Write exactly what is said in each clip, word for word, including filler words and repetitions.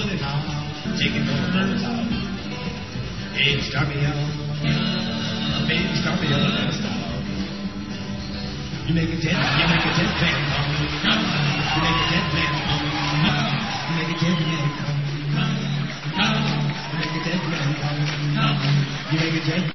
pull it out, chicken gonna pull it out. Baby, start me up, baby, start me up, let's start. You make a jet, you make a jet plan, you make a jet plan, you make a jet plan, you make a jet plan, you make a jet.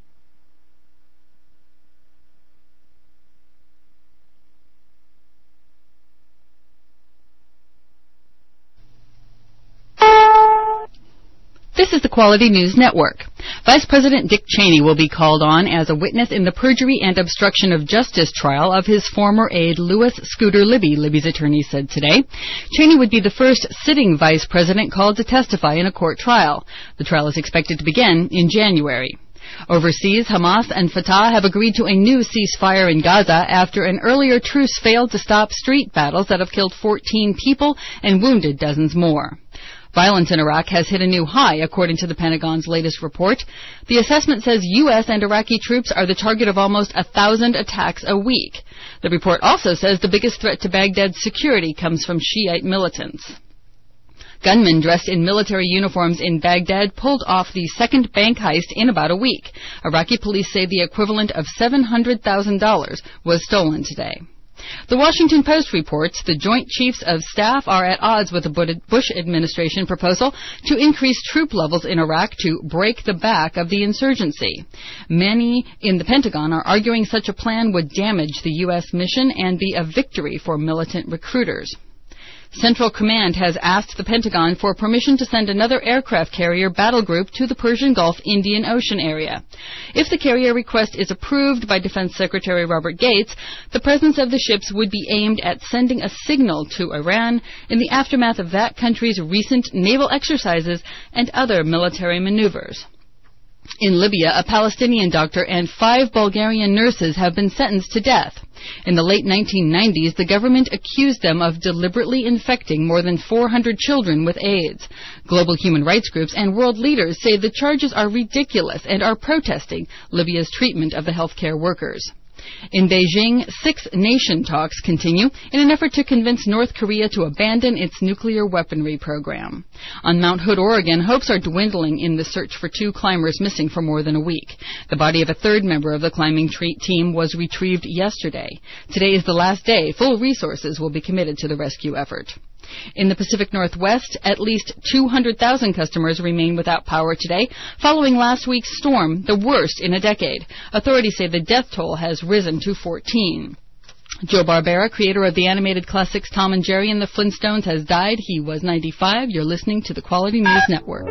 This is the Quality News Network. Vice President Dick Cheney will be called on as a witness in the perjury and obstruction of justice trial of his former aide Louis Scooter Libby, Libby's attorney said today. Cheney would be the first sitting vice president called to testify in a court trial. The trial is expected to begin in January. Overseas, Hamas and Fatah have agreed to a new ceasefire in Gaza after an earlier truce failed to stop street battles that have killed fourteen people and wounded dozens more. Violence in Iraq has hit a new high, according to the Pentagon's latest report. The assessment says U S and Iraqi troops are the target of almost a thousand attacks a week. The report also says the biggest threat to Baghdad's security comes from Shiite militants. Gunmen dressed in military uniforms in Baghdad pulled off the second bank heist in about a week. Iraqi police say the equivalent of seven hundred thousand dollars was stolen today. The Washington Post reports the Joint Chiefs of Staff are at odds with the Bush administration proposal to increase troop levels in Iraq to break the back of the insurgency. Many in the Pentagon are arguing such a plan would damage the U S mission and be a victory for militant recruiters. Central Command has asked the Pentagon for permission to send another aircraft carrier battle group to the Persian Gulf Indian Ocean area. If the carrier request is approved by Defense Secretary Robert Gates, the presence of the ships would be aimed at sending a signal to Iran in the aftermath of that country's recent naval exercises and other military maneuvers. In Libya, a Palestinian doctor and five Bulgarian nurses have been sentenced to death. In the late nineteen nineties, the government accused them of deliberately infecting more than four hundred children with AIDS. Global human rights groups and world leaders say the charges are ridiculous and are protesting Libya's treatment of the healthcare workers. In Beijing, six-nation talks continue in an effort to convince North Korea to abandon its nuclear weaponry program. On Mount Hood, Oregon, hopes are dwindling in the search for two climbers missing for more than a week. The body of a third member of the climbing tre- team was retrieved yesterday. Today is the last day. Full resources will be committed to the rescue effort. In the Pacific Northwest, at least two hundred thousand customers remain without power today, following last week's storm, the worst in a decade. Authorities say the death toll has risen to fourteen. Joe Barbera, creator of the animated classics Tom and Jerry and the Flintstones, has died. He was ninety-five. You're listening to the Quality News Network.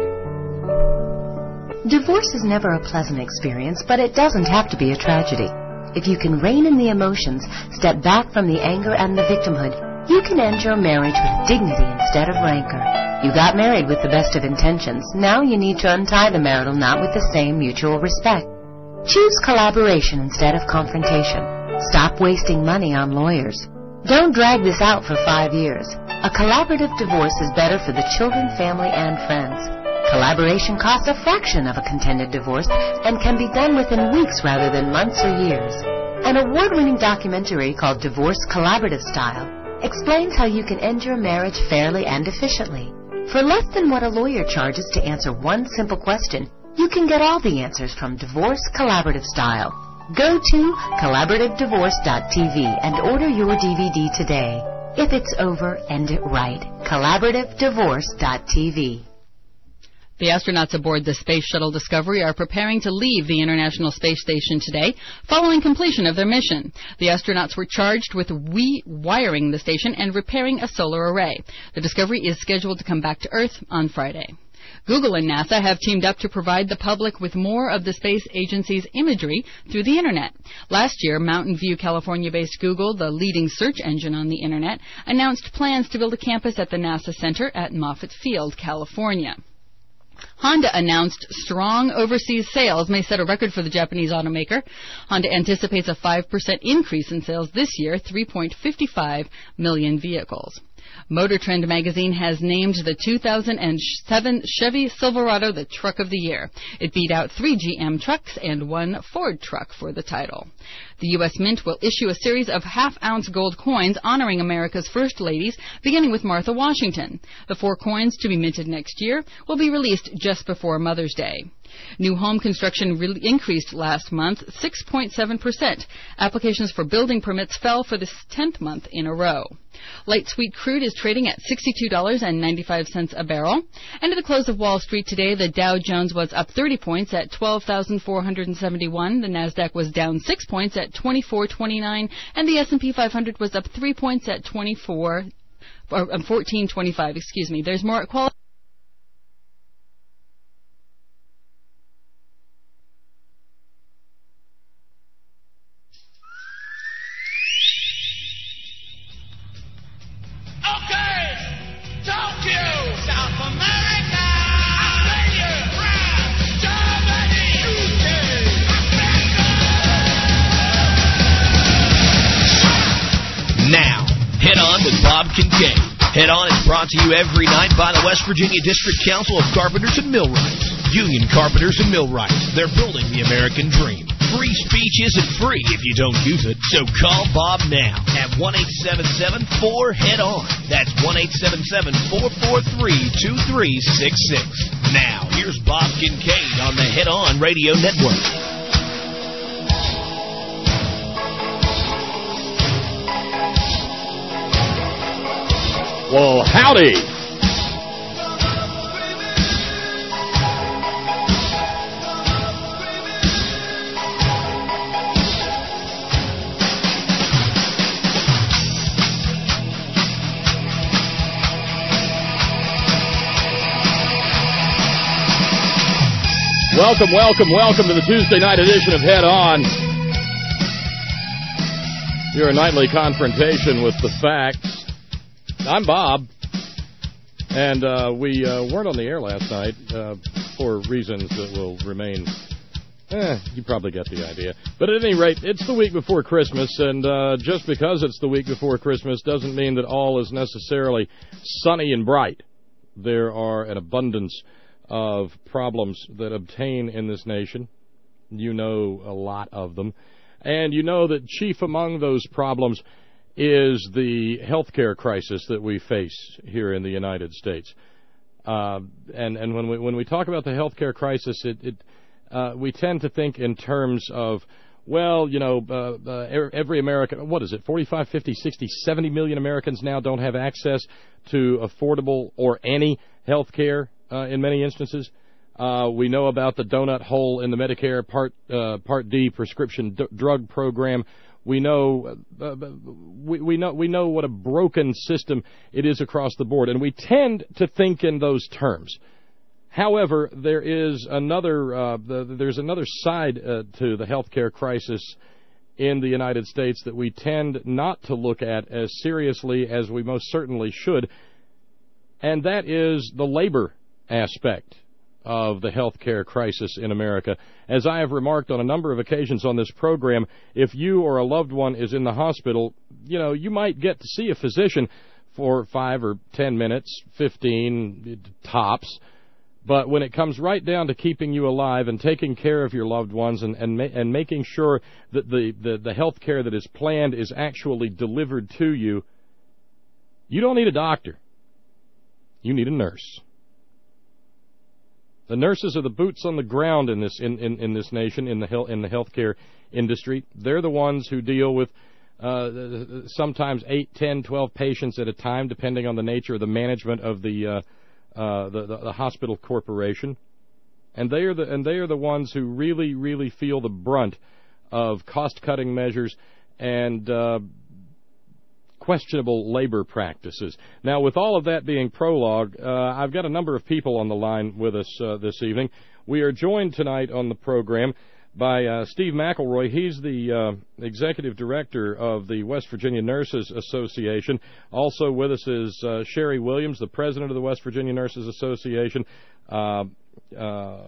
Divorce is never a pleasant experience, but it doesn't have to be a tragedy. If you can rein in the emotions, step back from the anger and the victimhood, you can end your marriage with dignity instead of rancor. You got married with the best of intentions. Now you need to untie the marital knot with the same mutual respect. Choose collaboration instead of confrontation. Stop wasting money on lawyers. Don't drag this out for five years. A collaborative divorce is better for the children, family, and friends. Collaboration costs a fraction of a contended divorce and can be done within weeks rather than months or years. An award-winning documentary called Divorce Collaborative Style explains how you can end your marriage fairly and efficiently. For less than what a lawyer charges to answer one simple question, you can get all the answers from Divorce Collaborative Style. Go to collaborative divorce dot t v and order your D V D today. If it's over, end it right. collaborative divorce dot t v. The astronauts aboard the Space Shuttle Discovery are preparing to leave the International Space Station today, following completion of their mission. The astronauts were charged with rewiring the station and repairing a solar array. The Discovery is scheduled to come back to Earth on Friday. Google and NASA have teamed up to provide the public with more of the space agency's imagery through the Internet. Last year, Mountain View, California-based Google, the leading search engine on the Internet, announced plans to build a campus at the NASA Center at Moffett Field, California. Honda announced strong overseas sales may set a record for the Japanese automaker. Honda anticipates a five percent increase in sales this year, three point five five million vehicles. Motor Trend magazine has named the two thousand seven Chevy Silverado the truck of the year. It beat out three G M trucks and one Ford truck for the title. The U S Mint will issue a series of half-ounce gold coins honoring America's first ladies, beginning with Martha Washington. The four coins to be minted next year will be released just before Mother's Day. New home construction re- increased last month six point seven percent. Applications for building permits fell for the tenth month in a row. Light sweet crude is trading at sixty-two dollars and ninety-five cents a barrel. And at the close of Wall Street today, the Dow Jones was up thirty points at twelve thousand four hundred seventy-one. The Nasdaq was down six points at twenty-four twenty-nine. And the S and P five hundred was up three points at twenty-four, or um, fourteen twenty-five, excuse me. There's more at quality. Kincaid. Head On is brought to you every night by the West Virginia District Council of Carpenters and Millwrights. Union Carpenters and Millwrights. They're building the American dream. Free speech isn't free if you don't use it, so call Bob now at one eight seven seven four head on. That's one eight seven seven four four three two three six six. Now, here's Bob Kincaid on the Head On Radio Network. Well, howdy. Welcome, welcome, welcome to the Tuesday night edition of Head On. Your nightly confrontation with the facts. I'm Bob, and uh, we uh, weren't on the air last night uh, for reasons that will remain, eh, you probably get the idea. But at any rate, it's the week before Christmas, and uh, just because it's the week before Christmas doesn't mean that all is necessarily sunny and bright. There are an abundance of problems that obtain in this nation. You know a lot of them. And you know that chief among those problems is the healthcare crisis that we face here in the United States. Uh, and and when we when we talk about the healthcare crisis, it, it uh, we tend to think in terms of, well, you know, uh, uh, every American, what is it, forty-five, fifty, sixty, seventy million Americans now don't have access to affordable or any health care uh, in many instances. Uh, we know about the donut hole in the Medicare Part uh, Part D prescription d- drug program. We know, uh, we, we know, we know what a broken system it is across the board, and we tend to think in those terms. However, there is another, uh, the, there's another side uh, to the healthcare crisis in the United States that we tend not to look at as seriously as we most certainly should, and that is the labor aspect of the healthcare crisis in America. As I have remarked on a number of occasions on this program, if you or a loved one is in the hospital, you know, you might get to see a physician for five or ten minutes, fifteen tops, but when it comes right down to keeping you alive and taking care of your loved ones and and, ma- and making sure that the, the, the health care that is planned is actually delivered to you, you don't need a doctor. You need a nurse. The nurses are the boots on the ground in this in, in, in this nation, in the health in the healthcare industry. They're the ones who deal with uh, sometimes eight, ten, twelve patients at a time, depending on the nature of the management of the uh, uh, the, the, the hospital corporation. And they are the and they are the ones who really, really feel the brunt of cost-cutting measures and uh, questionable labor practices. Now, with all of that being prologue, uh, I've got a number of people on the line with us uh, this evening. We are joined tonight on the program by uh, Steve McElroy. He's the uh, executive director of the West Virginia Nurses Association. Also with us is uh, Sherry Williams, the president of the West Virginia Nurses Association. Uh, uh,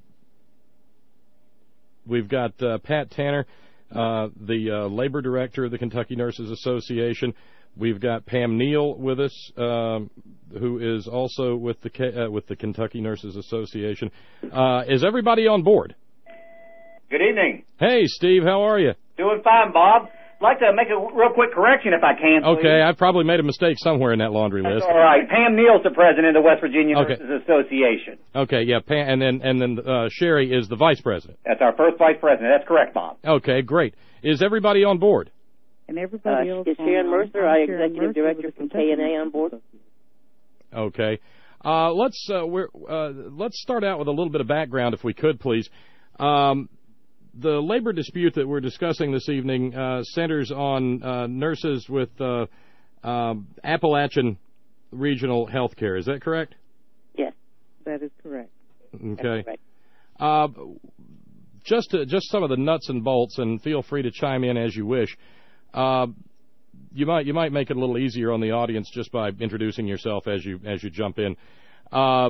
we've got uh, Pat Tanner, Uh, the uh, labor director of the Kentucky Nurses Association. we've got Pam Neal with us, um, who is also with the K- uh, with the Kentucky Nurses Association. Uh, is everybody on board? Good evening. Hey, Steve, how are you? Doing fine, Bob. I'd like to make a real quick correction if I can, please. Okay, I've probably made a mistake somewhere in that laundry That's list. all right. Pam Neal's the president of the West Virginia Okay. Nurses Association. Okay, yeah, Pam, and then and then uh, Sherry is the vice president. That's our first vice president. That's correct, Bob. Okay, great. Is everybody on board? And everybody Uh, else is on- Sharon Mercer, I'm our Sharon executive Mercer director with the from K N A, on board? Okay. Uh, let's uh, we're, uh, let's start out with a little bit of background, if we could, please. Um, the labor dispute that we're discussing this evening uh, centers on uh, nurses with uh, uh, Appalachian Regional Health Care. Is that correct? Yes. That is correct. Okay. Correct. Uh, just to, just some of the nuts and bolts, and feel free to chime in as you wish. Uh, you might you might make it a little easier on the audience just by introducing yourself as you as you jump in. Uh,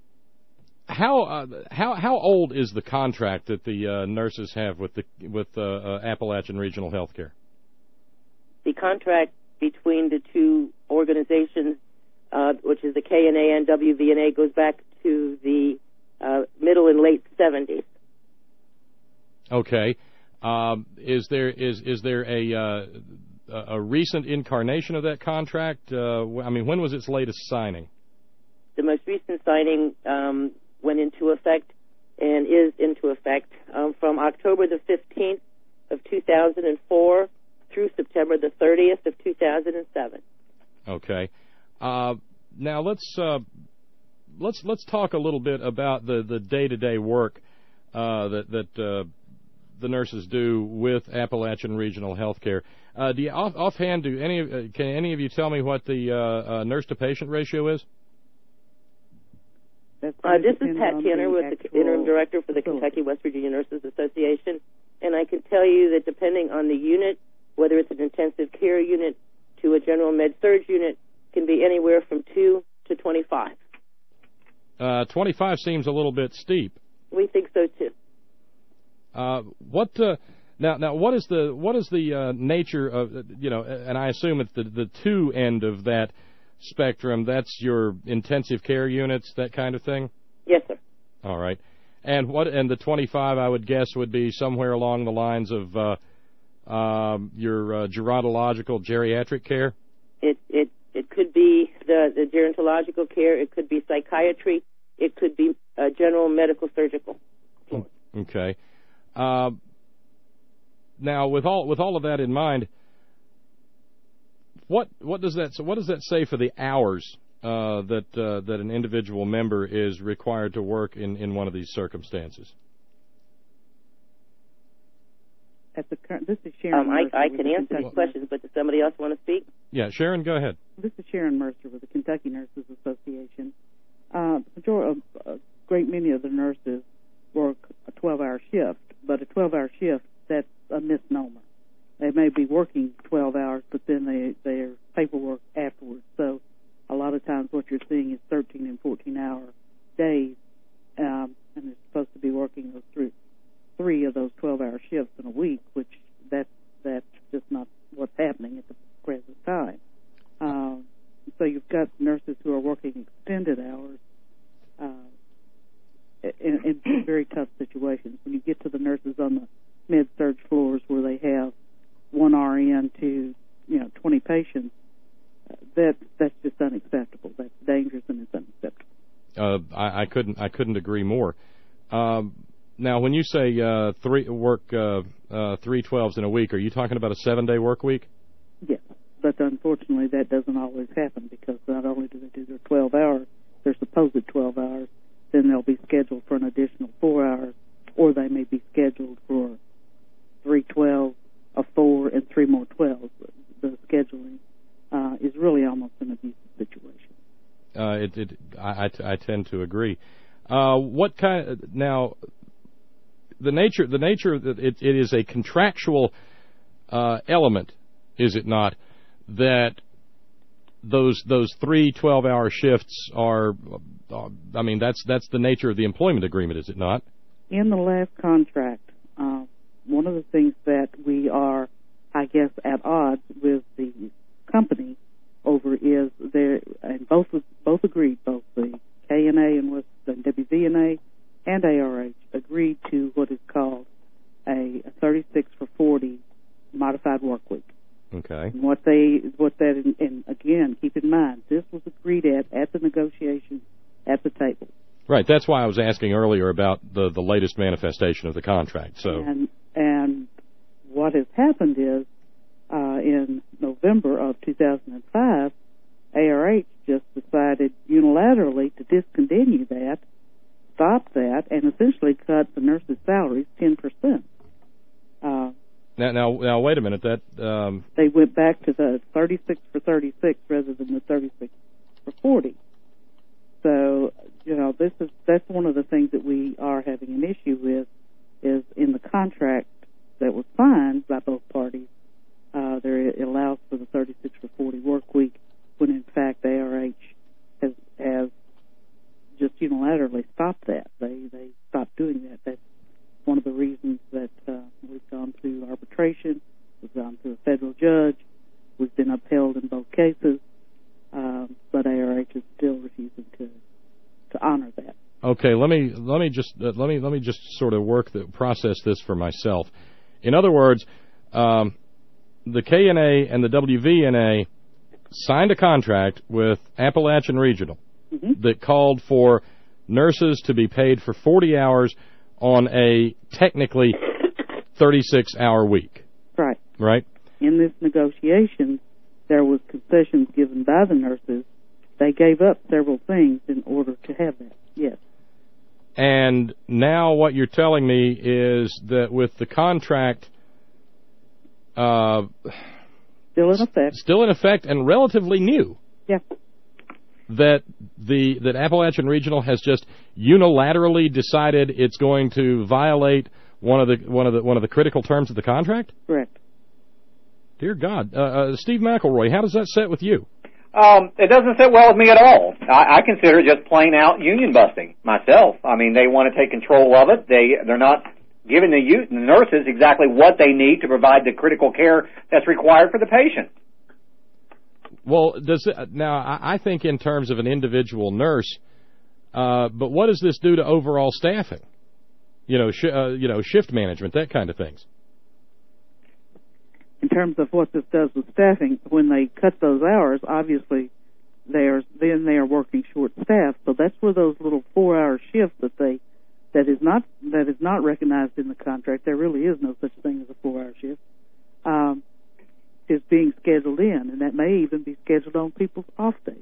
how uh, how how old is the contract that the uh, nurses have with the with uh, uh, Appalachian Regional Healthcare? The contract between the two organizations, uh, which is the K N A and W V N A, goes back to the uh, middle and late seventies. Okay. Um, is there is is there a uh, a recent incarnation of that contract? Uh, I mean, when was its latest signing? The most recent signing um, went into effect and is into effect um, from October the fifteenth of two thousand four through September the thirtieth of two thousand seven. Okay. Uh, now let's uh, let's let's talk a little bit about the the day-to-day work uh, that that uh, the nurses do with Appalachian Regional Healthcare. Uh, do you off, offhand do any uh, can any of you tell me what the uh, uh, nurse-to-patient ratio is? Uh, this is Pat Tanner with the interim director for the Kentucky West Virginia Nurses Association, and I can tell you that depending on the unit, whether it's an intensive care unit to a general med surg unit, can be anywhere from two to twenty-five. Uh, twenty-five seems a little bit steep. We think so too. Uh, what uh, now? Now, what is the what is the uh, nature of uh, you know? And I assume it's the the two end of that spectrum. That's your intensive care units, that kind of thing. Yes, sir. All right. And what? And the twenty-five, I would guess, would be somewhere along the lines of uh, um, your uh, gerontological geriatric care. It it it could be the the gerontological care. It could be psychiatry. It could be uh, general medical surgical. Okay. Uh, now, with all with all of that in mind, what what does that what does that say for the hours uh, that uh, that an individual member is required to work in, in one of these circumstances? At the current, this is Sharon. Um, I, Mercer I with can the answer Kentucky these questions, but does somebody else want to speak? Yeah, Sharon, go ahead. This is Sharon Mercer with the Kentucky Nurses Association. Uh, majority, a great many of the nurses work a twelve-hour shift, but a twelve-hour shift, that's a misnomer. They may be working twelve hours, but then they their paperwork afterwards. So a lot of times what you're seeing is thirteen and fourteen-hour days, um, and they're supposed to be working those three, three of those twelve-hour shifts in a week, which that's, that's just not what's happening at the present time. Um, so you've got nurses who are working extended hours uh, in, in very tough situations. When you get to the nurses on the med-surg floors where they have one R N to, you know, twenty patients, uh, that that's just unacceptable. That's dangerous and it's unacceptable. Uh, I, I couldn't I couldn't agree more. Um, now, when you say uh, three work uh, uh, three twelves in a week, are you talking about a seven-day work week? Yes, but unfortunately that doesn't always happen because not only do they do their twelve hours, their supposed twelve hours, then they'll be scheduled for an additional four hours, or they may be scheduled for three twelve, a four, and three more twelves. The scheduling uh, is really almost an abusive situation. Uh, it, it, I, I, I tend to agree. Uh, what kind of, now? The nature, the nature of it, it is a contractual uh, element, is it not? That those those three twelve-hour shifts are, uh, I mean, that's that's the nature of the employment agreement, is it not? In the last contract, uh, one of the things that we are, I guess, at odds with the company over is there, and both both agreed, both the K N A and West, and W V N A and A R H agreed to what is called a, a thirty-six for forty modified work week. Okay. And what they, what that, and, and again, keep in mind, this was agreed at at the negotiations at the table. Right. That's why I was asking earlier about the the latest manifestation of the contract. So. And and what has happened is, uh, in November of two thousand five, A R H just decided unilaterally to discontinue that, stop that, and essentially cut the nurses' salaries ten percent. Uh, Now, now, now, wait a minute. That um, they went back to the thirty-six for thirty-six rather than the thirty-six for forty. So, you know, this is that's one of the things that we are having an issue with, is in the contract that was signed by both parties. Uh, there it allows for the thirty-six for forty work week, when in fact A R H has has just unilaterally stopped that. They they stopped doing that. That's one of the reasons that uh, we've gone through arbitration, we've gone through a federal judge, we've been upheld in both cases, um, but A R H is still refusing to to honor that. Okay, let me let me just uh, let me let me just sort of work the process this for myself. In other words, um, the K N A and the W V N A signed a contract with Appalachian Regional mm-hmm. that called for nurses to be paid for forty hours on a technically thirty-six hour week. Right. Right? In this negotiation, there was concessions given by the nurses. They gave up several things in order to have that, yes. And now what you're telling me is that with the contract uh, still in effect, still in effect and relatively new, yeah, that the that Appalachian Regional has just unilaterally decided it's going to violate one of the one of the one of the critical terms of the contract? Correct. Dear God, uh, uh, Steve McElroy, how does that sit with you? Um, it doesn't sit well with me at all. I, I consider it just plain out union busting myself. I mean, they want to take control of it. They they're not giving the, the nurses exactly what they need to provide the critical care that's required for the patient. Well, does it, now I, I think in terms of an individual nurse, uh, but what does this do to overall staffing? You know, sh- uh, you know, shift management, that kind of things. In terms of what this does with staffing, when they cut those hours, obviously they are then they are working short staff. So that's where those little four hour shifts that they that is not that is not recognized in the contract. There really is no such thing as a four hour shift. Um, is being scheduled in, and that may even be scheduled on people's off days.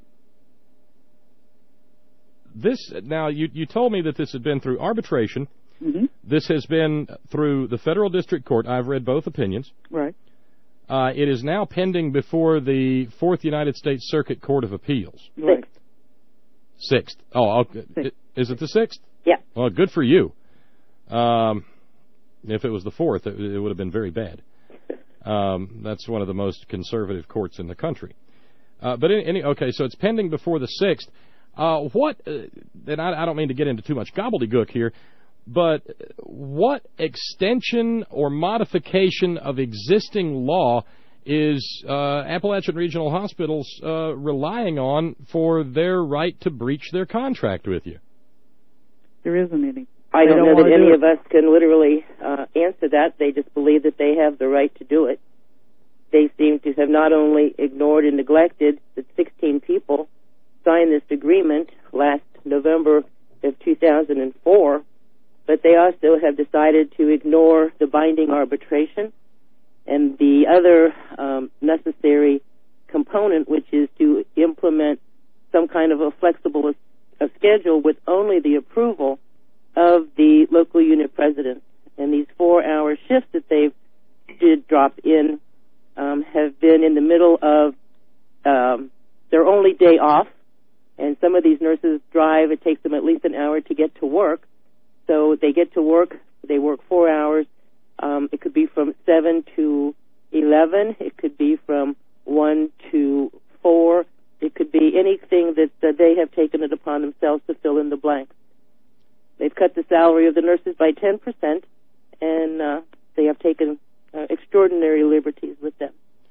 This now you you told me that this had been through arbitration. Mm-hmm. This has been through the federal district court. I've read both opinions. Right. Uh, it is now pending before the Fourth United States Circuit Court of Appeals. Right. Sixth. Oh, okay. Sixth. Is it the sixth? Yeah. Well, good for you. Um, if it was the fourth, it, it would have been very bad. Um, that's one of the most conservative courts in the country. Uh, but any, any okay, so it's pending before the sixth. Uh, what? Uh, and I, I don't mean to get into too much gobbledygook here, but what extension or modification of existing law is uh, Appalachian Regional Hospitals uh, relying on for their right to breach their contract with you? There isn't any. I don't, don't know that any do of us can literally uh, answer that. They just believe that they have the right to do it. They seem to have not only ignored and neglected that sixteen people signed this agreement last November of two thousand four, but they also have decided to ignore the binding arbitration and the other um, necessary component, which is to implement some kind of a flexible a schedule with only the approval of the local unit president. And these four-hour shifts that they've did drop in um, have been in the middle of um, their only day off, and some of these nurses drive. It takes them at least an hour to get to work. So they get to work, they work four hours. Um, it could be from seven to eleven. It could be from one to four. It could be anything that, that they have taken it upon themselves to fill in the blanks. They've cut the salary of the nurses by ten percent, and uh, they have taken uh, extraordinary liberties with them.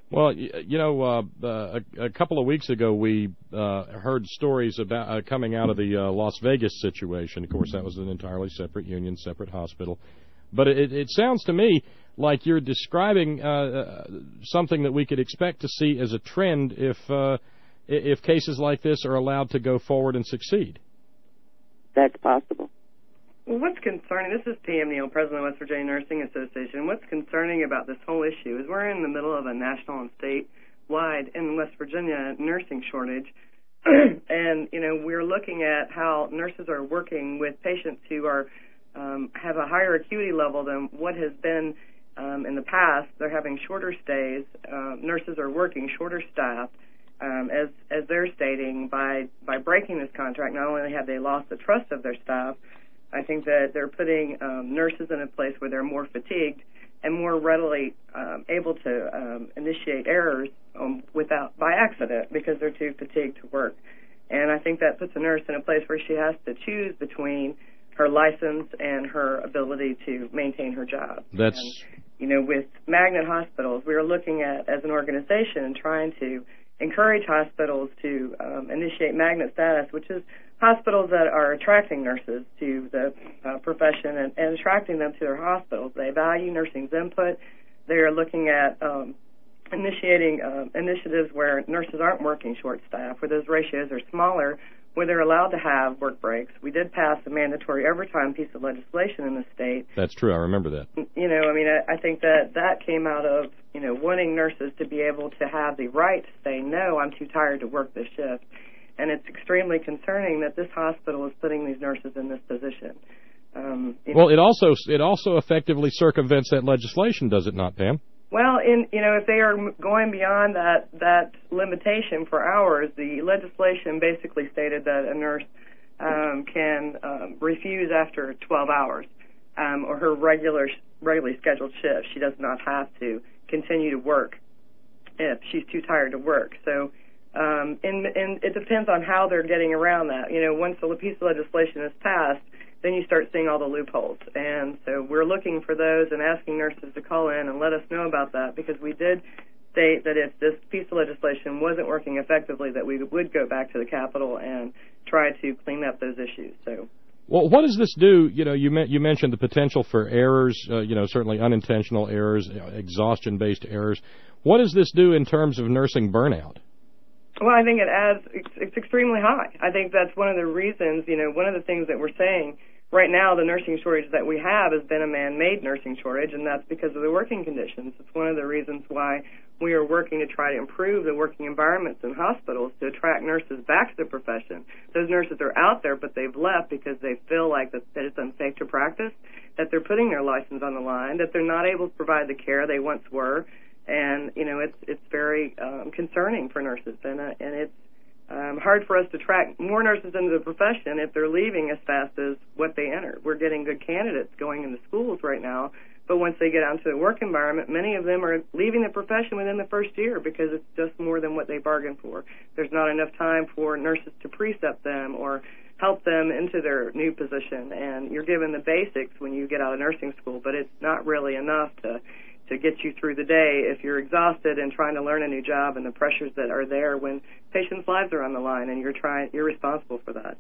Well, you know, uh, uh, a, a couple of weeks ago we uh, heard stories about uh, coming out of the uh, Las Vegas situation. Of course, that was an entirely separate union, separate hospital. But it, it sounds to me like you're describing uh, something that we could expect to see as a trend if uh, if cases like this are allowed to go forward and succeed. That's possible. Well, what's concerning, this is Pam Neal, President of West Virginia Nursing Association. What's concerning about this whole issue is we're in the middle of a national and statewide in West Virginia nursing shortage. And, you know, we're looking at how nurses are working with patients who are um, have a higher acuity level than what has been um, in the past. They're having shorter stays. Uh, nurses are working shorter staffed. Um, as as they're stating, by, by breaking this contract, not only have they lost the trust of their staff, I think that they're putting um, nurses in a place where they're more fatigued and more readily um, able to um, initiate errors um, without by accident because they're too fatigued to work. And I think that puts a nurse in a place where she has to choose between her license and her ability to maintain her job. That's and, you know, with magnet hospitals, we are looking at as an organization and trying to encourage hospitals to um, initiate magnet status, which is hospitals that are attracting nurses to the uh, profession and, and attracting them to their hospitals. They value nursing's input. They are looking at um, initiating uh, initiatives where nurses aren't working short staff, where those ratios are smaller, where they're allowed to have work breaks. We did pass a mandatory overtime piece of legislation in the state. That's true. I remember that. You know, I mean, I, I think that that came out of, you know, wanting nurses to be able to have the right to say, no, I'm too tired to work this shift. And it's extremely concerning that this hospital is putting these nurses in this position. Um, well, know, it also it also effectively circumvents that legislation, does it not, Pam? Well, in you know, if they are going beyond that that limitation for hours, the legislation basically stated that a nurse um, can um, refuse after twelve hours um, or her regular regularly scheduled shift. She does not have to continue to work if she's too tired to work. So. Um, and, and it depends on how they're getting around that. You know, once a piece of legislation is passed, then you start seeing all the loopholes. And so we're looking for those and asking nurses to call in and let us know about that, because we did state that if this piece of legislation wasn't working effectively, that we would go back to the Capitol and try to clean up those issues. So. Well, what does this do? You know, you, me- you mentioned the potential for errors, uh, you know, certainly unintentional errors, exhaustion-based errors. What does this do in terms of nursing burnout? Well, I think it adds, it's, it's extremely high. I think that's one of the reasons, you know, one of the things that we're saying right now, the nursing shortage that we have has been a man-made nursing shortage, and that's because of the working conditions. It's one of the reasons why we are working to try to improve the working environments in hospitals to attract nurses back to the profession. Those nurses are out there, but they've left because they feel like that, that it's unsafe to practice, that they're putting their license on the line, that they're not able to provide the care they once were. And, you know, it's it's very um, concerning for nurses, and uh, and it's um, hard for us to attract more nurses into the profession if they're leaving as fast as what they entered. We're getting good candidates going into schools right now, but once they get out into the work environment, many of them are leaving the profession within the first year because it's just more than what they bargained for. There's not enough time for nurses to precept them or help them into their new position, and you're given the basics when you get out of nursing school, but it's not really enough to to get you through the day if you're exhausted and trying to learn a new job and the pressures that are there when patients' lives are on the line and you're trying you're responsible for that.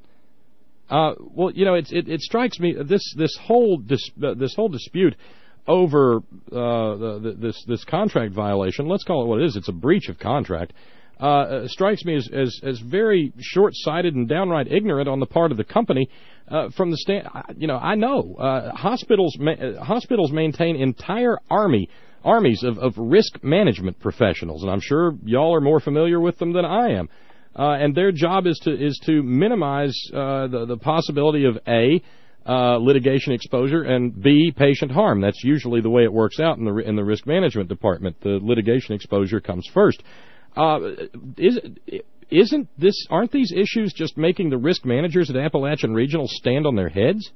Uh, well, you know, it's, it it strikes me this this whole dis, uh, this whole dispute over uh, the, the, this this contract violation. Let's call it what it is. It's a breach of contract. Uh, strikes me as, as as very short-sighted and downright ignorant on the part of the company. Uh, from the stand, you know, I know uh, hospitals ma- uh, hospitals maintain entire army armies of, of risk management professionals, and I'm sure y'all are more familiar with them than I am. Uh, and their job is to is to minimize uh, the the possibility of A, uh, litigation exposure, and B, patient harm. That's usually the way it works out in the in the risk management department. The litigation exposure comes first. Uh, is isn't this? Aren't these issues just making the risk managers at Appalachian Regional stand on their heads?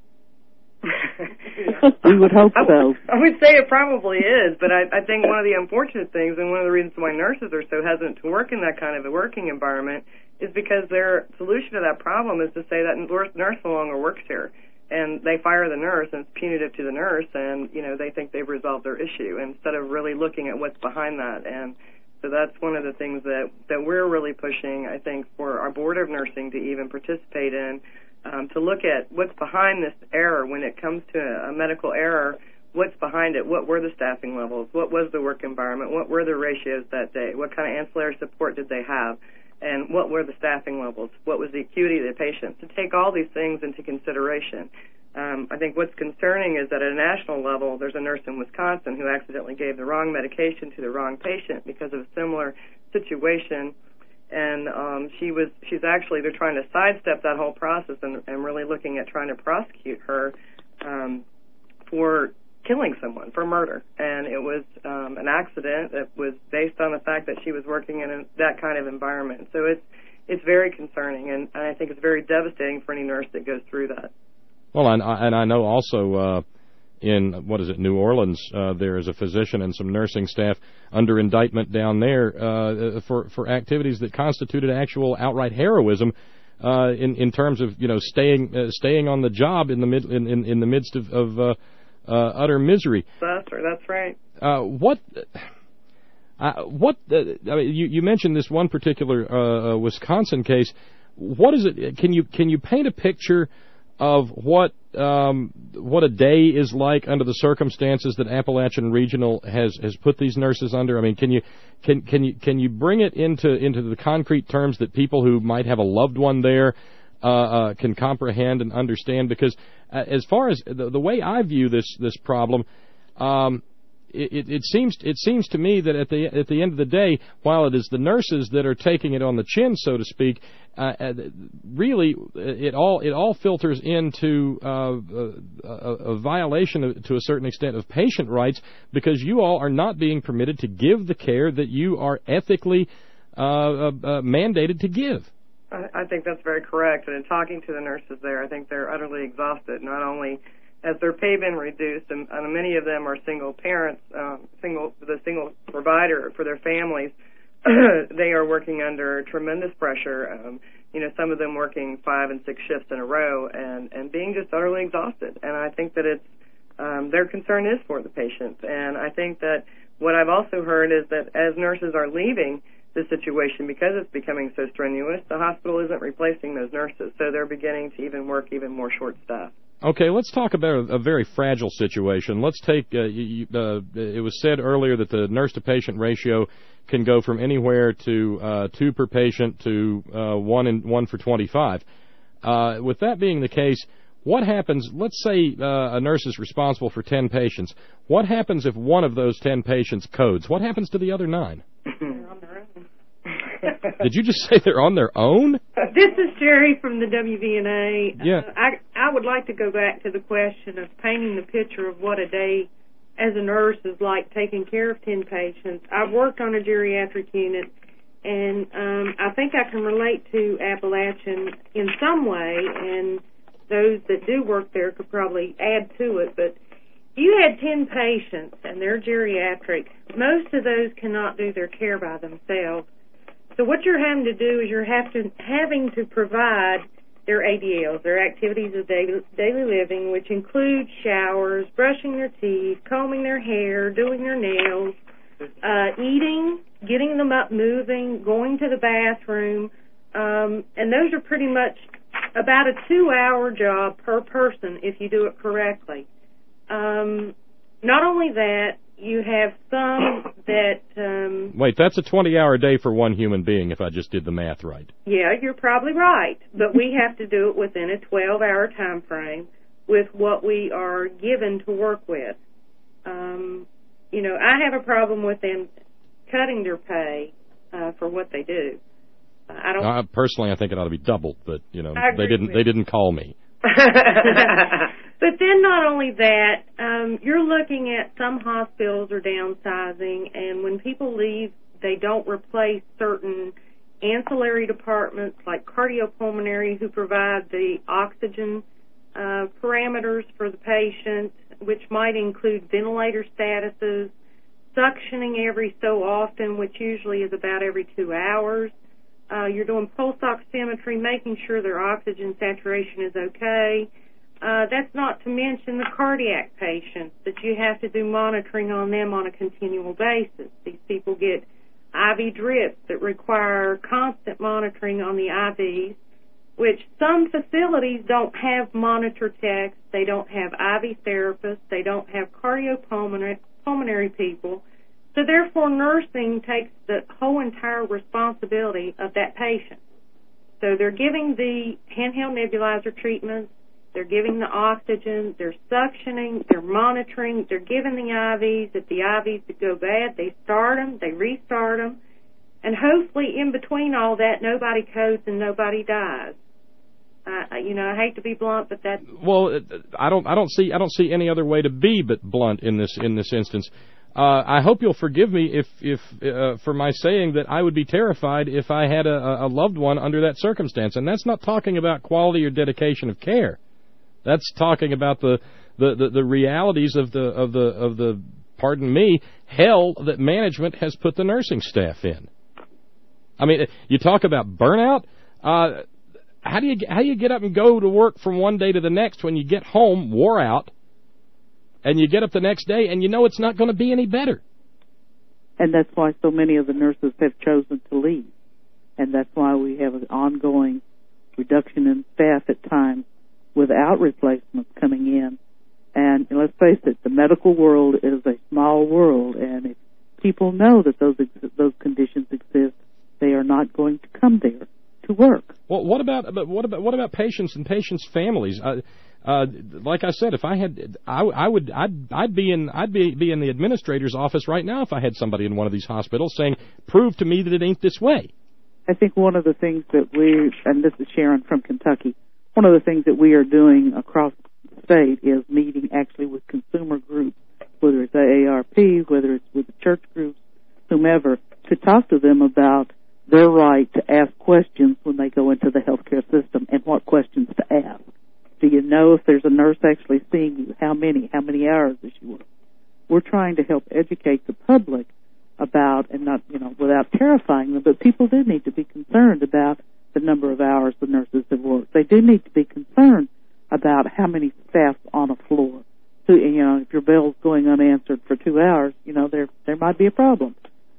We would hope so. I would say it probably is, but I, I think one of the unfortunate things and one of the reasons why nurses are so hesitant to work in that kind of a working environment is because their solution to that problem is to say that nurse no longer works here. And they fire the nurse, and it's punitive to the nurse, and, you know, they think they've resolved their issue instead of really looking at what's behind that. And So that's one of the things that, that we're really pushing, I think, for our Board of Nursing to even participate in, um, to look at what's behind this error when it comes to a medical error. What's behind it? What were the staffing levels? What was the work environment? What were the ratios that day? What kind of ancillary support did they have? And what were the staffing levels? What was the acuity of the patient? To take all these things into consideration. Um, I think what's concerning is that at a national level, there's a nurse in Wisconsin who accidentally gave the wrong medication to the wrong patient because of a similar situation. And um, she was, she's actually, they're trying to sidestep that whole process and, and really looking at trying to prosecute her um, for killing someone, for murder. And it was um, an accident that was based on the fact that she was working in a, that kind of environment. So it's, it's very concerning, and, and I think it's very devastating for any nurse that goes through that. Well, and I, and I know also uh, in, what is it, New Orleans, uh, there is a physician and some nursing staff under indictment down there uh, for, for activities that constituted actual outright heroism uh, in, in terms of, you know, staying uh, staying on the job in the mid, in, in, in the midst of, of uh, uh, utter misery. That's, that's right. Uh, what... Uh, what uh, I mean, you, you mentioned this one particular uh, uh, Wisconsin case. What is it? Can you can you paint a picture of what um, what a day is like under the circumstances that Appalachian Regional has, has put these nurses under? I mean, can you can can you can you bring it into into the concrete terms that people who might have a loved one there uh, uh, can comprehend and understand? Because uh, as far as the, the way I view this this problem. Um, It, it seems it seems to me that at the at the end of the day, while it is the nurses that are taking it on the chin, so to speak, uh, really it all it all filters into uh, a, a violation of, to a certain extent of patient rights, because you all are not being permitted to give the care that you are ethically uh, uh, mandated to give. I, I think that's very correct. And in talking to the nurses there, I think they're utterly exhausted. Not only has their pay been reduced, and, and many of them are single parents, um, single the single provider for their families. They are working under tremendous pressure. Um, you know, some of them working five and six shifts in a row, and, and being just utterly exhausted. And I think that it's um, their concern is for the patients. And I think that what I've also heard is that as nurses are leaving the situation, because it's becoming so strenuous, the hospital isn't replacing those nurses, so they're beginning to even work even more short-staffed. Okay, let's talk about a, a very fragile situation. Let's take, uh, you, uh, it was said earlier that the nurse-to-patient ratio can go from anywhere to uh, two per patient to uh, one, in, one for twenty-five. Uh, with that being the case, what happens, let's say uh, a nurse is responsible for ten patients. What happens if one of those ten patients codes? What happens to the other nine? Did you just say they're on their own? This is Jerry from the W V N A. Yeah. Uh, I, I would like to go back to the question of painting the picture of what a day as a nurse is like taking care of ten patients. I've worked on a geriatric unit, and um, I think I can relate to Appalachian in some way, and those that do work there could probably add to it. But you had ten patients, and they're geriatric. Most of those cannot do their care by themselves. So what you're having to do is you're have to, having to provide their A D Ls, their activities of daily, daily living, which include showers, brushing their teeth, combing their hair, doing their nails, uh, eating, getting them up moving, going to the bathroom, um, and those are pretty much about a two-hour job per person if you do it correctly. Um, not only that, you have some that... Um, Wait, that's a twenty-hour day for one human being, if I just did the math right. Yeah, you're probably right. But we have to do it within a twelve-hour time frame with what we are given to work with. Um, you know, I have a problem with them cutting their pay uh, for what they do. Uh, I don't. Uh, personally, I think it ought to be doubled, but you know, I they didn't. with They didn't call me. But then not only that, um, you're looking at some hospitals are downsizing, and when people leave, they don't replace certain ancillary departments like cardiopulmonary, who provide the oxygen uh, parameters for the patient, which might include ventilator statuses, suctioning every so often, which usually is about every two hours. Uh, you're doing pulse oximetry, making sure their oxygen saturation is okay. Uh, that's not to mention the cardiac patients that you have to do monitoring on them on a continual basis. These people get I V drips that require constant monitoring on the I Vs, which some facilities don't have monitor techs, they don't have I V therapists, they don't have cardiopulmonary pulmonary people. So therefore, nursing takes the whole entire responsibility of that patient. So they're giving the handheld nebulizer treatments, they're giving the oxygen, they're suctioning, they're monitoring, they're giving the I Vs. If the I Vs go bad, they start them, they restart them, and hopefully in between all that, nobody codes and nobody dies. Uh, you know, I hate to be blunt, but that. Well, I don't, I don't see, I don't see any other way to be but blunt in this, in this instance. Uh, I hope you'll forgive me if, if, uh, for my saying that I would be terrified if I had a, a loved one under that circumstance, and that's not talking about quality or dedication of care. That's talking about the, the, the, the realities of the, of the, of the, pardon me, hell that management has put the nursing staff in. I mean, you talk about burnout. Uh, How do you how do you get up and go to work from one day to the next when you get home wore out, and you get up the next day and you know it's not going to be any better? And that's why so many of the nurses have chosen to leave, and that's why we have an ongoing reduction in staff at times without replacements coming in. And let's face it, the medical world is a small world, and if people know that those ex- those conditions exist, they are not going to come there to work. Well, what about but what about what about patients and patients' families? Uh, uh, like I said, if I had, I, I would, I'd, I'd be in, I'd be, be in the administrator's office right now if I had somebody in one of these hospitals saying, "Prove to me that it ain't this way." I think one of the things that we, and this is Sharon from Kentucky, one of the things that we are doing across the state is meeting actually with consumer groups, whether it's A A R P, whether it's with the church groups, whomever, to talk to them about their right to ask questions when they go into the healthcare system and what questions to ask. Do you know if there's a nurse actually seeing you? How many? How many hours does she work? We're trying to help educate the public about, and not, you know, without terrifying them, but people do need to be concerned about the number of hours the nurses have worked. They do need to be concerned about how many staff on a floor. So, you know, if your bell's going unanswered for two hours, you know, there there might be a problem.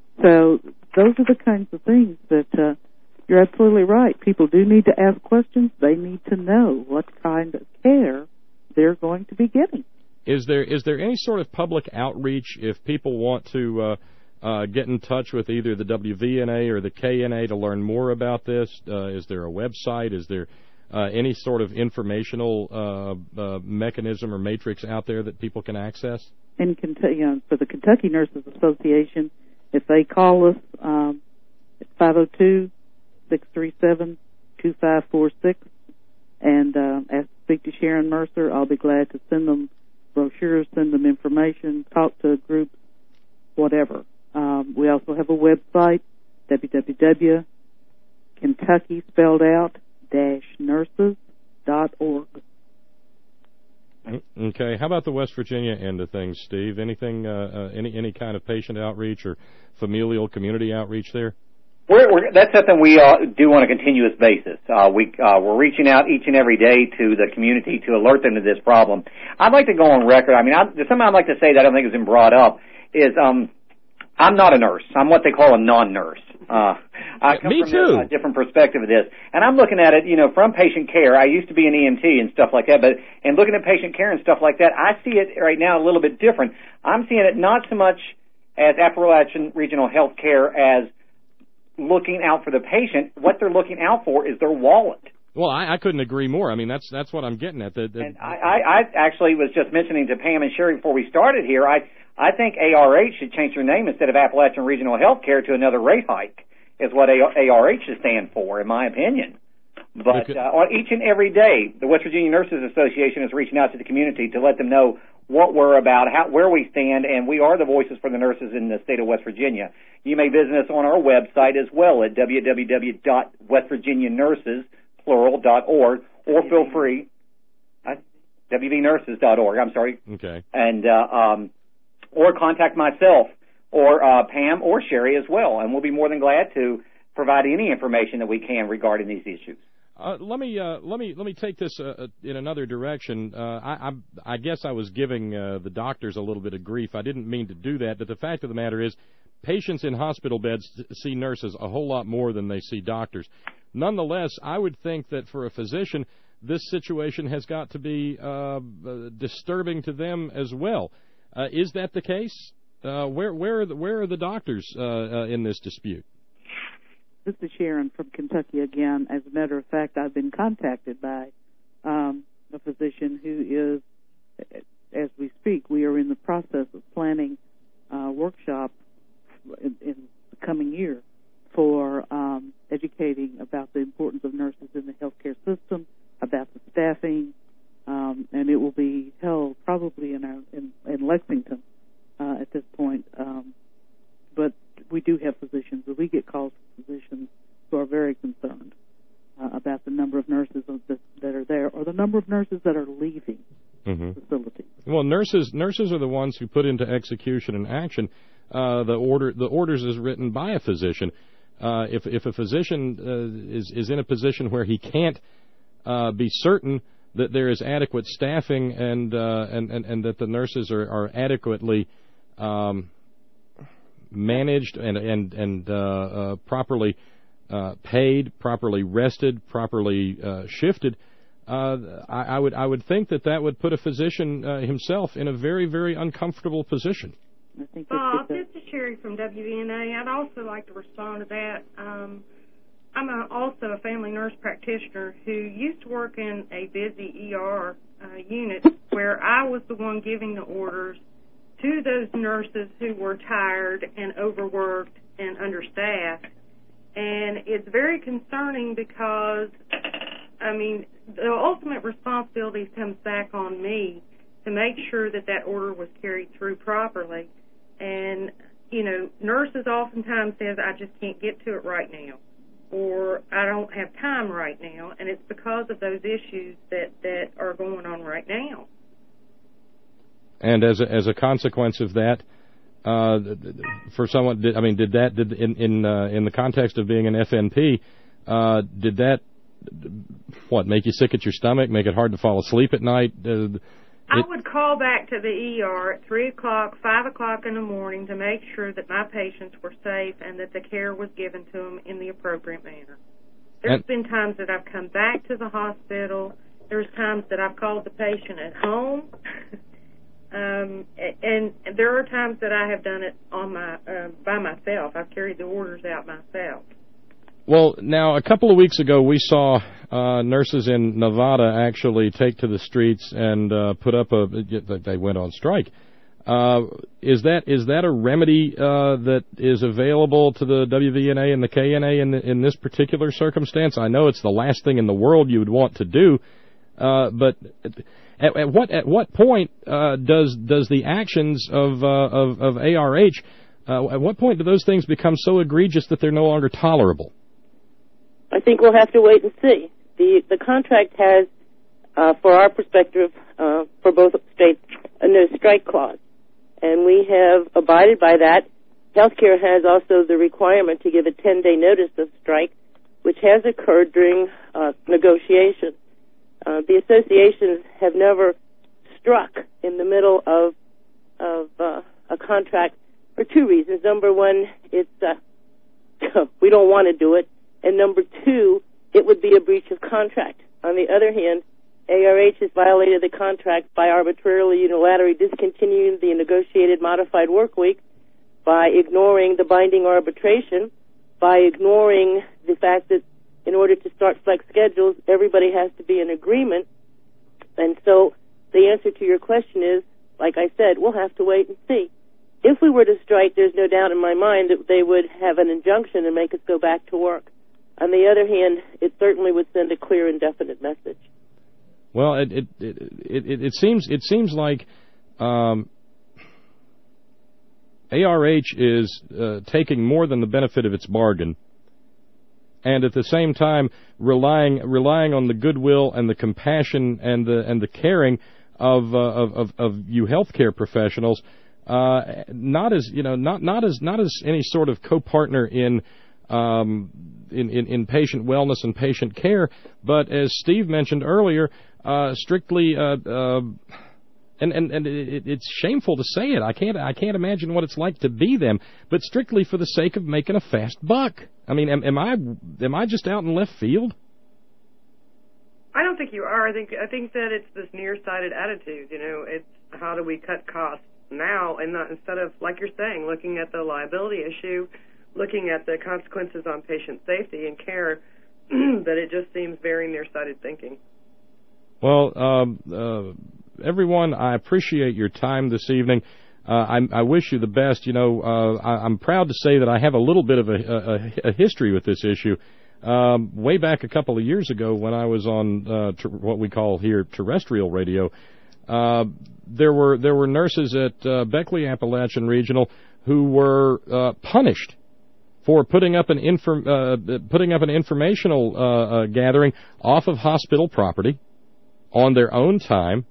So those are the kinds of things that uh, you're absolutely right. People do need to ask questions. They need to know what kind of care they're going to be getting. Is there is there any sort of public outreach if people want to uh, uh, get in touch with either the W V N A or the K N A to learn more about this? Uh, is there a website? Is there uh, any sort of informational uh, uh, mechanism or matrix out there that people can access? In Kentucky, you know, for the Kentucky Nurses Association, if they call us, um, it's five oh two, six three seven, two five four six, and uh, ask to speak to Sharon Mercer. I'll be glad to send them brochures, send them information, talk to groups, whatever. Um, we also have a website, w w w dot kentucky spelled out dash nurses dot org. Okay. How about the West Virginia end of things, Steve? Anything, uh, uh, any any kind of patient outreach or familial community outreach there? We're, we're, that's something we uh, do on a continuous basis. Uh, we, uh, we're reaching out each and every day to the community to alert them to this problem. I'd like to go on record. I mean, I, there's something I'd like to say that I don't think has been brought up is um, I'm not a nurse. I'm what they call a non-nurse. Uh, I come Me from too. A, a different perspective of this. And I'm looking at it, you know, from patient care. I used to be an E M T and stuff like that, but and looking at patient care and stuff like that, I see it right now a little bit different. I'm seeing it not so much as Appalachian Regional Health Care as looking out for the patient. What they're looking out for is their wallet. Well, I, I couldn't agree more. I mean, that's that's what I'm getting at. The, the, and I, I, I actually was just mentioning to Pam and Sherry before we started here, I I think A R H should change their name instead of Appalachian Regional Health Care to another rate hike, is what A R H should stand for, in my opinion. But uh, on each and every day, the West Virginia Nurses Association is reaching out to the community to let them know what we're about, how, where we stand, and we are the voices for the nurses in the state of West Virginia. You may visit us on our website as well at w w w dot west virginia nurses plural dot org, or feel free, uh, w v nurses dot org, I'm sorry. Okay. And, uh, um, or contact myself or uh, Pam or Sherry as well, and we'll be more than glad to provide any information that we can regarding these issues. Uh, let me uh, let me let me take this uh, in another direction. Uh, I, I I guess I was giving uh, the doctors a little bit of grief. I didn't mean to do that, but the fact of the matter is, patients in hospital beds see nurses a whole lot more than they see doctors. Nonetheless, I would think that for a physician, this situation has got to be uh, disturbing to them as well. Uh, is that the case? Uh, where where are the, where are the doctors uh, uh, in this dispute? This is Sharon from Kentucky again. As a matter of fact, I've been contacted by um, a physician who is, as we speak, we are in the process of planning a workshop in, in the coming year for um, educating about the importance of nurses in the healthcare system, about the staffing, um, and it will be held probably in, our, in, in Lexington uh, at this point. Um, but we do have physicians, and we get calls from physicians who are very concerned uh, about the number of nurses that are there or the number of nurses that are leaving mm-hmm. the facility. Well, nurses nurses are the ones who put into execution and action uh, the order. The orders is written by a physician. Uh, if if a physician uh, is is in a position where he can't uh, be certain that there is adequate staffing and uh, and, and and that the nurses are, are adequately um, managed and and and uh, uh, properly uh, paid, properly rested, properly uh, shifted, uh, I, I would I would think that that would put a physician uh, himself in a very very uncomfortable position. I think Bob, this is Sherry from W V N A. I'd also like to respond to that. Um, I'm a, also a family nurse practitioner who used to work in a busy E R uh, unit where I was the one giving the orders to those nurses who were tired and overworked and understaffed. And it's very concerning because, I mean, the ultimate responsibility comes back on me to make sure that that order was carried through properly. And, you know, nurses oftentimes says, I just can't get to it right now, or I don't have time right now, and it's because of those issues that, that are going on right now. And as a, as a consequence of that, uh, for someone, did, I mean, did that, did in in, uh, in the context of being an F N P, uh, did that, what, make you sick at your stomach, make it hard to fall asleep at night? Uh, I would call back to the E R at three o'clock, five o'clock in the morning to make sure that my patients were safe and that the care was given to them in the appropriate manner. There's and, been times that I've come back to the hospital. There's times that I've called the patient at home. um, and there are times that I have done it on my uh, by myself. I've carried the orders out myself. Well, now, a couple of weeks ago, we saw uh, nurses in Nevada actually take to the streets and uh, put up a... They went on strike. Uh, is that is that a remedy uh, that is available to the W V N A and the K N A in, the, in this particular circumstance? I know it's the last thing in the world you would want to do, uh, but at, at what at what point uh, does does the actions of uh, of, of A R H, uh, at what point do those things become so egregious that they're no longer tolerable? I think we'll have to wait and see. The the contract has, uh, for our perspective, uh, for both states, a no strike clause, and we have abided by that. Healthcare has also the requirement to give a ten-day notice of strike, which has occurred during uh, negotiations. Uh, the associations have never struck in the middle of of uh, a contract for two reasons. Number one, it's uh, we don't want to do it. And number two, it would be a breach of contract. On the other hand, A R H has violated the contract by arbitrarily, unilaterally discontinuing the negotiated modified work week, by ignoring the binding arbitration, by ignoring the fact that in order to start flex schedules, everybody has to be in agreement. And so the answer to your question is, like I said, we'll have to wait and see. If we were to strike, there's no doubt in my mind that they would have an injunction and make us go back to work. On the other hand, it certainly would send a clear and definite message. Well, it it it, it, it seems it seems like um, A R H is uh, taking more than the benefit of its bargain, and at the same time relying relying on the goodwill and the compassion and the and the caring of uh, of, of of you healthcare professionals, uh, not as you know not not as not as any sort of co-partner in. Um, in, in, in patient wellness and patient care, but as Steve mentioned earlier, uh, strictly uh, uh, And and, and it, it's shameful to say it. I can't I can't imagine what it's like to be them, but strictly for the sake of making a fast buck. I mean, am, am I am I just out in left field? I don't think you are. I think I think that it's this nearsighted attitude. You know, it's how do we cut costs now, and not instead of, like you're saying, looking at the liability issue, looking at the consequences on patient safety and care. That it just seems very nearsighted thinking. Well, um, uh, everyone, I appreciate your time this evening. Uh, I, I wish you the best. You know, uh, I, I'm proud to say that I have a little bit of a, a, a history with this issue. Um, way back a couple of years ago when I was on uh, ter- what we call here terrestrial radio, uh, there were there were nurses at uh, Beckley Appalachian Regional who were uh, punished for putting up an inform, uh, putting up an informational uh, uh, gathering off of hospital property on their own time,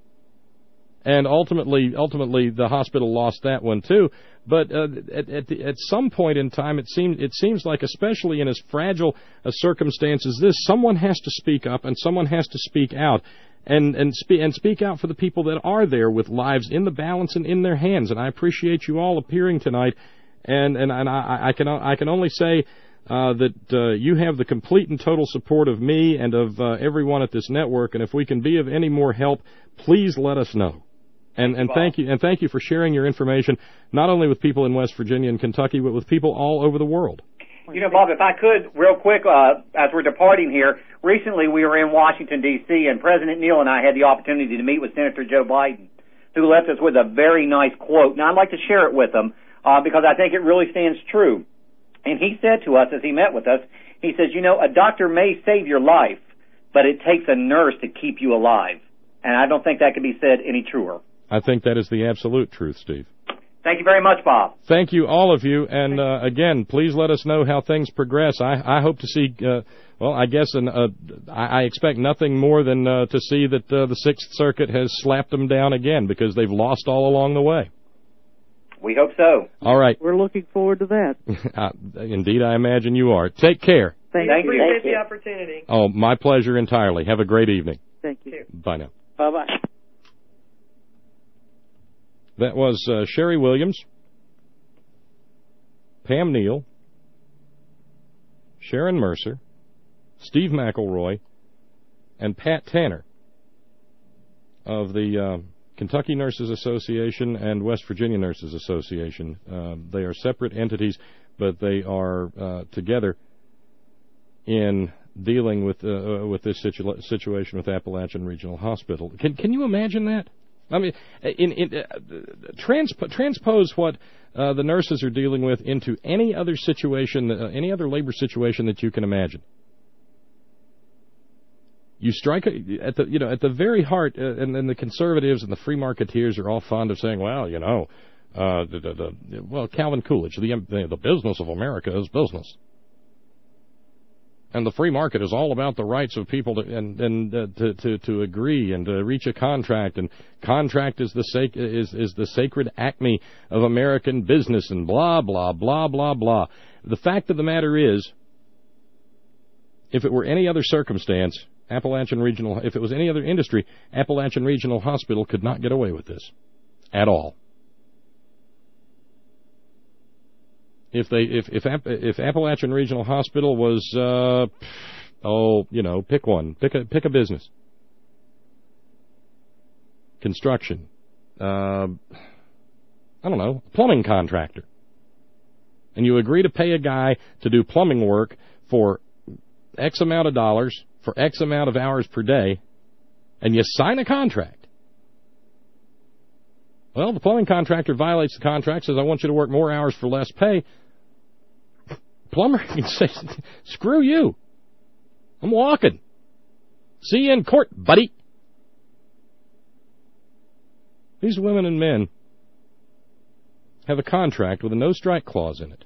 and ultimately, ultimately, the hospital lost that one too. But uh, at at, the, at some point in time, it seems it seems like, especially in as fragile a circumstance as this, someone has to speak up and someone has to speak out, and and speak and speak out for the people that are there with lives in the balance and in their hands. And I appreciate you all appearing tonight. And and, and I, I can I can only say uh, that uh, you have the complete and total support of me and of uh, everyone at this network. And if we can be of any more help, please let us know. And and thank you and thank you for sharing your information not only with people in West Virginia and Kentucky, but with people all over the world. You know, Bob, if I could, real quick, uh, as we're departing here, recently we were in Washington, D C, and President Neal and I had the opportunity to meet with Senator Joe Biden, who left us with a very nice quote. Now, I'd like to share it with them. Uh, because I think it really stands true. And he said to us as he met with us, he says, you know, a doctor may save your life, but it takes a nurse to keep you alive. And I don't think that could be said any truer. I think that is the absolute truth, Steve. Thank you very much, Bob. Thank you, all of you. And, uh, again, please let us know how things progress. I, I hope to see, uh, well, I guess an, uh, I, I expect nothing more than uh, to see that uh, the Sixth Circuit has slapped them down again, because they've lost all along the way. We hope so. All right. We're looking forward to that. uh, indeed, I imagine you are. Take care. Thank, Thank you. you. Appreciate the opportunity. Oh, my pleasure entirely. Have a great evening. Thank you. Bye now. Bye-bye. That was uh, Sherry Williams, Pam Neal, Sharon Mercer, Steve McElroy, and Pat Tanner of the uh, Kentucky Nurses Association and West Virginia Nurses Association. Uh, they are separate entities, but they are uh, together in dealing with uh, with this situa- situation with Appalachian Regional Hospital. Can can you imagine that? I mean, in, in uh, transp- transpose what uh, the nurses are dealing with into any other situation, uh, any other labor situation that you can imagine. You strike a, at the you know at the very heart, uh, and then the conservatives and the free marketeers are all fond of saying, well, you know, uh, the, the, the, well, Calvin Coolidge, the, the the business of America is business, and the free market is all about the rights of people to and and uh, to, to to agree and to reach a contract, and contract is the sac- is is the sacred acme of American business, and blah blah blah blah blah. The fact of the matter is, if it were any other circumstance, Appalachian Regional, if it was any other industry, Appalachian Regional Hospital could not get away with this at all. If they, if if if Appalachian Regional Hospital was, uh, oh, you know, pick one, pick a pick a business, construction, uh, I don't know, plumbing contractor, and you agree to pay a guy to do plumbing work for X amount of dollars for X amount of hours per day, and you sign a contract. Well, the plumbing contractor violates the contract, says, I want you to work more hours for less pay. Plumber can say, screw you. I'm walking. See you in court, buddy. These women and men have a contract with a no-strike clause in it.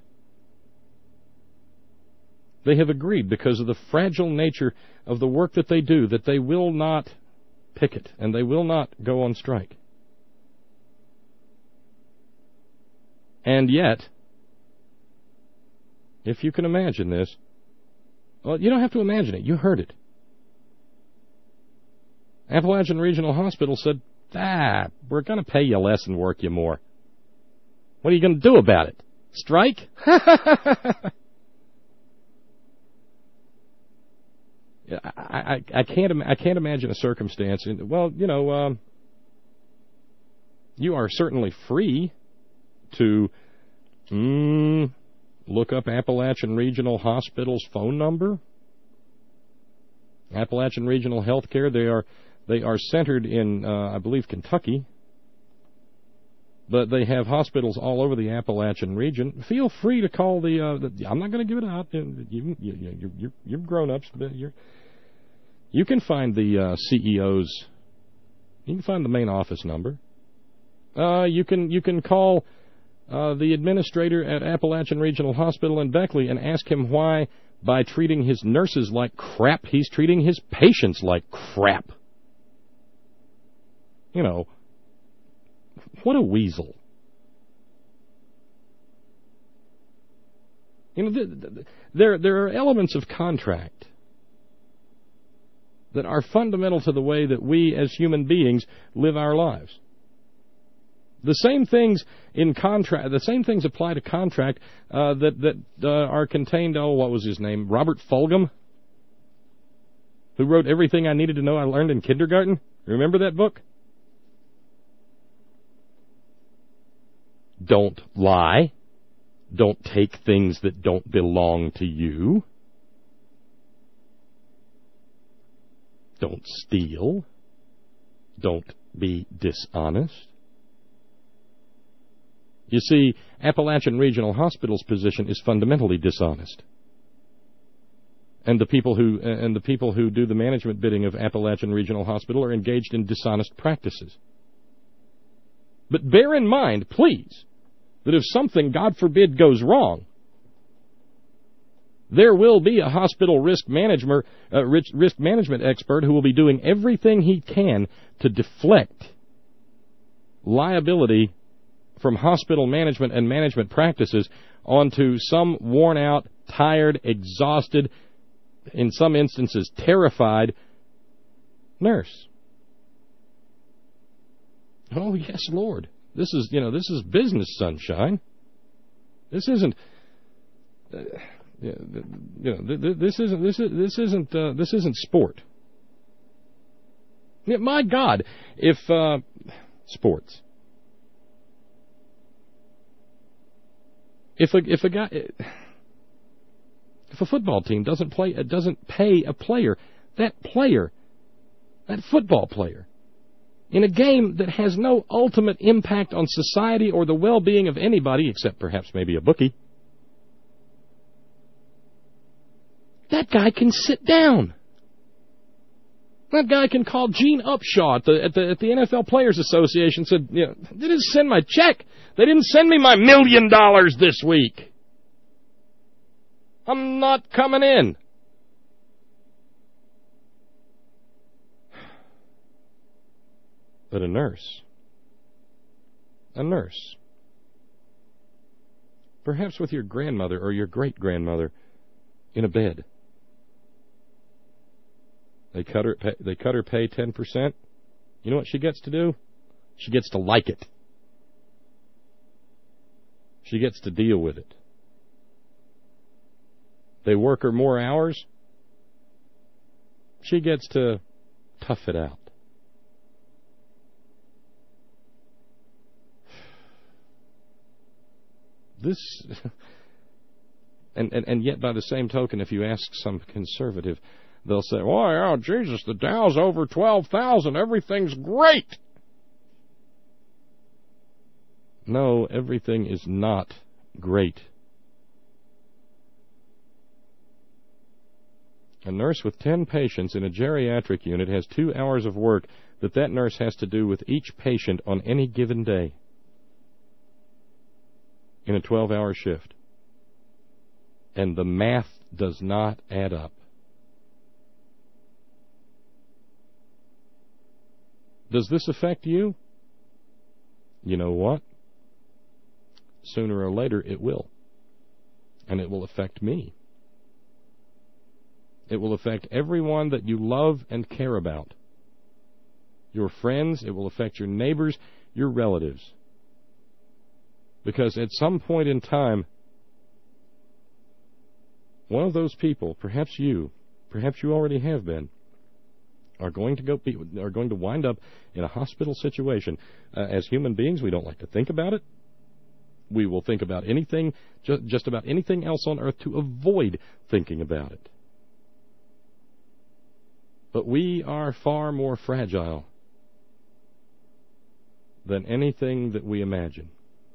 They have agreed, because of the fragile nature of the work that they do, that they will not picket and they will not go on strike. And yet, if you can imagine this, well, you don't have to imagine it. You heard it. Appalachian Regional Hospital said, Ah, we're going to pay you less and work you more. What are you going to do about it? Strike? I, I, I can't I can't imagine a circumstance. In, well, you know, um, you are certainly free to mm, look up Appalachian Regional Hospital's phone number. Appalachian Regional Healthcare. They are they are centered in uh, I believe Kentucky, but they have hospitals all over the Appalachian region. Feel free to call the. Uh, the I'm not going to give it out. You, you, you, you're, you're grown-ups, but you're. You can find the uh, C E O's. You can find the main office number. Uh, you can you can call uh, the administrator at Appalachian Regional Hospital in Beckley and ask him why, by treating his nurses like crap, he's treating his patients like crap. You know, what a weasel. You know, th- th- there there are elements of contract that are fundamental to the way that we as human beings live our lives. The same things in contract, the same things apply to contract uh, that that uh, are contained. Oh, what was his name? Robert Fulghum, who wrote Everything I Needed to Know I Learned in Kindergarten. Remember that book? Don't lie. Don't take things that don't belong to you. Don't steal. Don't be dishonest. You see, Appalachian Regional Hospital's position is fundamentally dishonest. And the people who and the people who do the management bidding of Appalachian Regional Hospital are engaged in dishonest practices. But bear in mind, please, that if something, God forbid, goes wrong, there will be a hospital risk manager, uh, risk management expert who will be doing everything he can to deflect liability from hospital management and management practices onto some worn-out, tired, exhausted, in some instances terrified nurse. Oh, yes, Lord. This is, you know, this is business, sunshine. This isn't... Uh, Yeah, you know, this isn't this is this isn't uh, this isn't sport. Yeah, my God, if uh, sports, if a if a guy, if a football team doesn't play, it doesn't pay a player, that player, that football player, in a game that has no ultimate impact on society or the well-being of anybody except perhaps maybe a bookie. That guy can sit down. That guy can call Gene Upshaw at the at the, at the N F L Players Association and said, you know, they didn't send my check. They didn't send me my million dollars this week. I'm not coming in. But a nurse, a nurse, perhaps with your grandmother or your great-grandmother in a bed. They cut her. Pay, they cut her pay ten percent. You know what she gets to do? She gets to like it. She gets to deal with it. They work her more hours. She gets to tough it out. This, and, and and yet by the same token, if you ask some conservative, they'll say, "Oh, yeah, Jesus, the Dow's over twelve thousand. Everything's great." No, everything is not great. A nurse with ten patients in a geriatric unit has two hours of work that that nurse has to do with each patient on any given day in a twelve-hour shift. And the math does not add up. Does this affect you? You know what? Sooner or later it will. And it will affect me. It will affect everyone that you love and care about. your friends, it will affect your neighbors, your relatives. Because at some point in time, one of those people, perhaps you, perhaps you already have been, are going to go be, are going to wind up in a hospital situation. Uh, as human beings, we don't like to think about it. We will think about anything, ju- just about anything else on earth to avoid thinking about it. But we are far more fragile than anything that we imagine.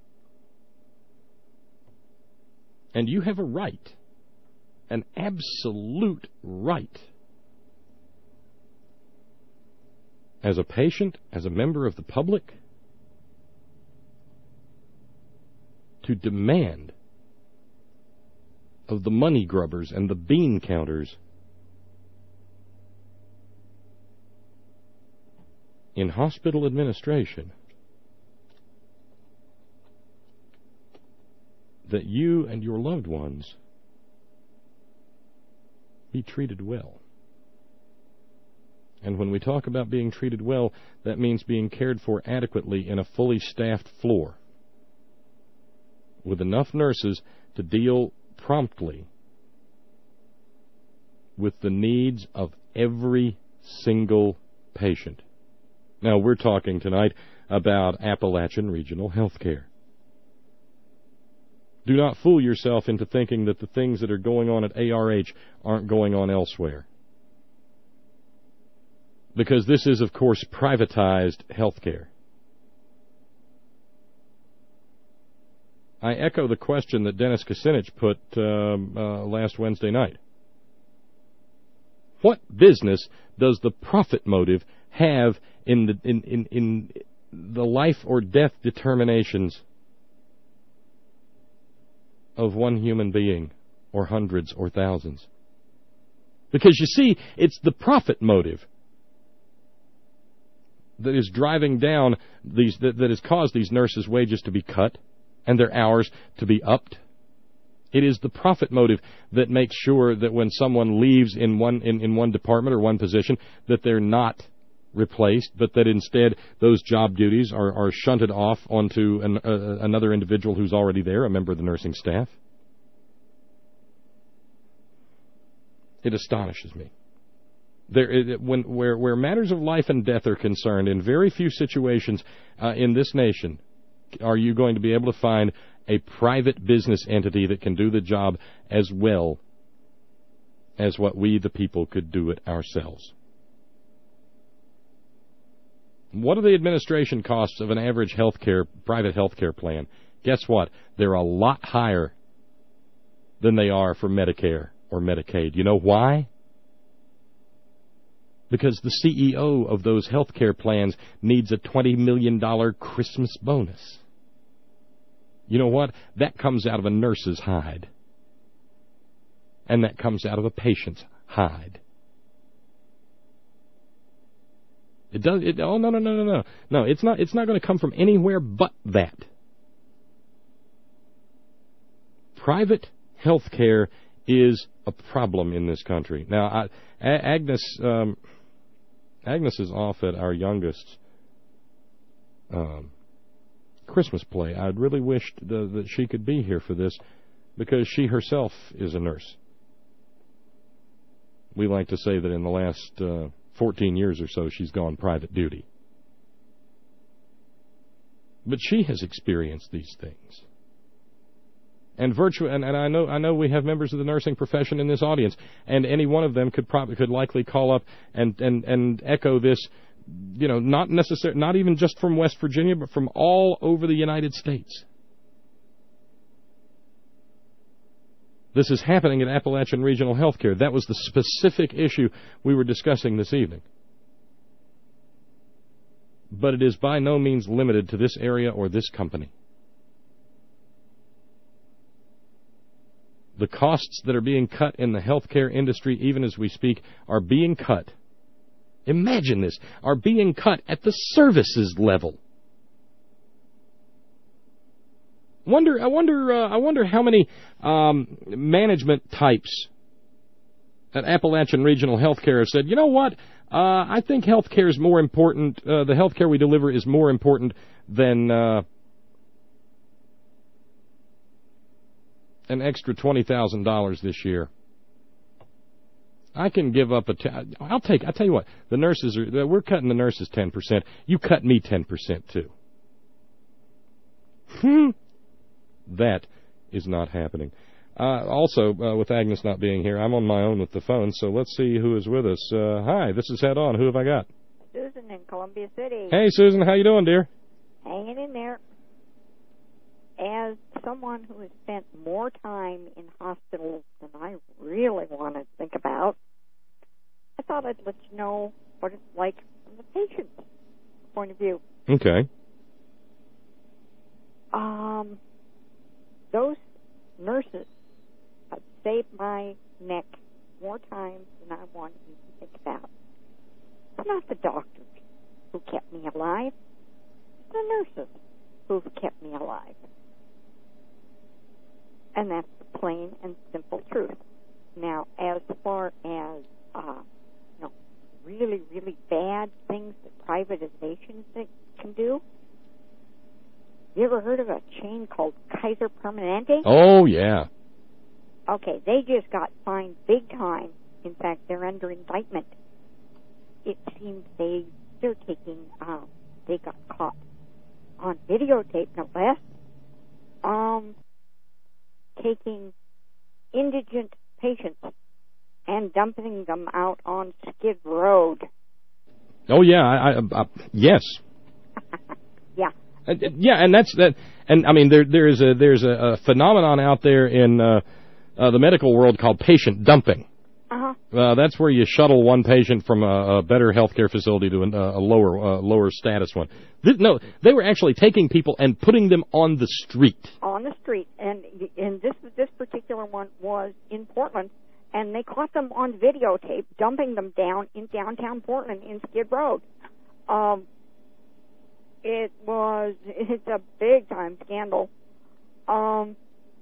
And you have a right, an absolute right, as a patient, as a member of the public, to demand of the money grubbers and the bean counters in hospital administration that you and your loved ones be treated well. And when we talk about being treated well, that means being cared for adequately in a fully staffed floor with enough nurses to deal promptly with the needs of every single patient. Now, we're talking tonight about Appalachian Regional Health Care. Do not fool yourself into thinking that the things that are going on at A R H aren't going on elsewhere. Because this is, of course, privatized health care. I echo the question that Dennis Kucinich put um, uh, last Wednesday night. What business does the profit motive have in the in, in, in the life or death determinations of one human being, or hundreds or thousands? Because you see, it's the profit motive that is driving down these, that, that has caused these nurses' wages to be cut and their hours to be upped. It is the profit motive that makes sure that when someone leaves in one in, in one department or one position, that they're not replaced, but that instead those job duties are, are shunted off onto an, uh, another individual who's already there, a member of the nursing staff. It astonishes me. There, it, when, where, where matters of life and death are concerned, in very few situations uh, in this nation are you going to be able to find a private business entity that can do the job as well as what we, the people, could do it ourselves. What are the administration costs of an average healthcare, private healthcare plan? Guess what? They're a lot higher than they are for Medicare or Medicaid. You know why? Because the C E O of those health care plans needs a twenty million dollars Christmas bonus. You know what? That comes out of a nurse's hide. And that comes out of a patient's hide. It does. It, oh no no no no no no! It's not. It's not going to come from anywhere but that. Private health care is a problem in this country. Now, I, A- Agnes. Um, Agnes is off at our youngest's um, Christmas play. I'd really wished the, that she could be here for this because she herself is a nurse. We like to say that in the last uh, fourteen years or so, she's gone private duty. But she has experienced these things. And virtue, and, and I know, I know we have members of the nursing profession in this audience, and any one of them could probably could likely call up and, and, and echo this. You know, not necessarily, not even just from West Virginia, but from all over the United States. This is happening at Appalachian Regional Health Care. That was the specific issue we were discussing this evening. But it is by no means limited to this area or this company. The costs that are being cut in the healthcare industry, even as we speak, are being cut. Imagine this, are being cut at the services level. Wonder, I wonder, uh, I wonder how many um, management types at Appalachian Regional Healthcare said, you know what, uh, I think healthcare is more important, uh, the healthcare we deliver is more important than uh, an extra twenty thousand dollars this year. I can give up a. T- I'll take. I'll tell you what. The nurses are. We're cutting the nurses ten percent. You cut me ten percent too. Hmm. That is not happening. Uh, also, uh, with Agnes not being here, I'm on my own with the phone. So let's see who is with us. Uh, hi, this is Head On. Who have I got? Susan in Columbia City. Hey, Susan. How you doing, dear? Hanging in there. As someone who has spent more time in hospitals than I really want to think about, I thought I'd let you know what it's like from the patient's point of view. Okay. Um, those nurses have saved my neck more times than I want you to think about. It's not the doctors who kept me alive. It's the nurses who've kept me alive. And that's the plain and simple truth. Now, as far as uh, you know, really, really bad things that privatizations can do, you ever heard of a chain called Kaiser Permanente? Oh, yeah. Okay, they just got fined big time. In fact, they're under indictment. It seems they, they're taking, um, they got caught on videotape, no less, um, taking indigent patients and dumping them out on Skid Road. Oh, yeah, I, I, I yes. Yeah. Uh, yeah, and that's that. And I mean, there there is a there's a, a phenomenon out there in uh, uh, the medical world called patient dumping. Uh-huh. Uh, that's where you shuttle one patient from a, a better healthcare facility to an, uh, a lower uh, lower status one. This, no, they were actually taking people and putting them on the street. On the street, and and this this particular one was in Portland, and they caught them on videotape dumping them down in downtown Portland in Skid Road. Um, it was it's a big time scandal. Um.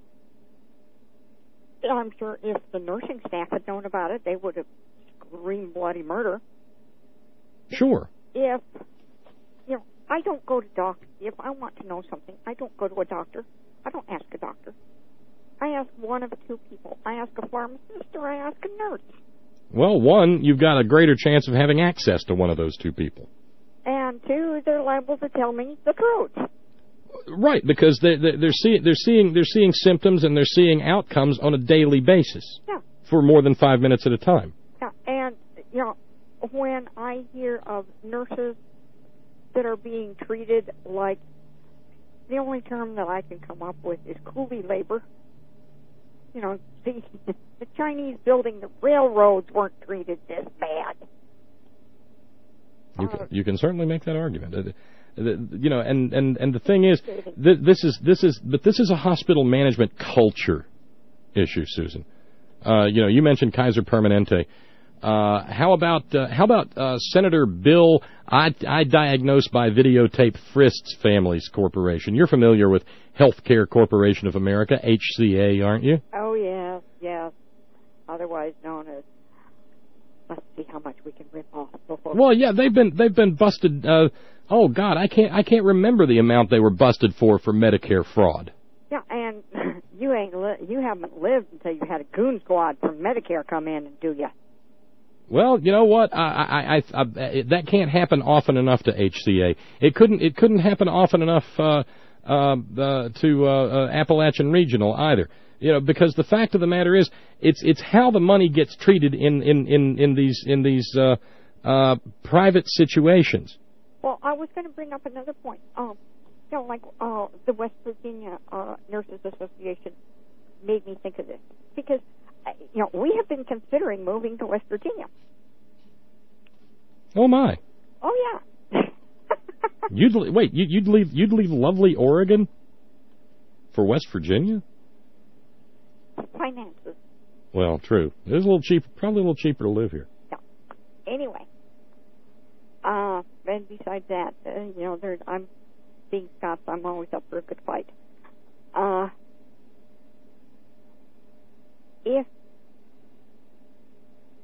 I'm sure if the nursing staff had known about it, they would have screamed bloody murder. Sure. If, you know, I don't go to doctors. If I want to know something, I don't go to a doctor. I don't ask a doctor. I ask one of two people. I ask a pharmacist or I ask a nurse. Well, one, you've got a greater chance of having access to one of those two people. And two, they're liable to tell me the truth. Right, because they, they, they're seeing they're seeing they're seeing symptoms and they're seeing outcomes on a daily basis. Yeah. For more than five minutes at a time. Yeah, and you know, when I hear of nurses that are being treated like, the only term that I can come up with is coolie labor. You know, the the Chinese building the railroads weren't treated this bad. You can, you can certainly make that argument. You know, and, and, and the thing is, th- this is this is but this is a hospital management culture issue, Susan. Uh, you know, you mentioned Kaiser Permanente. Uh, how about uh, how about uh, Senator Bill I, I diagnosed by videotape Frist's Families Corporation? You're familiar with Healthcare Corporation of America, H C A, aren't you? Oh yeah, yeah. Otherwise known as. Let's see how much we can rip off before. Well, yeah, they've been they've been busted. Uh, oh God, I can't I can't remember the amount they were busted for for Medicare fraud. Yeah, and you ain't li- you haven't lived until you had a goon squad from Medicare come in and do you. Well, you know what? I, I, I, I, that can't happen often enough to H C A. It couldn't it couldn't happen often enough uh, uh, uh, to uh, uh, Appalachian Regional either. You know, because the fact of the matter is, it's it's how the money gets treated in in, in, in these in these uh, uh, private situations. Well, I was going to bring up another point. Um, you know, like uh, the West Virginia uh, Nurses Association made me think of this because uh, you know we have been considering moving to West Virginia. Oh my! Oh yeah. you'd wait. You, you'd leave. You'd leave lovely Oregon for West Virginia. Finances. Well, true. It is a little cheap, probably a little cheaper to live here. Yeah. Anyway, uh, and besides that, uh, you know, there, I'm being Scots. I'm always up for a good fight. Uh, if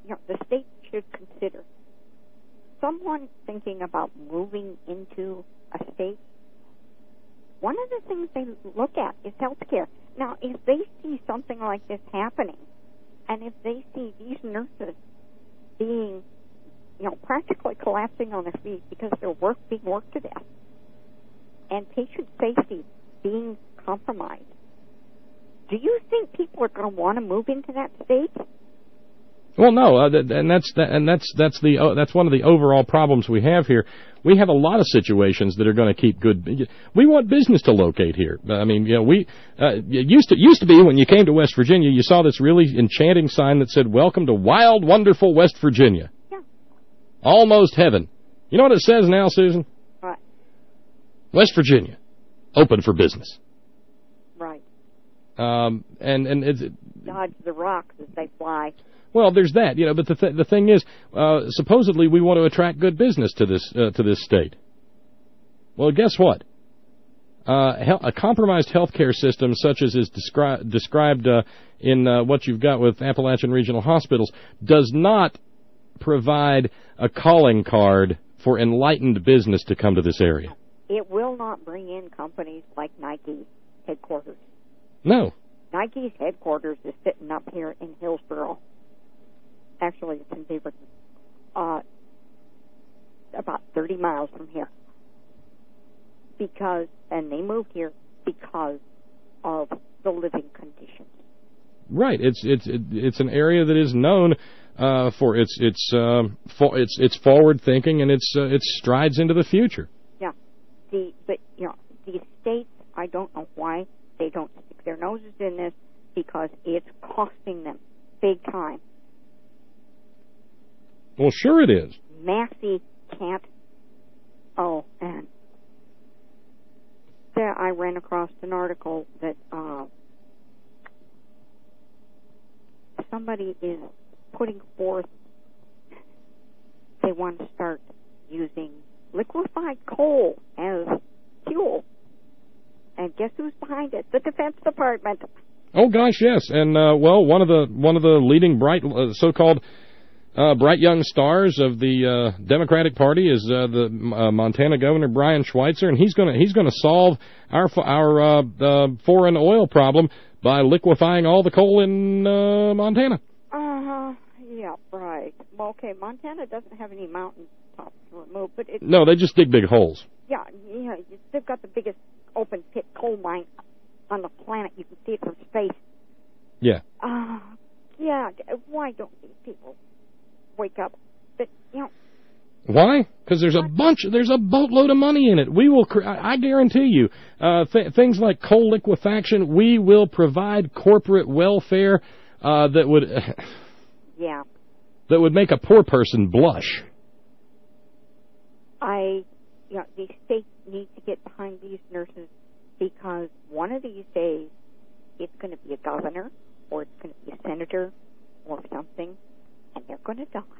you know, the state should consider someone thinking about moving into a state. One of the things they look at is health care. Now, if they see something like this happening, and if they see these nurses being, you know, practically collapsing on their feet because they're work, being worked to death, and patient safety being compromised, do you think people are going to want to move into that state? Well, no, uh, th- and that's that, and that's that's the uh, that's one of the overall problems we have here. We have a lot of situations that are going to keep good. We want business to locate here. I mean, you know, we uh, it used to used to be when you came to West Virginia, you saw this really enchanting sign that said "Welcome to wild, wonderful West Virginia." Yeah. Almost heaven. You know what it says now, Susan? What? West Virginia, open for business. Right. Um, and and it's, dodge the rocks as they fly. Well, there's that, you know. But the th- the thing is, uh, supposedly we want to attract good business to this uh, to this state. Well, guess what? Uh, he- a compromised healthcare system, such as is descri- described uh, in uh, what you've got with Appalachian Regional Hospitals, does not provide a calling card for enlightened business to come to this area. It will not bring in companies like Nike headquarters. No. Nike's headquarters is sitting up here in Hillsboro. Actually, it's in Beaverton. Uh, about thirty miles from here. Because, and they moved here because of the living conditions. Right. It's it's it's an area that is known uh, for its its uh, for its its forward thinking and its uh, its strides into the future. Yeah. The but you know the states, I don't know why they don't stick their noses in this, because it's costing them big time. Well, sure it is. Massey can't. Oh, and there I ran across an article that uh, somebody is putting forth. They want to start using liquefied coal as fuel, and guess who's behind it? The Defense Department. Oh gosh, yes, and uh, well, one of the one of the leading bright uh, so-called Uh, bright young stars of the uh, Democratic Party is uh, the uh, Montana Governor Brian Schweitzer, and he's going to he's going to solve our our uh, uh, foreign oil problem by liquefying all the coal in uh, Montana. Uh huh. Yeah. Right. Well, okay. Montana doesn't have any mountain tops to remove, but it. No, they just dig big holes. Yeah. Yeah. They've got the biggest open pit coal mine on the planet. You can see it from space. Yeah. Uh, yeah. Why don't these people wake up? But, you know, why? Because there's a bunch, there's a boatload of money in it. We will, I guarantee you, uh, th- things like coal liquefaction, we will provide corporate welfare uh, that would, yeah, that would make a poor person blush. I, you know, the states need to get behind these nurses, because one of these days it's going to be a governor, or it's going to be a senator or something, and they're going to die.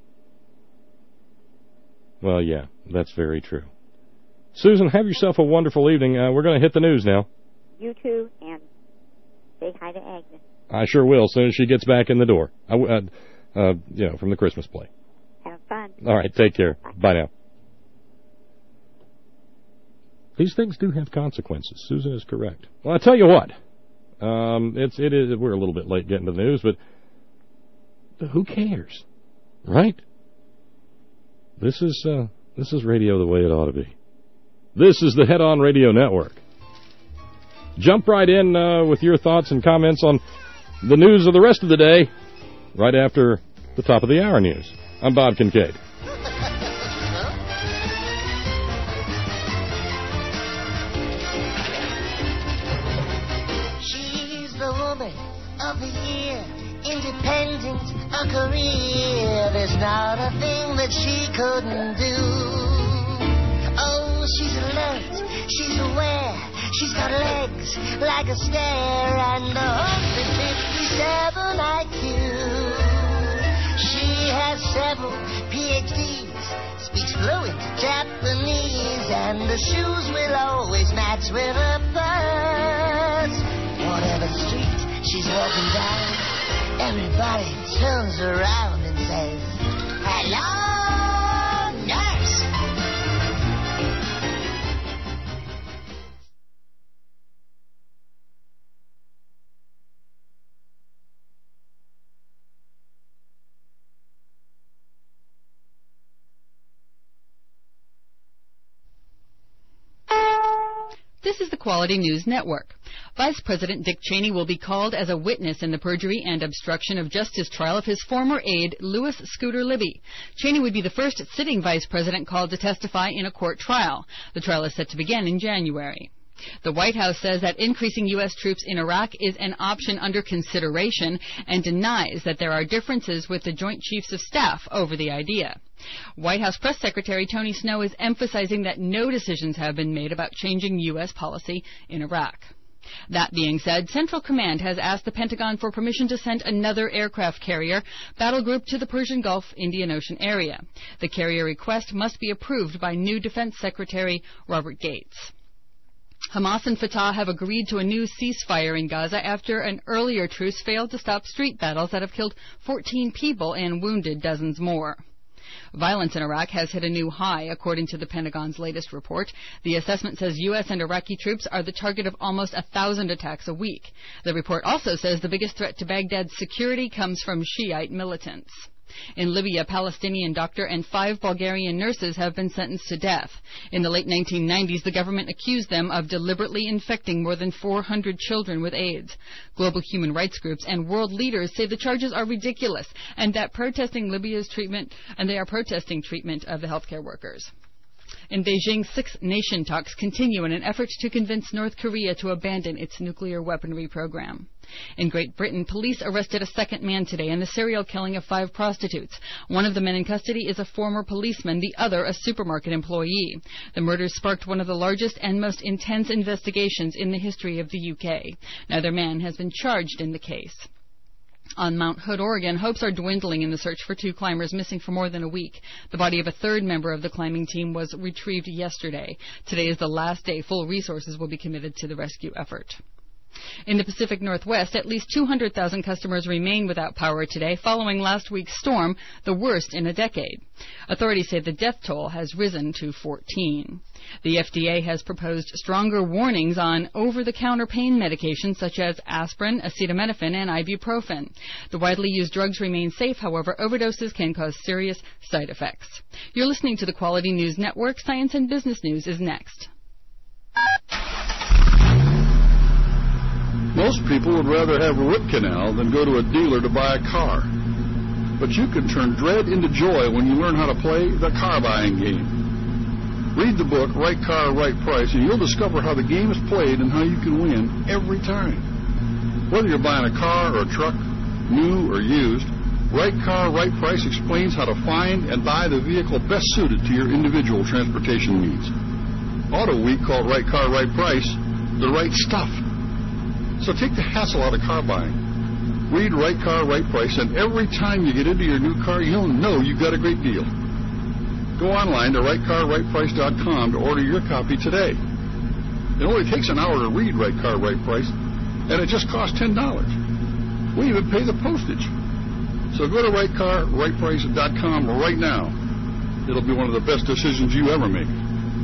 Well, yeah, that's very true. Susan, have yourself a wonderful evening. Uh, we're going to hit the news now. You too, and say hi to Agnes. I sure will, as soon as she gets back in the door. I, uh, uh, you know, from the Christmas play. Have fun. All right, take care. Bye, Bye now. These things do have consequences. Susan is correct. Well, I tell you what. Um, it's it is. We're a little bit late getting to the news, but who cares, right? This is uh, this is radio the way it ought to be. This is the Head On Radio Network. Jump right in uh, with your thoughts and comments on the news of the rest of the day, right after the top of the hour news. I'm Bob Kincaid. She's the woman of the year, independent, a career. There's not a thing that she couldn't do. Oh, she's alert, she's aware, she's got legs like a stair and a one hundred fifty-seven I Q. She has several P H Ds, speaks fluent Japanese, and the shoes will always match with her purse. Whatever street she's walking down, everybody turns around and This is the Quality News Network. Vice President Dick Cheney will be called as a witness in the perjury and obstruction of justice trial of his former aide, Louis Scooter Libby. Cheney would be the first sitting vice president called to testify in a court trial. The trial is set to begin in January. The White House says that increasing U S troops in Iraq is an option under consideration and denies that there are differences with the Joint Chiefs of Staff over the idea. White House Press Secretary Tony Snow is emphasizing that no decisions have been made about changing U S policy in Iraq. That being said, Central Command has asked the Pentagon for permission to send another aircraft carrier battle group to the Persian Gulf, Indian Ocean area. The carrier request must be approved by new Defense Secretary Robert Gates. Hamas and Fatah have agreed to a new ceasefire in Gaza after an earlier truce failed to stop street battles that have killed fourteen people and wounded dozens more. Violence in Iraq has hit a new high, according to the Pentagon's latest report. The assessment says U S and Iraqi troops are the target of almost a thousand attacks a week. The report also says the biggest threat to Baghdad's security comes from Shiite militants. In Libya, a Palestinian doctor and five Bulgarian nurses have been sentenced to death. In the late nineteen nineties, the government accused them of deliberately infecting more than four hundred children with AIDS. Global human rights groups and world leaders say the charges are ridiculous and that protesting Libya's treatment, and they are protesting treatment of the healthcare workers. In Beijing, six-nation talks continue in an effort to convince North Korea to abandon its nuclear weaponry program. In Great Britain, police arrested a second man today in the serial killing of five prostitutes. One of the men in custody is a former policeman, the other a supermarket employee. The murders sparked one of the largest and most intense investigations in the history of the U K. Neither man has been charged in the case. On Mount Hood, Oregon, hopes are dwindling in the search for two climbers missing for more than a week. The body of a third member of the climbing team was retrieved yesterday. Today is the last day full resources will be committed to the rescue effort. In the Pacific Northwest, at least two hundred thousand customers remain without power today following last week's storm, the worst in a decade. Authorities say the death toll has risen to fourteen. The F D A has proposed stronger warnings on over-the-counter pain medications such as aspirin, acetaminophen, and ibuprofen. The widely used drugs remain safe, however, overdoses can cause serious side effects. You're listening to the Quality News Network. Science and Business News is next. Most people would rather have a root canal than go to a dealer to buy a car. But you can turn dread into joy when you learn how to play the car buying game. Read the book, Right Car, Right Price, and you'll discover how the game is played and how you can win every time. Whether you're buying a car or a truck, new or used, Right Car, Right Price explains how to find and buy the vehicle best suited to your individual transportation needs. Auto Week called Right Car, Right Price the right stuff. So take the hassle out of car buying. Read Right Car, Right Price, and every time you get into your new car, you'll know you've got a great deal. Go online to right car right price dot com to order your copy today. It only takes an hour to read Right Car, Right Price, and it just costs ten dollars. We even pay the postage. So go to right car right price dot com right now. It'll be one of the best decisions you ever make.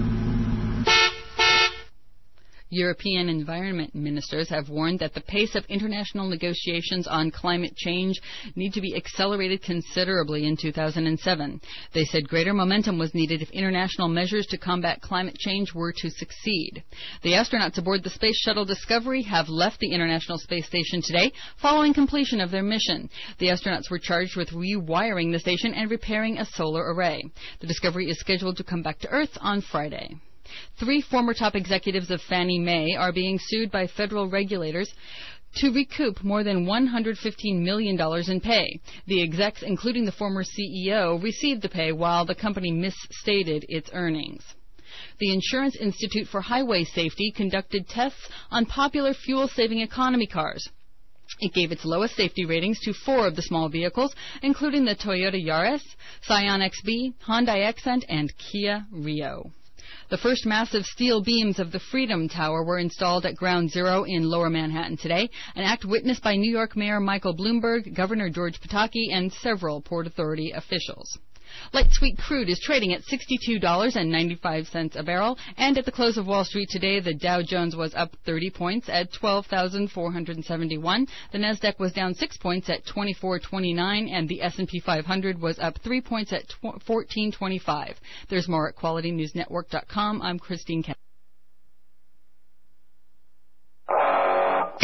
European environment ministers have warned that the pace of international negotiations on climate change need to be accelerated considerably in two thousand seven. They said greater momentum was needed if international measures to combat climate change were to succeed. The astronauts aboard the Space Shuttle Discovery have left the International Space Station today following completion of their mission. The astronauts were charged with rewiring the station and repairing a solar array. The Discovery is scheduled to come back to Earth on Friday. Three former top executives of Fannie Mae are being sued by federal regulators to recoup more than one hundred fifteen million dollars in pay. The execs, including the former C E O, received the pay while the company misstated its earnings. The Insurance Institute for Highway Safety conducted tests on popular fuel-saving economy cars. It gave its lowest safety ratings to four of the small vehicles, including the Toyota Yaris, Scion X B, Hyundai Accent, and Kia Rio. The first massive steel beams of the Freedom Tower were installed at Ground Zero in Lower Manhattan today, an act witnessed by New York Mayor Michael Bloomberg, Governor George Pataki, and several Port Authority officials. Light sweet crude is trading at sixty-two dollars and ninety-five cents a barrel, and at the close of Wall Street today, the Dow Jones was up thirty points at twelve thousand four hundred seventy-one. The Nasdaq was down six points at twenty-four twenty-nine, and the S and P five hundred was up three points at fourteen twenty-five. There's more at quality news network dot com. I'm Christine Kennedy.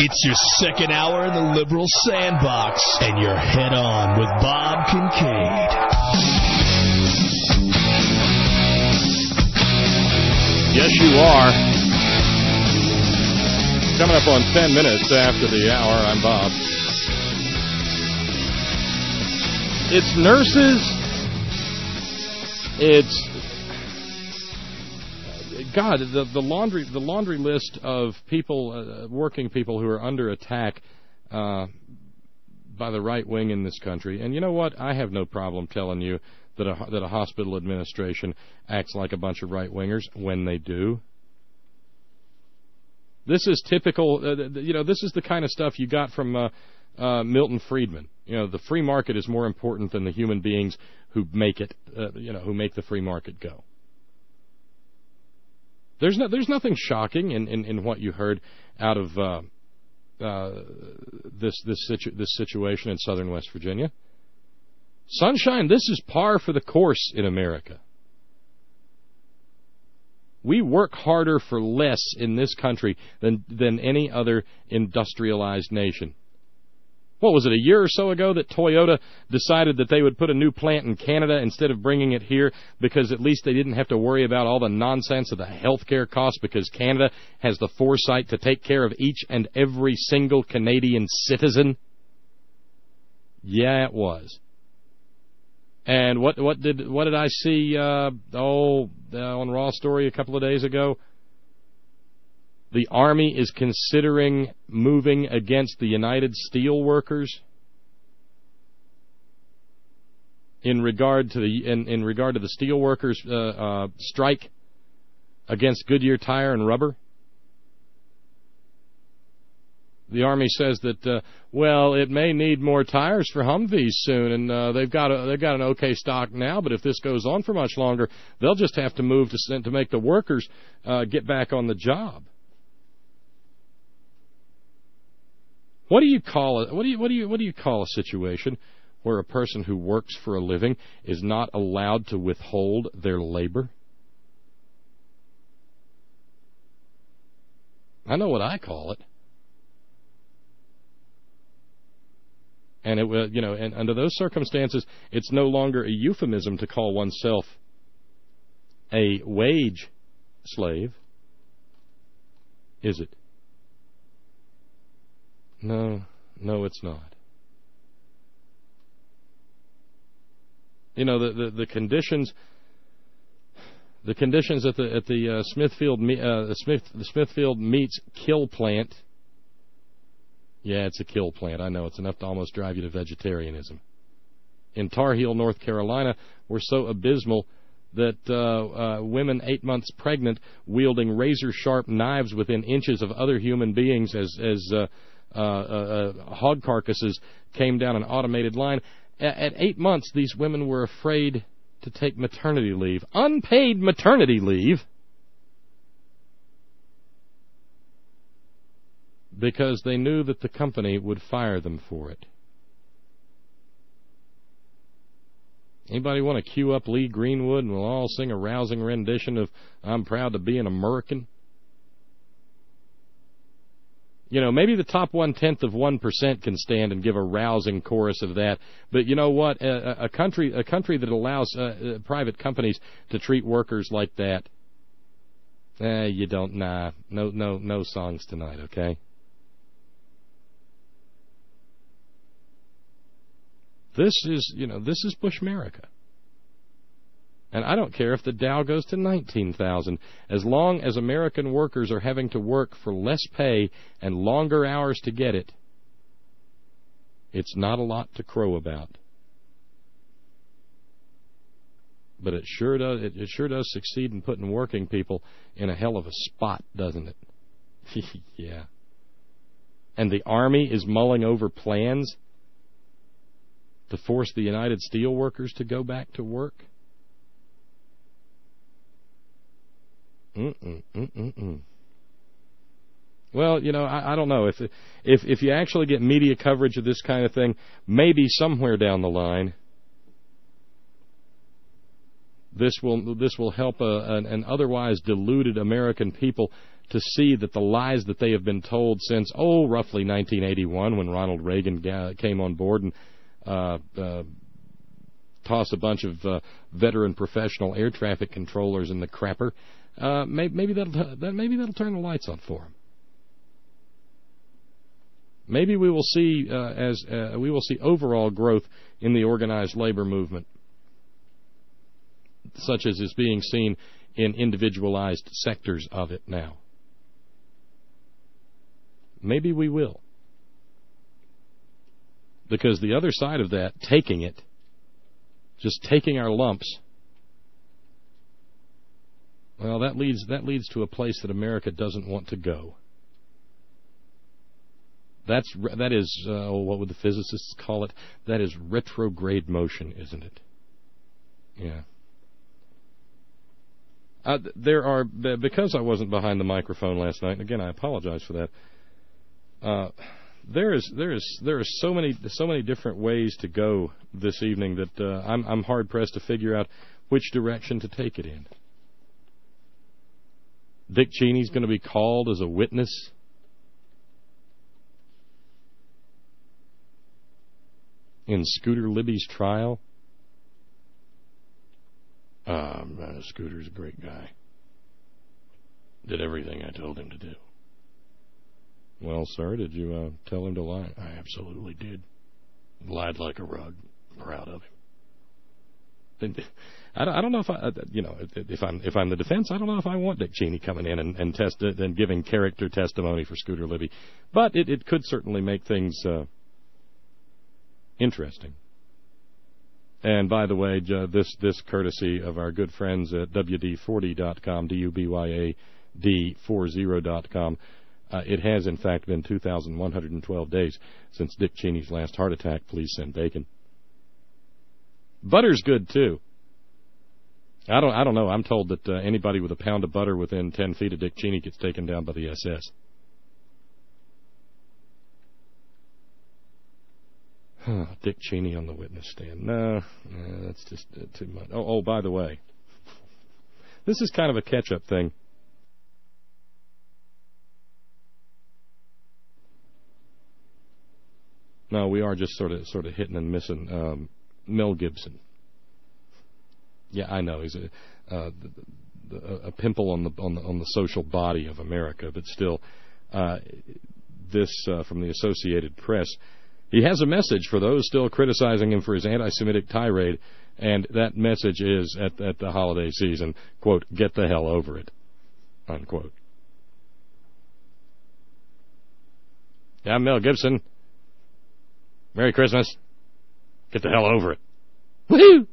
It's your second hour in the liberal sandbox, and you're head on with Bob Kincaid. Yes, you are. Coming up on ten minutes after the hour, I'm Bob. It's nurses. It's God. The the laundry the laundry list of people, uh, working people who are under attack uh, by the right wing in this country. And you know what? I have no problem telling you that a that a hospital administration acts like a bunch of right wingers when they do. This is typical. Uh, you know, this is the kind of stuff you got from uh, uh, Milton Friedman. You know, the free market is more important than the human beings who make it. Uh, you know, who make the free market go. There's no, there's nothing shocking in, in, in what you heard out of uh, uh, this this situ- this situation in southern West Virginia. Sunshine, this is par for the course in America. We work harder for less in this country than than any other industrialized nation. What was it, a year or so ago that Toyota decided that they would put a new plant in Canada instead of bringing it here because at least they didn't have to worry about all the nonsense of the health care costs because Canada has the foresight to take care of each and every single Canadian citizen? Yeah, it was. And what what did what did I see uh, oh uh, on Raw Story a couple of days ago? The Army is considering moving against the United Steelworkers in regard to the in, in regard to the steelworkers uh, uh, strike against Goodyear Tire and Rubber. The Army says that uh, well, it may need more tires for Humvees soon, and uh, they've got a, they've got an okay stock now. But if this goes on for much longer, they'll just have to move to to make the workers uh, get back on the job. What do you call it? What do you what do you what do you call a situation where a person who works for a living is not allowed to withhold their labor? I know what I call it. And it will, you know, and under those circumstances, it's no longer a euphemism to call oneself a wage slave, is it? No, no, it's not. You know, the, the, the conditions, the conditions at the at the uh, Smithfield uh, the Smith the Smithfield Meats kill plant. Yeah, it's a kill plant. I know it's enough to almost drive you to vegetarianism. In Tar Heel, North Carolina, were so abysmal that uh, uh, women eight months pregnant wielding razor-sharp knives within inches of other human beings as as uh, uh, uh, uh, hog carcasses came down an automated line. A- at eight months, these women were afraid to take maternity leave, unpaid maternity leave, because they knew that the company would fire them for it. Anybody want to cue up Lee Greenwood and we'll all sing a rousing rendition of I'm Proud to Be an American? You know, maybe the top one-tenth of one percent can stand and give a rousing chorus of that. But you know what? A, a country a country that allows uh, uh, private companies to treat workers like that, eh, you don't, nah, no, no, no songs tonight, okay? This is, you know, this is Bushmerica. And I don't care if the Dow goes to nineteen thousand. As long as American workers are having to work for less pay and longer hours to get it, it's not a lot to crow about. But it sure does, it, it sure does succeed in putting working people in a hell of a spot, doesn't it? Yeah. And the Army is mulling over plans to force the United Steelworkers to go back to work? Mm-mm, mm-mm-mm. Well, you know, I, I don't know. If, if if you actually get media coverage of this kind of thing, maybe somewhere down the line, this will this will help a, an, an otherwise deluded American people to see that the lies that they have been told since, oh, roughly nineteen eighty-one, when Ronald Reagan ga- came on board and uh, uh, tossed a bunch of uh, veteran professional air traffic controllers in the crapper, uh, may- maybe, that'll, that, maybe that'll turn the lights on for them. Maybe we will see uh, as uh, we will see overall growth in the organized labor movement, such as is being seen in individualized sectors of it now. Maybe we will. Because the other side of that, taking it, just taking our lumps, well, that leads that leads to a place that America doesn't want to go. That's that is uh, what would the physicists call it? That is retrograde motion, isn't it? Yeah. Uh, there are, because I wasn't behind the microphone last night, and again I apologize for that. Uh, there is there is there are so many so many different ways to go this evening that uh, I'm I'm hard pressed to figure out which direction to take it in. Dick Cheney's going to be called as a witness. In Scooter Libby's trial. Um, uh, Scooter's a great guy. Did everything I told him to do. Well, sir, did you uh, tell him to lie? I absolutely did. Lied like a rug. Proud of him. I don't, I don't know if I, you know, if I'm if I'm the defense, I don't know if I want Dick Cheney coming in and and test it and giving character testimony for Scooter Libby, but it, it could certainly make things uh, interesting. And by the way, uh, this this courtesy of our good friends at W D forty dot com, D U B Y A D forty dot com. Uh, it has, in fact, been two thousand one hundred twelve days since Dick Cheney's last heart attack. Please send bacon. Butter's good, too. I don't I don't know. I'm told that uh, anybody with a pound of butter within ten feet of Dick Cheney gets taken down by the S S. Dick Cheney on the witness stand. No, no that's just uh, too much. Oh, oh, by the way, this is kind of a catch-up thing. No, we are just sort of sort of hitting and missing um, Mel Gibson. Yeah, I know he's a uh, the, the, a pimple on the on the on the social body of America, but still, uh, this uh, from the Associated Press. He has a message for those still criticizing him for his anti-Semitic tirade, and that message is, at, at the holiday season, quote, get the hell over it, unquote. Yeah, I'm Mel Gibson. Merry Christmas. Get the hell over it. Woohoo!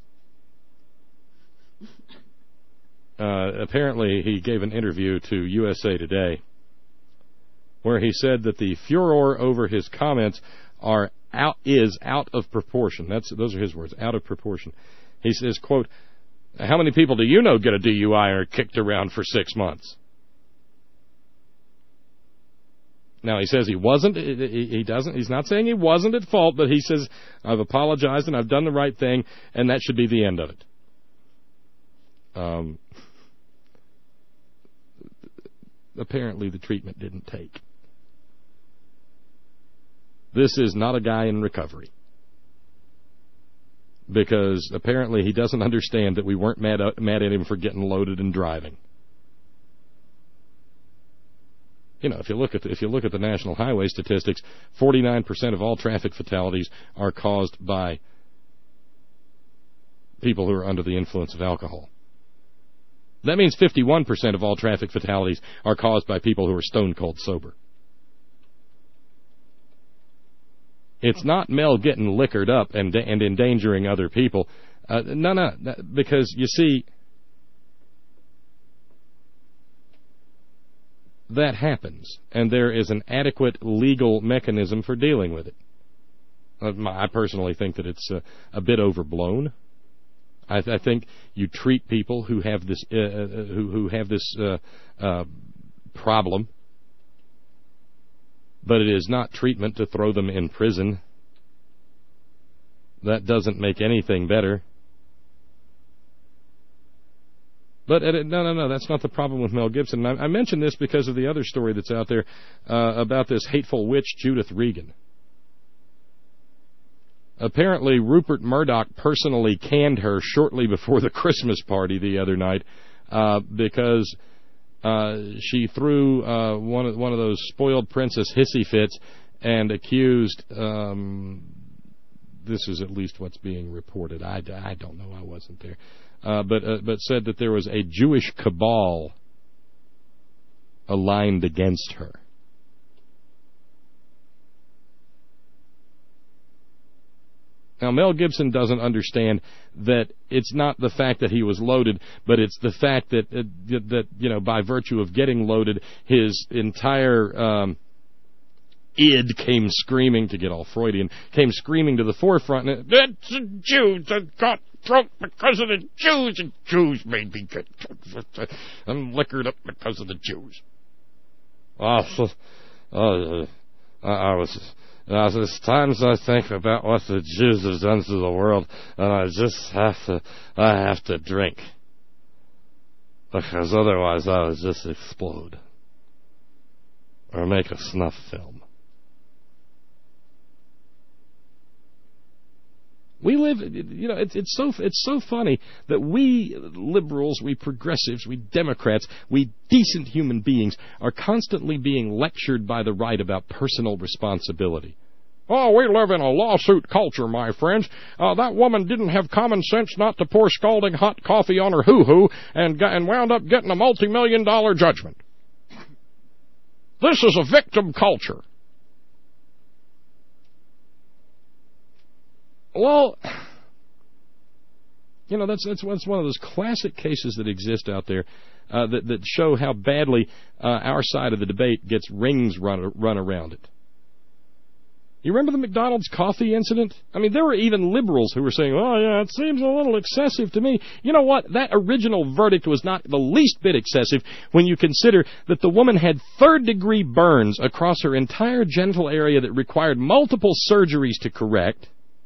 Uh, apparently, he gave an interview to U S A Today where he said that the furor over his comments are out is out of proportion. That's those are his words, out of proportion. He says, quote, how many people do you know get a D U I or kicked around for six months? Now, he says he wasn't, he doesn't, he's not saying he wasn't at fault, but he says, I've apologized and I've done the right thing, and that should be the end of it. Um, apparently the treatment didn't take. This is not a guy in recovery. Because apparently he doesn't understand that we weren't mad at, mad at him for getting loaded and driving. You know, if you look at the, if you look at the national highway statistics, forty-nine percent of all traffic fatalities are caused by people who are under the influence of alcohol. That means fifty-one percent of all traffic fatalities are caused by people who are stone cold sober. It's not Mel getting liquored up and and endangering other people. Uh, no, no, because you see, that happens, and there is an adequate legal mechanism for dealing with it. I personally think that it's a, a bit overblown. I, I think you treat people who have this uh, who who have this uh, uh, problem, but it is not treatment to throw them in prison. That doesn't make anything better. But uh, no, no, no, that's not the problem with Mel Gibson. I, I mention this because of the other story that's out there uh, about this hateful witch, Judith Regan. Apparently, Rupert Murdoch personally canned her shortly before the Christmas party the other night uh, because uh, she threw uh, one of one of those spoiled princess hissy fits and accused. Um, this is at least what's being reported. I, I don't know. I wasn't there. Uh, but uh, but said that there was a Jewish cabal aligned against her. Now, Mel Gibson doesn't understand that it's not the fact that he was loaded, but it's the fact that uh, that you know, by virtue of getting loaded, his entire um, id came screaming, to get all Freudian, came screaming to the forefront. And it, it's the Jews that got drunk because of the Jews, and Jews made me get drunk. I'm liquored up because of the Jews. Oh, so, uh, I was, uh, there's times I think about what the Jews have done to the world, and I just have to, I have to drink. Because otherwise I would just explode. Or make a snuff film. We live, you know, it's, it's so it's so funny that we liberals, we progressives, we Democrats, we decent human beings are constantly being lectured by the right about personal responsibility. Oh, we live in a lawsuit culture, my friends. Uh, that woman didn't have common sense not to pour scalding hot coffee on her hoo-hoo and, got, and wound up getting a multi-million dollar judgment. This is a victim culture. Well, you know, that's, that's that's one of those classic cases that exist out there uh, that, that show how badly uh, our side of the debate gets rings run, run around it. You remember the McDonald's coffee incident? I mean, there were even liberals who were saying, oh, yeah, it seems a little excessive to me. You know what? That original verdict was not the least bit excessive when you consider that the woman had third-degree burns across her entire genital area that required multiple surgeries to correct.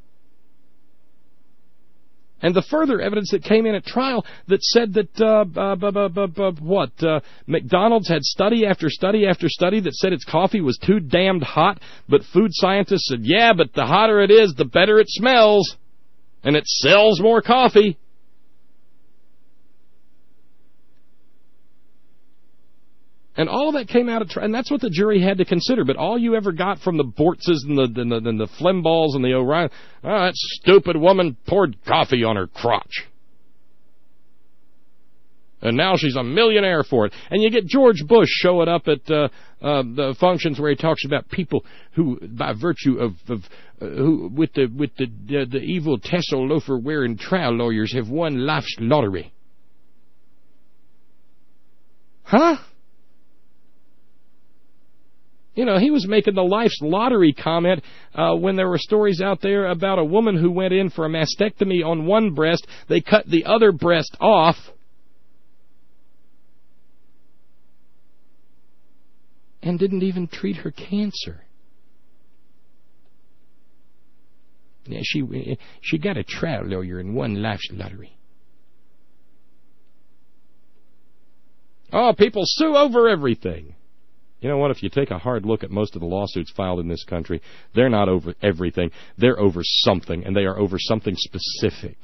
And the further evidence that came in at trial that said that, uh, uh, bu- bu- bu- bu- what, uh, McDonald's had study after study after study that said its coffee was too damned hot, but food scientists said, yeah, but the hotter it is, the better it smells, and it sells more coffee. And all of that came out of trial, and that's what the jury had to consider. But all you ever got from the Bortzes and the, and the, and the Flemballs and the O'Reilly, oh, that stupid woman poured coffee on her crotch. And now she's a millionaire for it. And you get George Bush showing up at uh, uh, the functions where he talks about people who, by virtue of, of uh, who, with the with the uh, the evil tassel loafer wearing trial lawyers, have won life's lottery. Huh? You know, he was making the life's lottery comment uh, when there were stories out there about a woman who went in for a mastectomy on one breast. They cut the other breast off. And didn't even treat her cancer. Yeah, she she got a trial lawyer and won life's lottery. Oh, people sue over everything. You know what? If you take a hard look at most of the lawsuits filed in this country, they're not over everything. They're over something, and they are over something specific.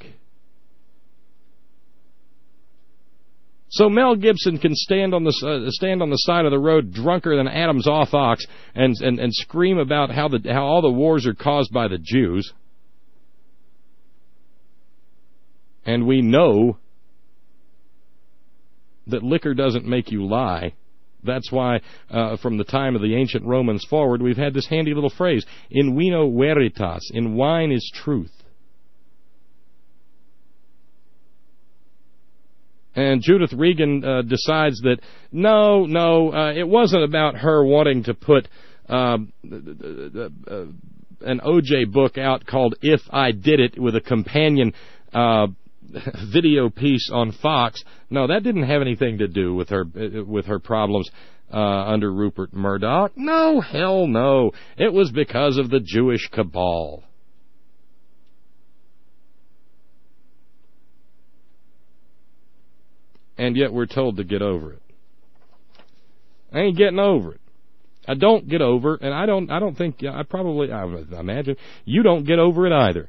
So Mel Gibson can stand on the uh, stand on the side of the road, drunker than Adam's off ox, and and, and scream about how the how all the wars are caused by the Jews. And we know that liquor doesn't make you lie. That's why, uh, from the time of the ancient Romans forward, we've had this handy little phrase, in vino veritas, in wine is truth. And Judith Regan uh, decides that, no, no, uh, it wasn't about her wanting to put uh, uh, an O J book out called If I Did It with a companion uh video piece on Fox. No, that didn't have anything to do with her with her problems uh, under Rupert Murdoch. No, hell no. It was because of the Jewish cabal. and yet we're told to get over it. I ain't getting over it. I don't get over, and I don't. I don't think. I probably. I imagine you don't get over it either.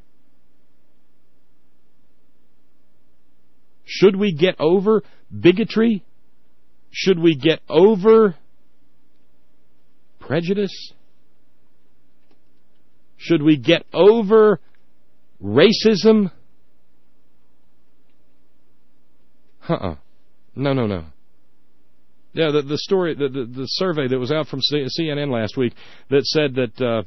Should we get over bigotry? Should we get over prejudice? Should we get over racism? Uh-uh. No, no, no. Yeah, the, the story, the, the, the survey that was out from C N N last week that said that uh,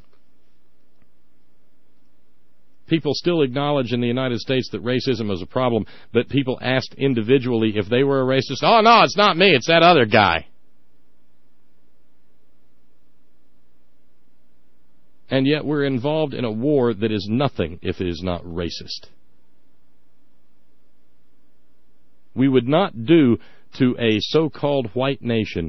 people still acknowledge in the United States that racism is a problem, but people asked individually if they were a racist. Oh, no, it's not me, it's that other guy. And yet we're involved in a war that is nothing if it is not racist. We would not do to a so-called white nation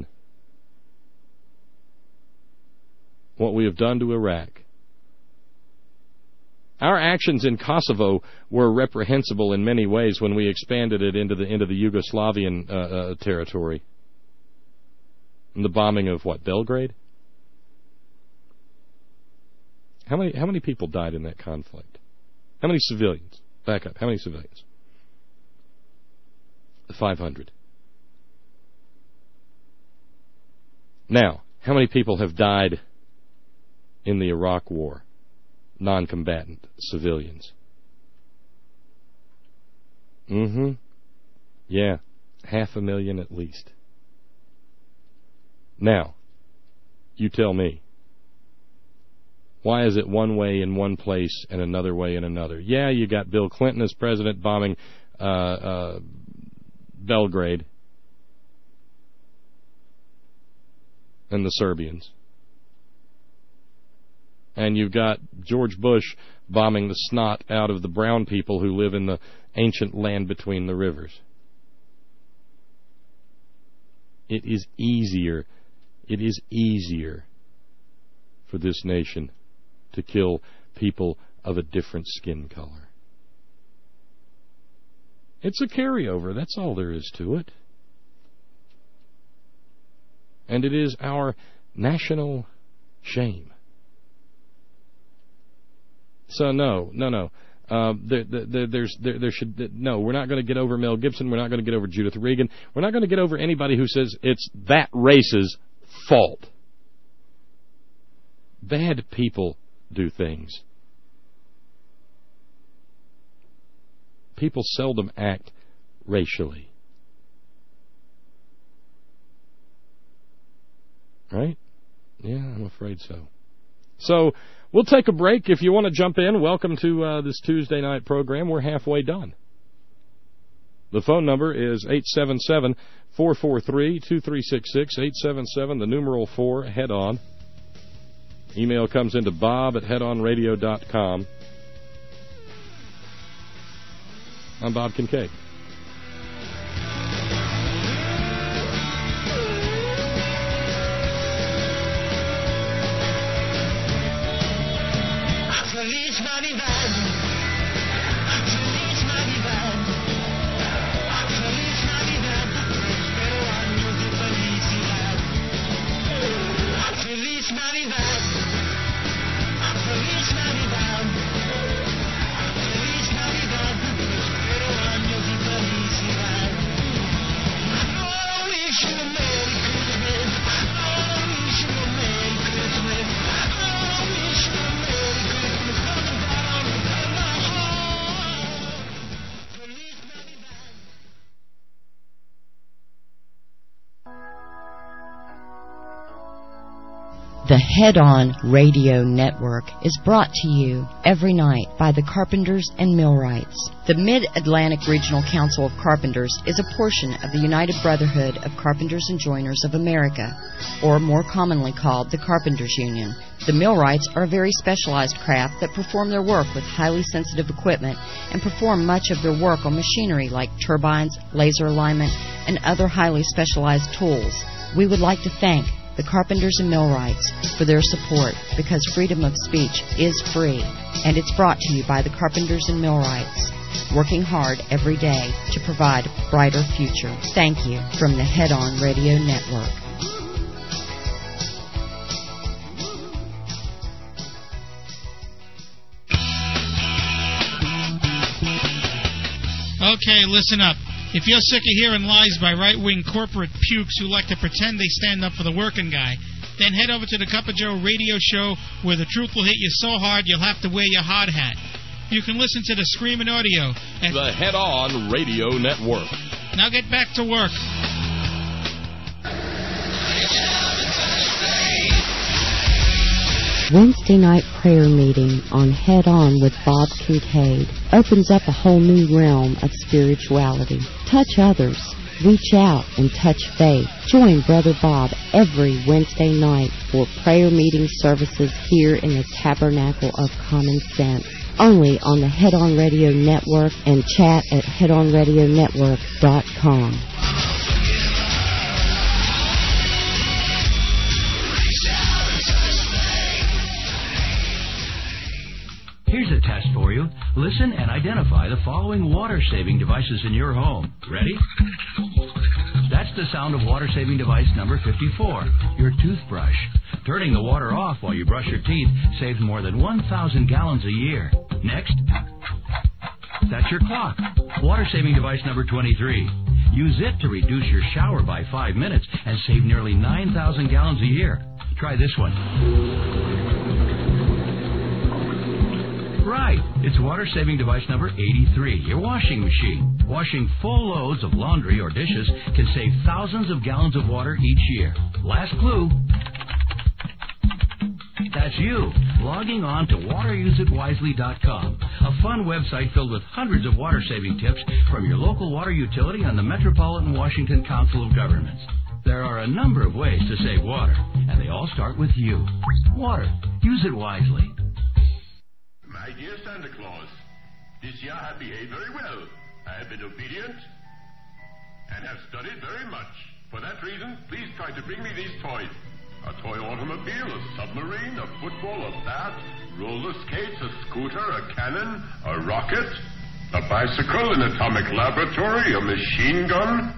what we have done to Iraq. Our actions in Kosovo were reprehensible in many ways when we expanded it into the into the Yugoslavian uh, uh, territory. And the bombing of what, Belgrade? How many how many people died in that conflict? How many civilians? Back up. How many civilians? five hundred. Now, how many people have died in the Iraq War? Non-combatant civilians. Mm-hmm. Yeah, half a million at least. Now, you tell me. Why is it one way in one place and another way in another? Yeah, you got Bill Clinton as president bombing uh, uh, Belgrade and the Serbians. And you've got George Bush bombing the snot out of the brown people who live in the ancient land between the rivers. It is easier, it is easier for this nation to kill people of a different skin color. It's a carryover, that's all there is to it. And it is our national shame. So no, no, no. Uh, there, there, there's, there, there should no. We're not going to get over Mel Gibson. We're not going to get over Judith Regan. We're not going to get over anybody who says it's that race's fault. Bad people do things. People seldom act racially. Right? Yeah, I'm afraid so. So, we'll take a break. If you want to jump in, welcome to uh, this Tuesday night program. We're halfway done. The phone number is eight seven seven, four four three, two three six six, eight seven seven, the numeral four, head on. Email comes into bob at head on radio dot com. I'm Bob Kincaid. Feliz Navidad. Feliz Navidad. Feliz Navidad. Prospero año de felicidad. Feliz Navidad. Feliz Navidad. Feliz Navidad. Prospero año de felicidad. I wish you a Merry Christmas. I wish you a Merry Christmas. I wish you a Merry Christmas. The Head On Radio Network is brought to you every night by the Carpenters and Millwrights. The Mid-Atlantic Regional Council of Carpenters is a portion of the United Brotherhood of Carpenters and Joiners of America, or more commonly called the Carpenters Union. The Millwrights are a very specialized craft that perform their work with highly sensitive equipment and perform much of their work on machinery like turbines, laser alignment, and other highly specialized tools. We would like to thank the Carpenters and Millwrights for their support, because freedom of speech is free, and it's brought to you by the Carpenters and Millwrights. working hard every day to provide a brighter future. Thank you from the Head On Radio Network. Okay, listen up. If you're sick of hearing lies by right-wing corporate pukes who like to pretend they stand up for the working guy, then head over to the Cup of Joe radio show where the truth will hit you so hard you'll have to wear your hard hat. You can listen to the Screaming Audio at the Head On Radio Network. Now get back to work. Wednesday night prayer meeting on Head On with Bob Kincaid opens up a whole new realm of spirituality. Touch others. Reach out and touch faith. Join Brother Bob every Wednesday night for prayer meeting services here in the Tabernacle of Common Sense. Only on the Head On Radio Network and chat at head on radio network dot com. Here's a test for you. Listen and identify the following water-saving devices in your home. Ready? That's the sound of water-saving device number fifty-four, your toothbrush. Turning the water off while you brush your teeth saves more than one thousand gallons a year. Next, that's your clock. Water-saving device number twenty-three. Use it to reduce your shower by five minutes and save nearly nine thousand gallons a year. Try this one. Right. It's water-saving device number eighty-three, your washing machine. Washing full loads of laundry or dishes can save thousands of gallons of water each year. Last clue. That's you, logging on to water use it wisely dot com, a fun website filled with hundreds of water-saving tips from your local water utility and the Metropolitan Washington Council of Governments. There are a number of ways to save water, and they all start with you. Water. Use it wisely. My dear Santa Claus, this year I have behaved very well. I have been obedient and have studied very much. For that reason, please try to bring me these toys. A toy automobile, a submarine, a football, a bat, roller skates, a scooter, a cannon, a rocket, a bicycle, an atomic laboratory, a machine gun.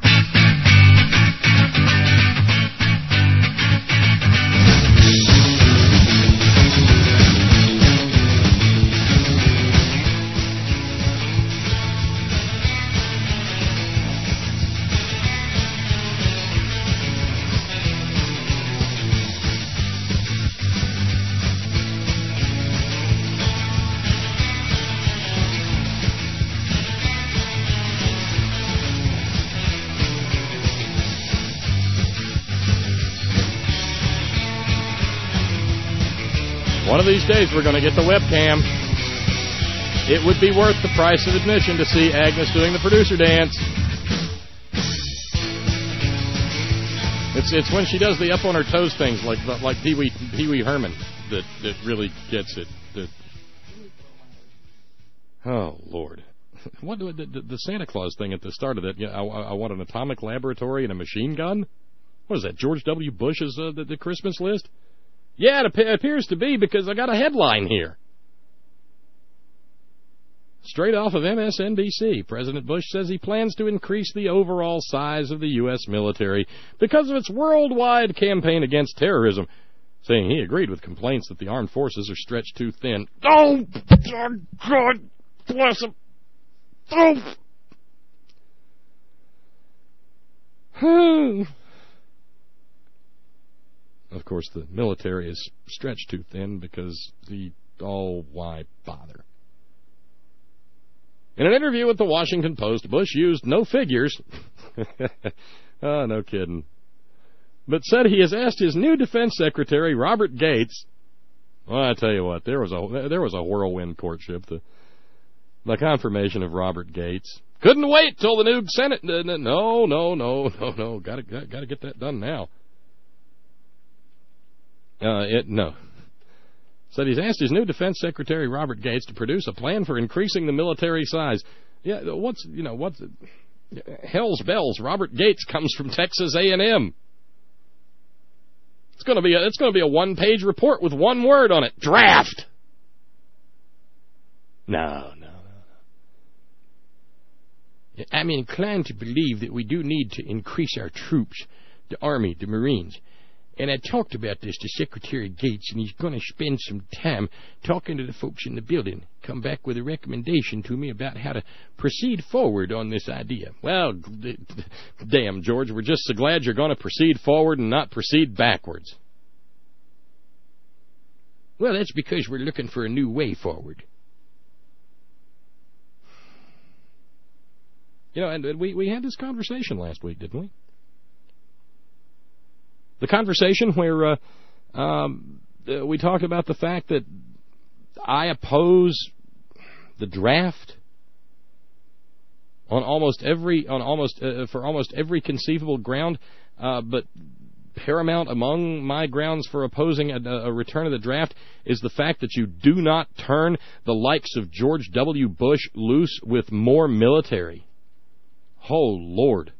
One of these days we're going to get the webcam. It would be worth the price of admission to see Agnes doing the producer dance. It's it's when she does the up on her toes things like like Pee Wee Pee Wee Herman that that really gets it. That, oh Lord, what the, the, the Santa Claus thing at the start of that? Yeah, I, I want an atomic laboratory and a machine gun. What is that? George W. Bush's uh, the, the Christmas list? Yeah, it appears to be because I got a headline here. Straight off of M S N B C, President Bush says he plans to increase the overall size of the U S military because of its worldwide campaign against terrorism, saying he agreed with complaints that the armed forces are stretched too thin. Oh, God bless him. Oh. Of course, the military is stretched too thin because the, oh, why bother? In an interview with the Washington Post, Bush used no figures. Oh, no kidding. But said he has asked his new defense secretary, Robert Gates. Well, I tell you what, there was a there was a whirlwind courtship. The the confirmation of Robert Gates. Couldn't wait till the new Senate. No, no, no, no, no. Got to got to get that done now. Uh, it no. Said he's asked his new defense secretary Robert Gates to produce a plan for increasing the military size. Yeah, what's you know what's hell's bells? Robert Gates comes from Texas A and M. It's gonna be a, it's gonna be a one-page report with one word on it: draft. No, no, no. I'm inclined to believe that we do need to increase our troops, the Army, the Marines. And I talked about this to Secretary Gates, and he's going to spend some time talking to the folks in the building, come back with a recommendation to me about how to proceed forward on this idea. Well, d- d- damn, George, we're just so glad you're going to proceed forward and not proceed backwards. Well, that's because we're looking for a new way forward. You know, and we, we had this conversation last week, didn't we? The conversation where uh, um, uh, we talked about the fact that I oppose the draft on almost every on almost uh, for almost every conceivable ground, uh, but paramount among my grounds for opposing a, a return of the draft is the fact that you do not turn the likes of George W. Bush loose with more military. Oh, Lord.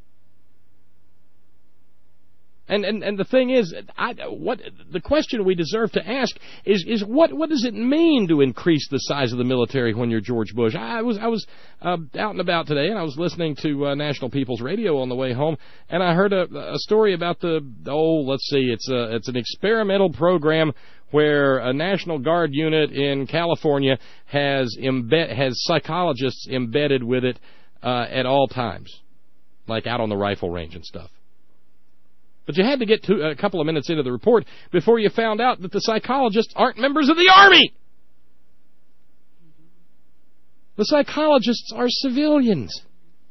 And, and and the thing is, I, what the question we deserve to ask is is what what does it mean to increase the size of the military when you're George Bush? I was I was uh, out and about today, and I was listening to uh, National People's Radio on the way home, and I heard a, a story about the oh let's see it's a it's an experimental program where a National Guard unit in California has embed has psychologists embedded with it uh, at all times, like out on the rifle range and stuff. But you had to get to a couple of minutes into the report before you found out that the psychologists aren't members of the Army. The psychologists are civilians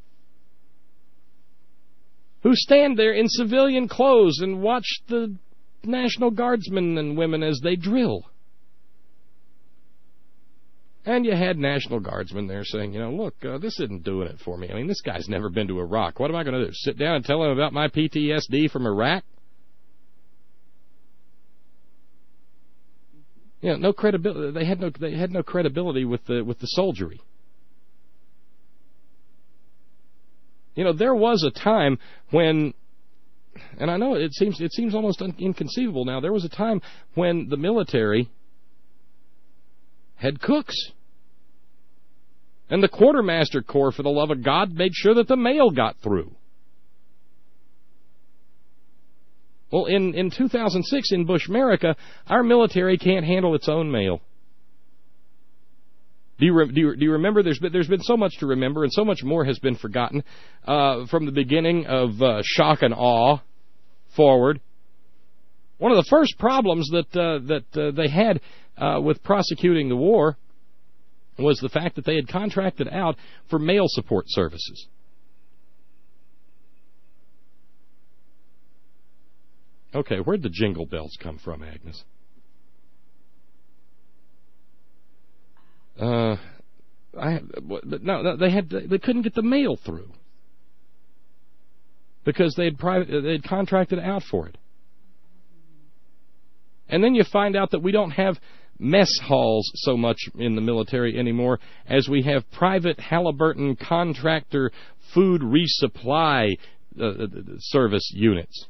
who stand there in civilian clothes and watch the National Guardsmen and women as they drill. And you had National Guardsmen there saying, you know, look, uh, this isn't doing it for me. I mean, this guy's never been to Iraq. What am I going to do? Sit down and tell him about my P T S D from Iraq? Yeah, no credibility. They had no. They had no credibility with the with the soldiery. You know, there was a time when, and I know it seems it seems almost un- inconceivable now. There was a time when the military had cooks. And the Quartermaster Corps, for the love of God, made sure that the mail got through. Well, in, in two thousand six, in Bush America, our military can't handle its own mail. Do you, re- do you, do you remember? There's been, there's been so much to remember, and so much more has been forgotten uh, from the beginning of uh, shock and awe forward. One of the first problems that uh, that uh, they had uh, with prosecuting the war was the fact that they had contracted out for mail support services. Okay, where'd the jingle bells come from, Agnes? Uh, I no, no, they had they couldn't get the mail through because they had private they had contracted out for it. And then you find out that we don't have mess halls so much in the military anymore as we have private Halliburton contractor food resupply uh, service units.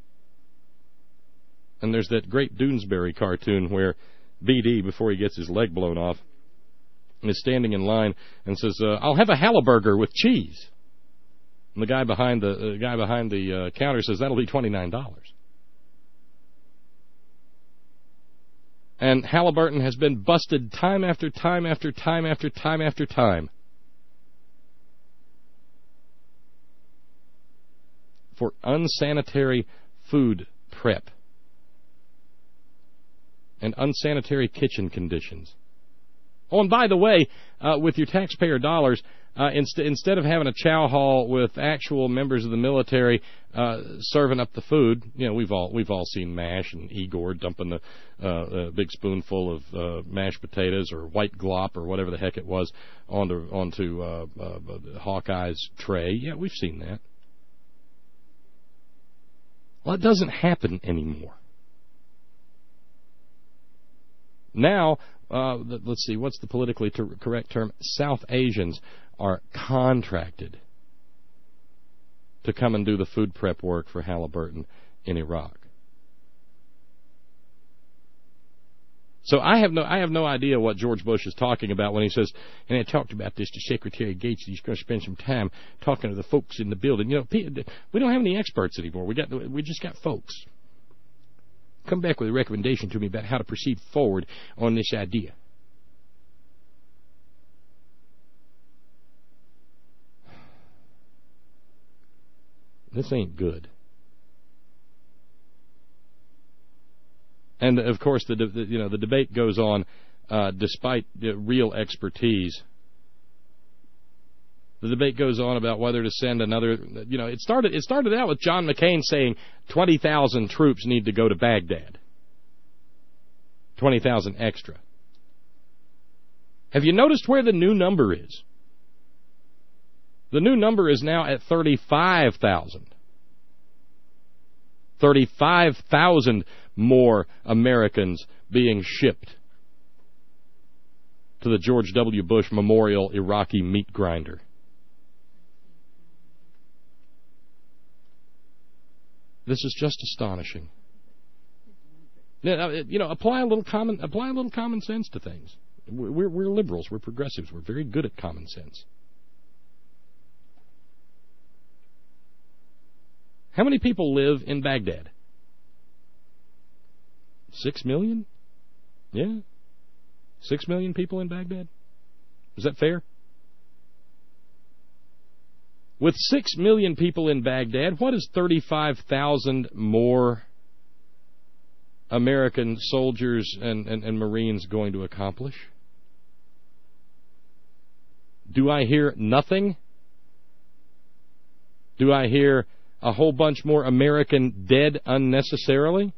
And there's that great Doonesbury cartoon where B D, before he gets his leg blown off, is standing in line and says, uh, "I'll have a Halliburger with cheese." And the guy behind the uh, guy behind the uh, counter says, "That'll be twenty-nine dollars." And Halliburton has been busted time after time after time after time after time for unsanitary food prep and unsanitary kitchen conditions. Oh, and by the way, uh, with your taxpayer dollars, uh, inst- instead of having a chow hall with actual members of the military uh, serving up the food, you know, we've all we've all seen MASH and Igor dumping the uh, a big spoonful of uh, mashed potatoes or white glop or whatever the heck it was onto onto uh, uh, Hawkeye's tray. Yeah, we've seen that. Well, it doesn't happen anymore. Now, uh, let's see, what's the politically ter- correct term? South Asians are contracted to come and do the food prep work for Halliburton in Iraq. So I have no I have no idea what George Bush is talking about when he says, and I talked about this to Secretary Gates, that he's going to spend some time talking to the folks in the building. You know, we don't have any experts anymore. We got we just got folks. Come back with a recommendation to me about how to proceed forward on this idea. This ain't good. And of course, the, the you know the debate goes on, uh, despite the real expertise. The debate goes on about whether to send another. You know, it started. It started out with John McCain saying twenty thousand troops need to go to Baghdad. Twenty thousand extra. Have you noticed where the new number is? The new number is now at thirty-five thousand. thirty-five thousand more Americans being shipped to the George W. Bush Memorial Iraqi meat grinder. This is just astonishing. You know, apply a little common apply a little common sense to things. We're, we're liberals. We're progressives. We're very good at common sense. How many people live in Baghdad? Six million? Yeah. Six million people in Baghdad? Is that fair? With six million people in Baghdad, what is thirty-five thousand more American soldiers and, and, and Marines going to accomplish? Do I hear nothing? Do I hear a whole bunch more American dead unnecessarily?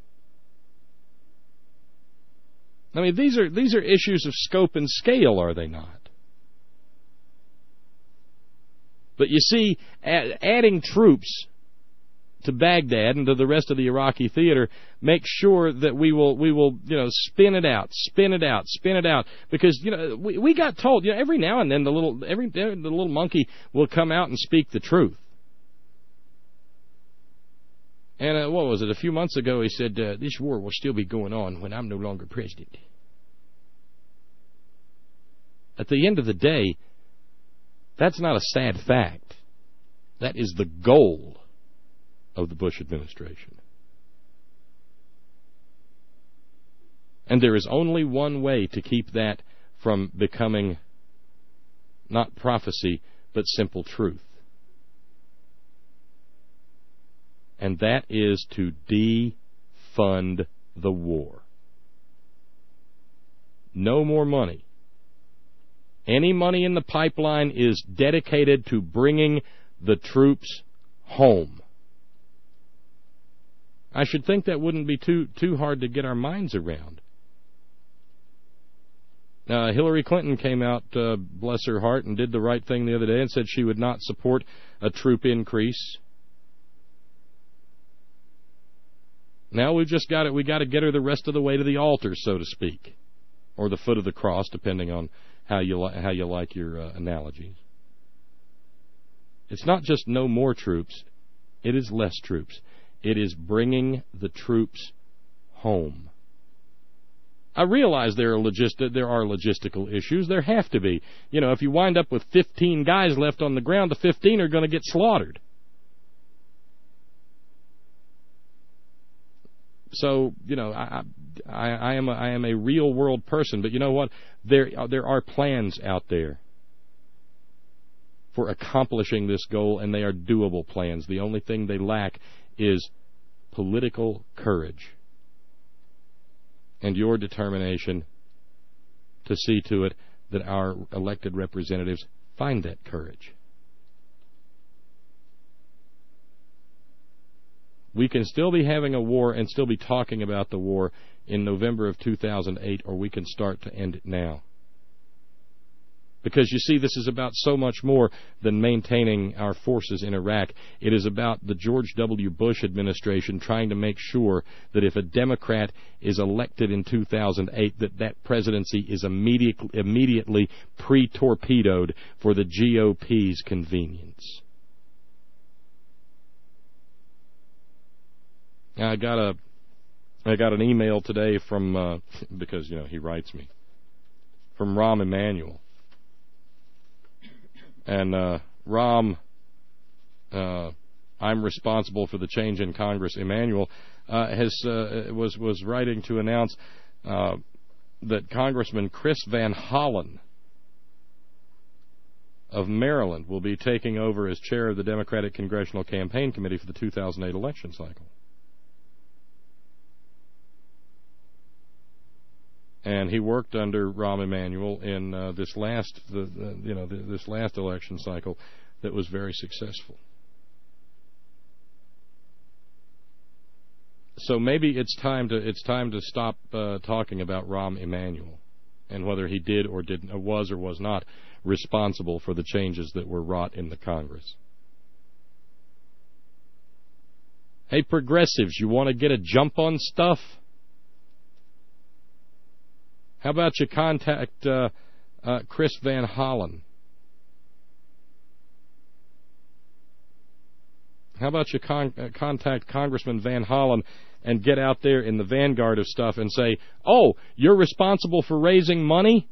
I mean, these are these are issues of scope and scale, are they not? But you see, add, adding troops to Baghdad and to the rest of the Iraqi theater makes sure that we will we will you know spin it out, spin it out, spin it out, because you know we we got told, you know every now and then the little every the little monkey will come out and speak the truth. And uh, what was it? A few months ago, he said, uh, this war will still be going on when I'm no longer president. At the end of the day, that's not a sad fact. That is the goal of the Bush administration. And there is only one way to keep that from becoming not prophecy, but simple truth. And that is to defund the war. No more money. Any money in the pipeline is dedicated to bringing the troops home. I should think that wouldn't be too too hard to get our minds around. Uh, Hillary Clinton came out, uh, bless her heart, and did the right thing the other day and said she would not support a troop increase. Now we've just got it. We got to get her the rest of the way to the altar, so to speak, or the foot of the cross, depending on how you li- how you like your uh, analogies. It's not just no more troops; it is less troops. It is bringing the troops home. I realize there are logist- there are logistical issues. There have to be. You know, if you wind up with fifteen guys left on the ground, the fifteen are going to get slaughtered. So, you know, I, I, I am a, I am a real world person, but you know what? There there are plans out there for accomplishing this goal, and they are doable plans. The only thing they lack is political courage and your determination to see to it that our elected representatives find that courage. We can still be having a war and still be talking about the war in November of two thousand eight, or we can start to end it now. Because, you see, this is about so much more than maintaining our forces in Iraq. It is about the George W. Bush administration trying to make sure that if a Democrat is elected in two thousand eight, that that presidency is immediate, immediately pre-torpedoed for the G O P's convenience. Now, I got a I got an email today from, uh, because, you know, he writes me, from Rahm Emanuel. And uh, Rahm, uh, I'm responsible for the change in Congress. Emanuel uh, has uh, was was writing to announce uh, that Congressman Chris Van Hollen of Maryland will be taking over as chair of the Democratic Congressional Campaign Committee for the two thousand eight election cycle. And he worked under Rahm Emanuel in uh, this last, the, the, you know, the, this last election cycle that was very successful. So maybe it's time to it's time to stop uh, talking about Rahm Emanuel and whether he did or didn't, or was or was not responsible for the changes that were wrought in the Congress. Hey, progressives, you want to get a jump on stuff? How about you contact uh, uh, Chris Van Hollen? How about you con- uh, contact Congressman Van Hollen and get out there in the vanguard of stuff and say, oh, you're responsible for raising money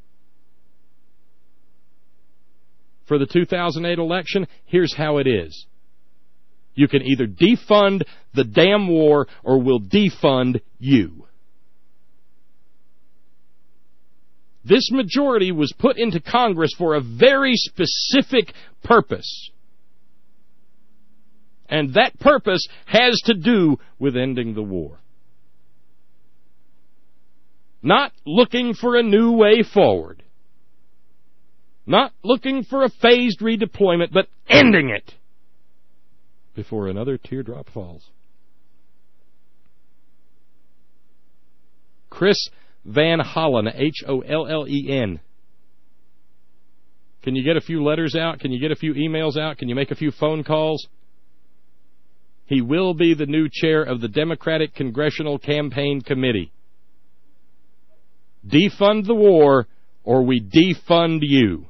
for the two thousand eight election? Here's how it is. You can either defund the damn war or we'll defund you. This majority was put into Congress for a very specific purpose. And that purpose has to do with ending the war. Not looking for a new way forward. Not looking for a phased redeployment, but ending it before another teardrop falls. Chris Van Hollen, H O L L E N. Can you get a few letters out? Can you get a few emails out? Can you make a few phone calls? He will be the new chair of the Democratic Congressional Campaign Committee. Defund the war, or we defund you.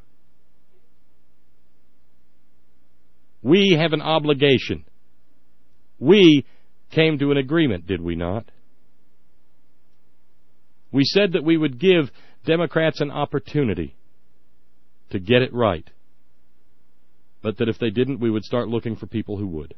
We have an obligation. We came to an agreement, did we not? We said that we would give Democrats an opportunity to get it right, but that if they didn't, we would start looking for people who would.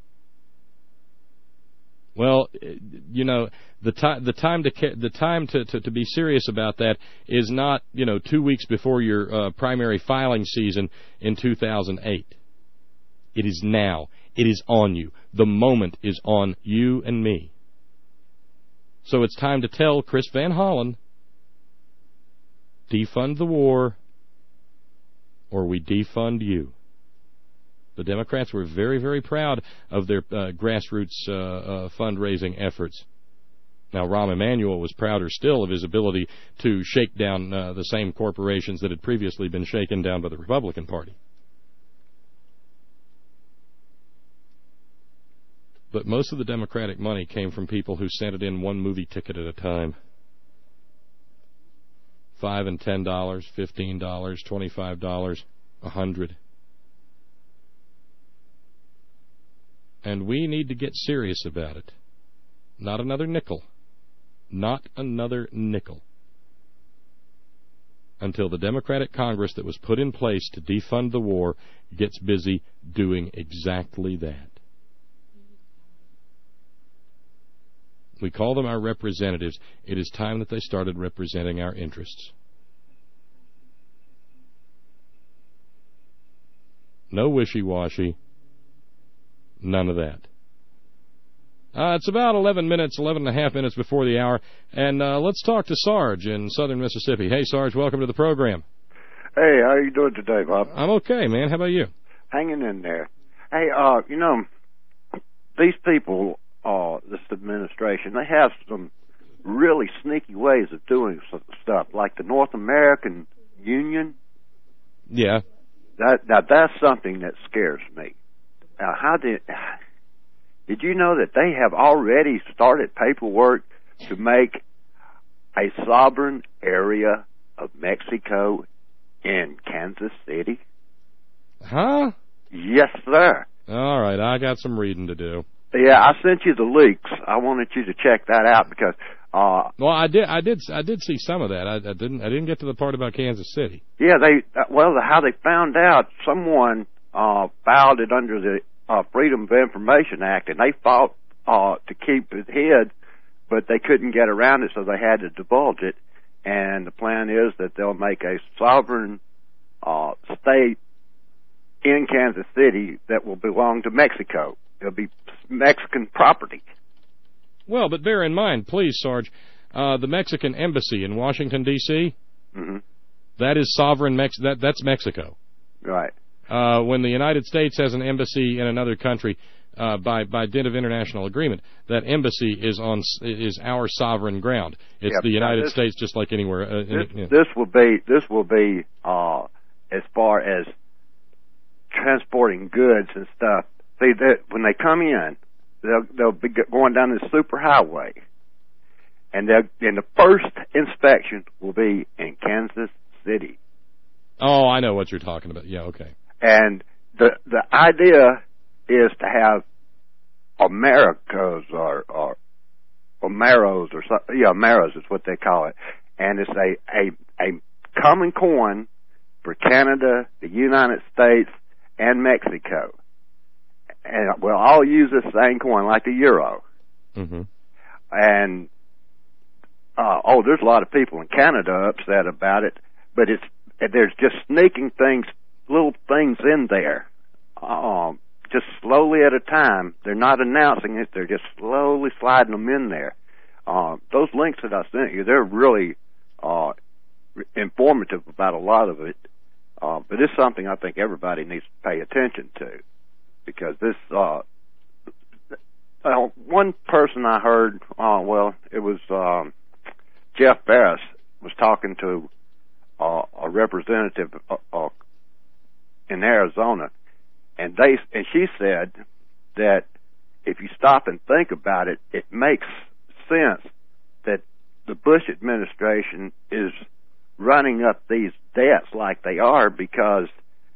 Well, you know, the time the time to the time to, to, to be serious about that is not, you know, two weeks before your uh, primary filing season in two thousand eight. It is now. It is on you. The moment is on you and me. So it's time to tell Chris Van Hollen, defund the war, or we defund you. The Democrats were very, very proud of their uh, grassroots uh, uh, fundraising efforts. Now, Rahm Emanuel was prouder still of his ability to shake down uh, the same corporations that had previously been shaken down by the Republican Party. But most of the Democratic money came from people who sent it in one movie ticket at a time. Five and ten dollars, fifteen dollars, twenty-five dollars, a hundred. And we need to get serious about it. Not another nickel. Not another nickel. Until the Democratic Congress that was put in place to defund the war gets busy doing exactly that. We call them our representatives. It is time that they started representing our interests. No wishy-washy. None of that. Uh, it's about eleven minutes, eleven and a half minutes before the hour, and uh, let's talk to Sarge in southern Mississippi. Hey, Sarge, welcome to the program. Hey, how are you doing today, Bob? I'm okay, man. How about you? Hanging in there. Hey, uh, you know, these people, uh, this administration, they have some really sneaky ways of doing stuff, like the North American Union. Yeah. That now that's something that scares me. Now, how did did you know that they have already started paperwork to make a sovereign area of Mexico in Kansas City? Huh? Yes, sir. All right, I got some reading to do. Yeah, I sent you the leaks. I wanted you to check that out because. Uh, well, I did. I did. I did see some of that. I, I didn't. I didn't get to the part about Kansas City. Yeah, they. Uh, well, how they found out, someone uh, filed it under the uh, Freedom of Information Act, and they fought uh, to keep it hid, but they couldn't get around it, so they had to divulge it. And the plan is that they'll make a sovereign uh, state in Kansas City that will belong to Mexico. It'll be Mexican property. Well, but bear in mind, please, Sarge, uh, the Mexican embassy in Washington, D C, mm-hmm. that is sovereign Mex. That that's Mexico. Right. Uh, when the United States has an embassy in another country, uh, by by dint of international agreement, that embassy is on is our sovereign ground. It's yep. the United this, States, just like anywhere. Uh, this, in, yeah. this will be this will be uh, as far as transporting goods and stuff. See, that when they come in. They'll, they'll be going down the superhighway, and they'll, and the first inspection will be in Kansas City. Oh, I know what you're talking about. Yeah, okay. And the the idea is to have Americos or or Amaros or something. Yeah, Amaros is what they call it, and it's a a a common coin for Canada, the United States, and Mexico. And we'll all use the same coin, like the euro. Mm-hmm. And uh, oh, there's a lot of people in Canada upset about it, but it's there's just sneaking things, little things in there, um, just slowly at a time. They're not announcing it; they're just slowly sliding them in there. Uh, those links that I sent you, they're really uh, informative about a lot of it. Uh, but it's something I think everybody needs to pay attention to. Because this, uh, uh, one person I heard, uh, well, it was um, Jeff Ferris was talking to uh, a representative uh, uh, in Arizona, and they and she said that if you stop and think about it, it makes sense that the Bush administration is running up these debts like they are, because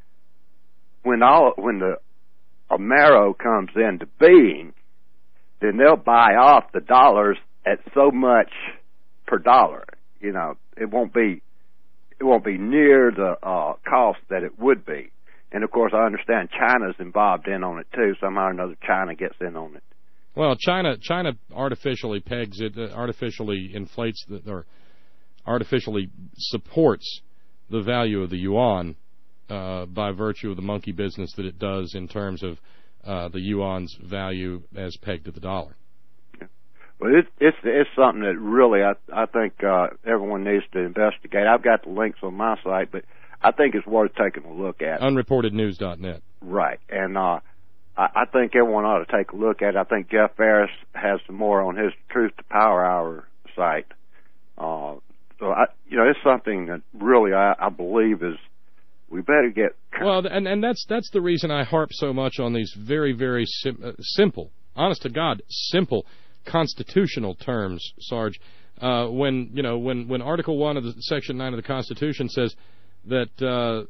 when all when the Amero comes into being, then they'll buy off the dollars at so much per dollar. You know, it won't be it won't be near the uh, cost that it would be. And of course, I understand China's involved in on it too. Somehow or another, China gets in on it. Well, China China artificially pegs it, uh, artificially inflates the, or artificially supports the value of the yuan. Uh, by virtue of the monkey business that it does in terms of uh, the yuan's value as pegged to the dollar. Yeah. Well, it, it's it's something that really I I think uh, everyone needs to investigate. I've got the links on my site, but I think it's worth taking a look at. unreported news dot net. Right, and uh, I, I think everyone ought to take a look at it. I think Jeff Ferris has some more on his Truth to Power Hour site. Uh, so I, you know, it's something that really I, I believe is. We better get well, and and that's that's the reason I harp so much on these very very sim- uh, simple, honest to God, simple constitutional terms, Sarge. Uh, when you know when, when Article One of the Section Nine of the Constitution says that uh,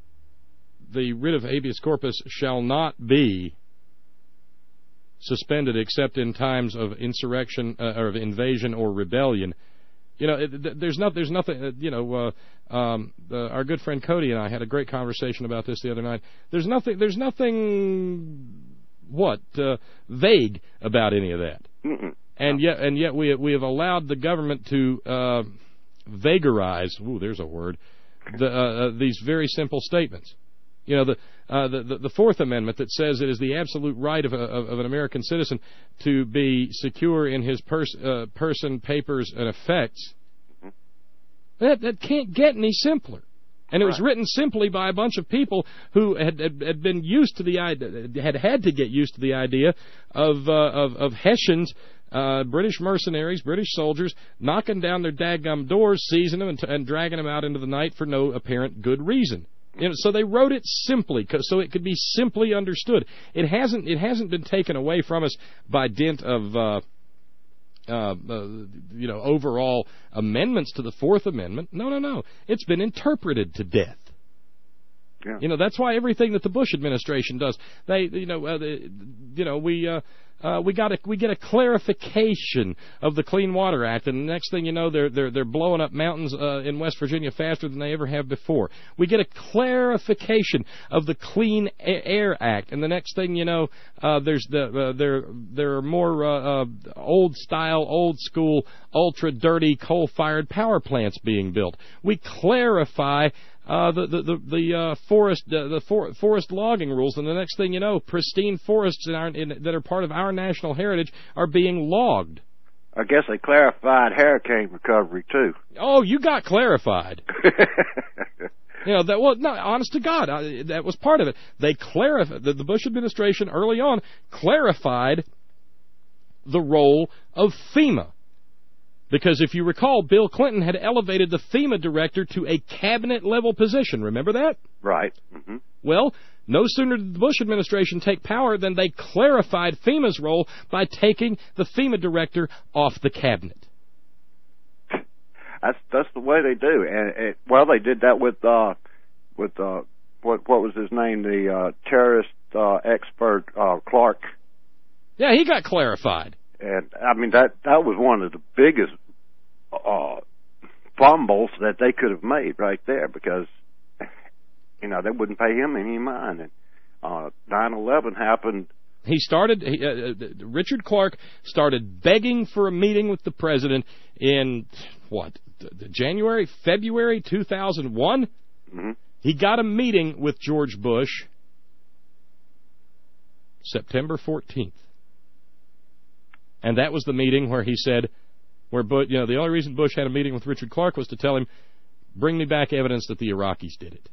the writ of habeas corpus shall not be suspended except in times of insurrection uh, or of invasion or rebellion. You know, it, there's not, there's nothing. Uh, you know, uh, um, uh, our good friend Cody and I had a great conversation about this the other night. There's nothing, there's nothing, what uh, vague about any of that. Mm-mm. And yet, and yet, we we have allowed the government to uh, vagarize. Ooh, there's a word. The, uh, uh, these very simple statements. You know, the, uh, the the the Fourth Amendment that says it is the absolute right of, a, of, of an American citizen to be secure in his pers- uh, person, papers, and effects. That that can't get any simpler. And it was written simply by a bunch of people who had, had, had been used to the idea, had had to get used to the idea of uh, of, of Hessians, uh, British mercenaries, British soldiers, knocking down their daggum doors, seizing them, and, t- and dragging them out into the night for no apparent good reason. You know, so they wrote it simply, so it could be simply understood. It hasn't it hasn't been taken away from us by dint of uh, uh, uh, you know overall amendments to the Fourth Amendment. No, no, no. It's been interpreted to death. Yeah. You know, that's why everything that the Bush administration does, they, you know, uh, they, you know, we, uh, uh, we got a, we get a clarification of the Clean Water Act, and the next thing you know, they're they're they're blowing up mountains uh, in West Virginia faster than they ever have before. We get a clarification of the Clean Air Act, and the next thing you know, uh, there's the uh, there there are more uh, uh, old style, old school, ultra dirty coal-fired power plants being built. We clarify Uh, the the the, the uh, forest uh, the for, forest logging rules, and the next thing you know, pristine forests in our, in, that are part of our national heritage are being logged. I guess they clarified hurricane recovery too. Oh, you got clarified. You know that. Well, no, honest to God, I, that was part of it. They clarified. The, the Bush administration early on clarified the role of FEMA. Because if you recall, Bill Clinton had elevated the FEMA director to a cabinet-level position. Remember that? Right. Mm-hmm. Well, no sooner did the Bush administration take power than they clarified FEMA's role by taking the FEMA director off the cabinet. That's that's the way they do. And it, well, they did that with uh, with uh, what what was his name? The uh, terrorist uh, expert uh, Clark. Yeah, he got clarified. And, I mean, that that was one of the biggest uh, fumbles that they could have made right there because, you know, they wouldn't pay him any mind. And uh, nine eleven happened. He started, he, uh, Richard Clark started begging for a meeting with the president in, what, January, February two thousand one? Mm-hmm. He got a meeting with George Bush September fourteenth. And that was the meeting where he said, where Bush, you know, the only reason Bush had a meeting with Richard Clark was to tell him, bring me back evidence that the Iraqis did it.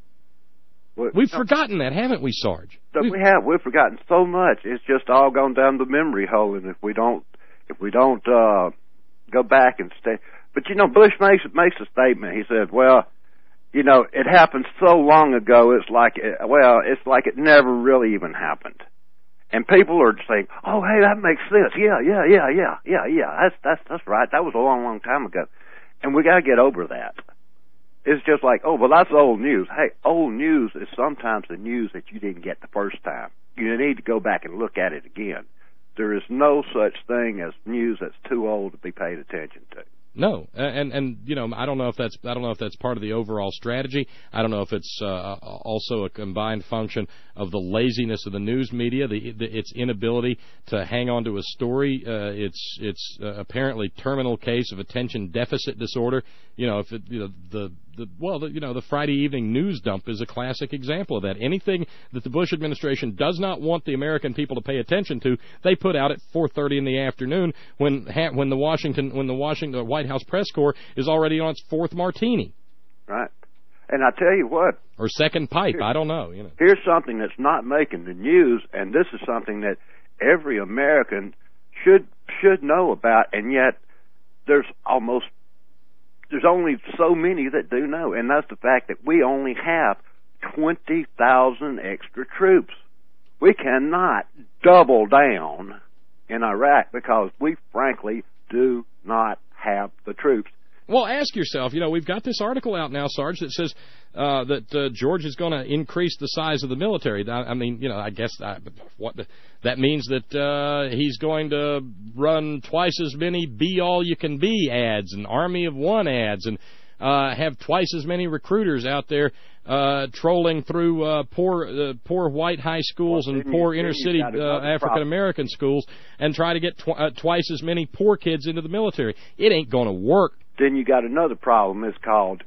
Well, We've no, forgotten that, haven't we, Sarge? We have. We've forgotten so much. It's just all gone down the memory hole. And if we don't, if we don't uh, go back and stay, but you know, Bush makes makes a statement. He said, "Well, you know, it happened so long ago. It's like, it, well, it's like it never really even happened." And people are saying, "Oh, hey, that makes sense. Yeah, yeah, yeah, yeah, yeah, yeah. That's that's that's right. That was a long, long time ago." And we got to get over that. It's just like, oh, well, that's old news. Hey, old news is sometimes the news that you didn't get the first time. You need to go back and look at it again. There is no such thing as news that's too old to be paid attention to. No, and and you know, I don't know if that's I don't know if that's part of the overall strategy. I don't know if it's uh, also a combined function of the laziness of the news media, the, the its inability to hang on to a story. Uh, it's it's uh, apparently terminal case of attention deficit disorder. You know, if it, you know the the well, the, you know, the Friday evening news dump is a classic example of that. Anything that the Bush administration does not want the American people to pay attention to, they put out at four thirty in the afternoon when when the Washington when the Washington the White House press corps is already on its fourth martini. Right. And I tell you what, or second pipe, I don't know. You know, here's something that's not making the news, and this is something that every American should should know about, and yet there's almost there's only so many that do know, and that's the fact that we only have twenty thousand extra troops. We cannot double down in Iraq because we frankly do not have the troops. Well, ask yourself, you know, we've got this article out now, Sarge, that says uh, that uh, George is going to increase the size of the military. I, I mean, you know, I guess I, what that means that uh, he's going to run twice as many be-all-you-can-be ads and Army of One ads and uh, have twice as many recruiters out there uh, trolling through uh, poor uh, poor white high schools well, and poor you, inner-city uh, African-American schools and try to get tw- uh, twice as many poor kids into the military. It ain't going to work. Then you got another problem. It's called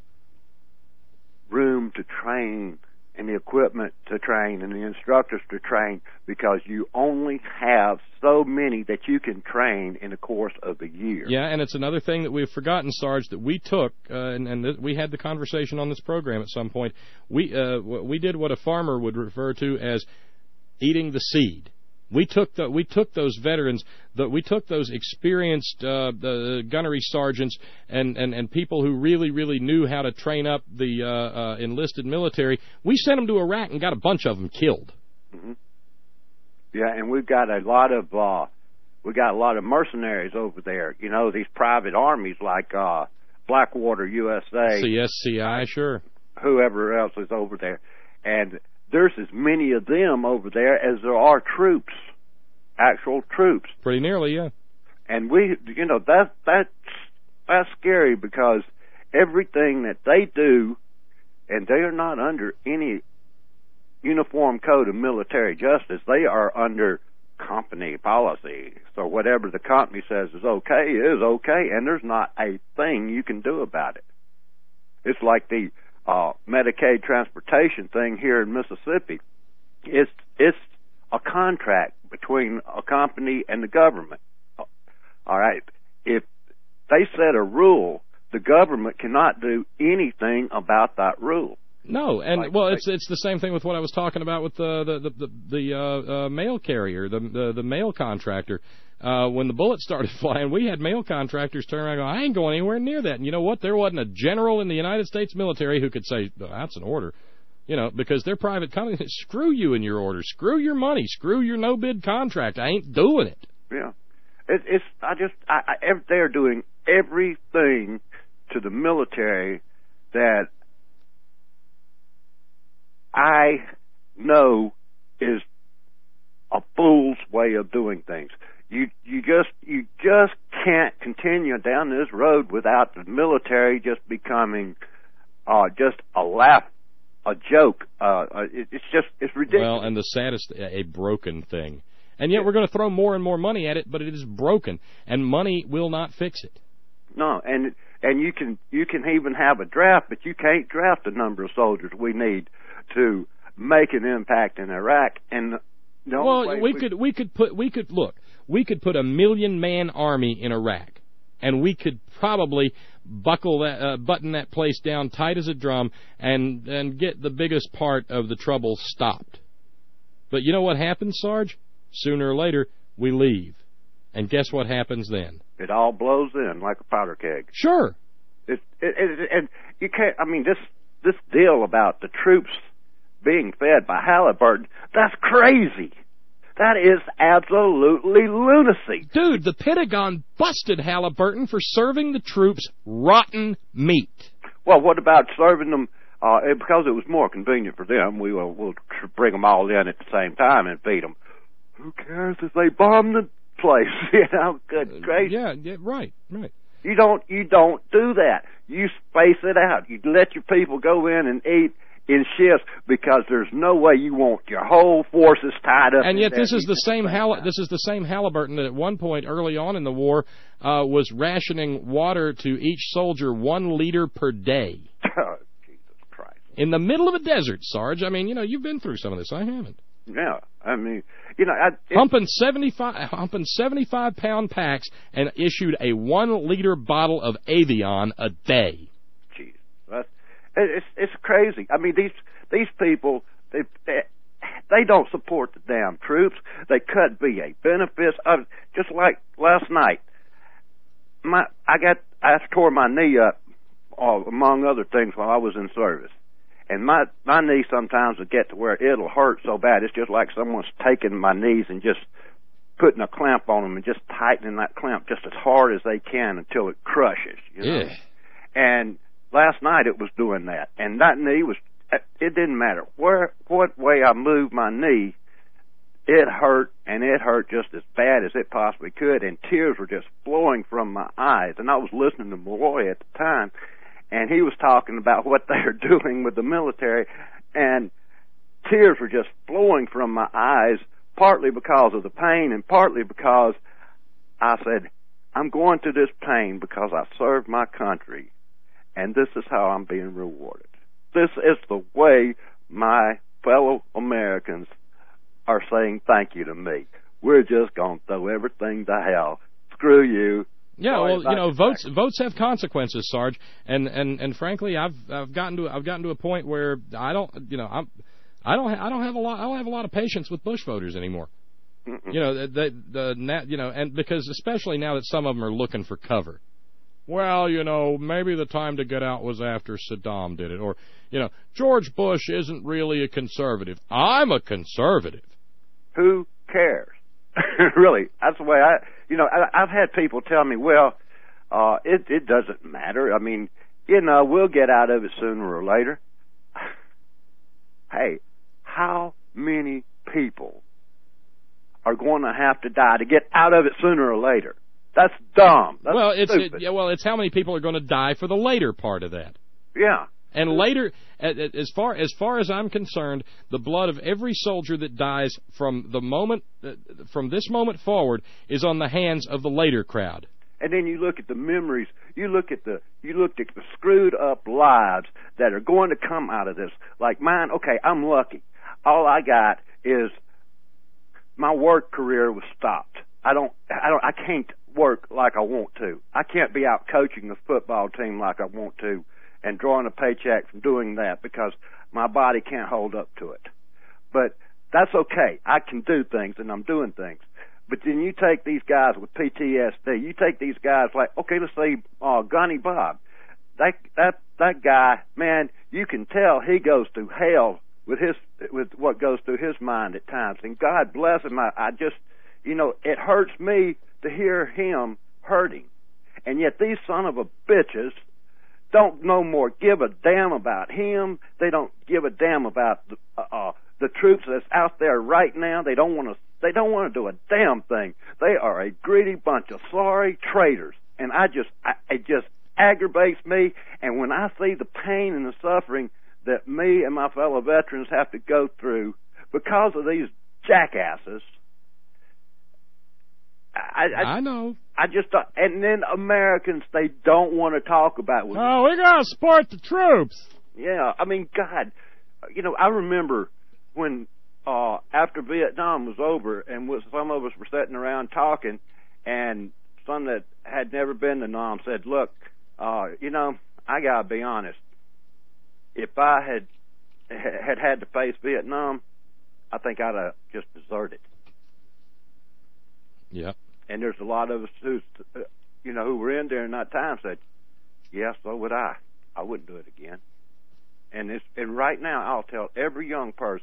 room to train and the equipment to train and the instructors to train because you only have so many that you can train in the course of the year. Yeah, and it's another thing that we've forgotten, Sarge, that we took, uh, and, and th- we had the conversation on this program at some point. We uh, we did what a farmer would refer to as eating the seed. We took the, we took those veterans, the, we took those experienced uh, the gunnery sergeants and, and, and people who really, really knew how to train up the uh, uh, enlisted military. We sent them to Iraq and got a bunch of them killed. Mm-hmm. Yeah, and we've got a lot of uh, we got a lot of mercenaries over there. You know, these private armies like uh, Blackwater U S A, C S C I, sure, whoever else is over there, and there's as many of them over there as there are troops. actual troops. Pretty nearly, yeah. And we, you know, that that's that's scary because everything that they do, and they are not under any uniform code of military justice. They are under company policy. So whatever the company says is okay is okay, and there's not a thing you can do about it. It's like the uh, Medicaid transportation thing here in Mississippi. It's it's a contract between a company and the government. All right, if they set a rule, the government cannot do anything about that rule. No, and like, well, like, it's it's the same thing with what I was talking about with the the the, the uh, uh, mail carrier, the the, the mail contractor. Uh, when the bullets started flying, we had mail contractors turn around and go, I ain't going anywhere near that. And you know what? There wasn't a general in the United States military who could say, oh, that's an order. You know, because they're private companies. Screw you and your order. Screw your money. Screw your no-bid contract. I ain't doing it. Yeah. It, it's, I just, I, I, they're doing everything to the military that I know is a fool's way of doing things. You, you just, you just can't continue down this road without the military just becoming, uh, just a laugh, a joke. Uh, it, it's just, it's ridiculous. Well, and the saddest, a broken thing. And yet we're going to throw more and more money at it, but it is broken, and money will not fix it. No, and and you can you can even have a draft, but you can't draft the number of soldiers we need to make an impact in Iraq. And the well, we, we could we could put we could look we could put a million man army in Iraq, and we could probably buckle that uh, button that place down tight as a drum and and get the biggest part of the trouble stopped. But you know what happens, Sarge? Sooner or later, we leave. And guess what happens then? It all blows in like a powder keg. Sure. It, it, it, and you can't, I mean, this, this deal about the troops being fed by Halliburton, that's crazy. That is absolutely lunacy. Dude, the Pentagon busted Halliburton for serving the troops rotten meat. Well, what about serving them, uh, because it was more convenient for them, we will we'll bring them all in at the same time and feed them. Who cares if they bomb the place? You know, good gracious. Yeah, yeah, right, right. You don't, you don't do that. You space it out. You let your people go in and eat in shifts because there's no way you want your whole forces tied up. And yet, this is the same Hall- this is the same Halliburton that at one point early on in the war uh, was rationing water to each soldier one liter per day. Oh, Jesus Christ! In the middle of a desert, Sarge. I mean, you know, you've been through some of this. I haven't. Yeah, I mean, you know, I, it, humping seventy-five, humping seventy-five pound packs and issued a one liter bottle of Avion a day. Jeez, that's, it's it's crazy. I mean, these these people they, they they don't support the damn troops. They cut V A benefits. I, just like last night, my I got I tore my knee up, uh, among other things, while I was in service. And my, my knee sometimes will get to where it'll hurt so bad. It's just like someone's taking my knees and just putting a clamp on them and just tightening that clamp just as hard as they can until it crushes. You know? Yeah. And last night it was doing that. And that knee was, it didn't matter where, what way I moved my knee, it hurt, and it hurt just as bad as it possibly could. And tears were just flowing from my eyes. And I was listening to Malloy at the time, and he was talking about what they are doing with the military, and tears were just flowing from my eyes, partly because of the pain and partly because I said, I'm going through this pain because I served my country, and this is how I'm being rewarded. This is the way my fellow Americans are saying thank you to me. We're just going to throw everything to hell. Screw you. Yeah, well, you know, votes votes have consequences, Sarge, and and and frankly, I've I've gotten to I've gotten to a point where I don't, you know, I'm I don't I don't have a lot I don't have a lot of patience with Bush voters anymore. Mm-mm. You know, the the you know, and because especially now that some of them are looking for cover. Well, you know, maybe the time to get out was after Saddam did it, or you know, George Bush isn't really a conservative. I'm a conservative. Who cares? Really, that's the way I, you know, I, I've had people tell me, well, uh, it, it doesn't matter. I mean, you know, we'll get out of it sooner or later. Hey, how many people are going to have to die to get out of it sooner or later. That's dumb. That's well, it's stupid. it, yeah, well, it's how many people are going to die for the later part of that. Yeah. And later, as far as far as I'm concerned, the blood of every soldier that dies from the moment, uh, from this moment forward, is on the hands of the later crowd. And then you look at the memories. You look at the you look at the screwed up lives that are going to come out of this. Like mine. Okay, I'm lucky. All I got is my work career was stopped. I don't. I don't. I can't work like I want to. I can't be out coaching the football team like I want to, and drawing a paycheck from doing that because my body can't hold up to it. But that's okay. I can do things, and I'm doing things. But then you take these guys with P T S D. You take these guys like, okay, let's say uh, Gunny Bob. That that that guy, man, you can tell he goes through hell with his with what goes through his mind at times. And God bless him. I, I just, you know, it hurts me to hear him hurting. And yet these son of a bitches don't no more give a damn about him. They don't give a damn about the, uh, uh, the troops that's out there right now. They don't want to. They don't want to do a damn thing. They are a greedy bunch of sorry traitors, and I just, I, it just aggravates me. And when I see the pain and the suffering that me and my fellow veterans have to go through because of these jackasses, I, I, I know. I just, and then Americans, they don't want to talk about it. Oh, we gotta support the troops. Yeah, I mean, God, you know, I remember when. Uh, after Vietnam was over, and was, some of us were sitting around talking, and some that had never been to Nam said, "Look, uh, you know, I gotta be honest. If I had had had to face Vietnam, I think I'd have just deserted." Yeah. And there's a lot of us who, uh, you know, who were in there in that time said, "Yes, so would I. I wouldn't do it again." And it's, and right now, I'll tell every young person.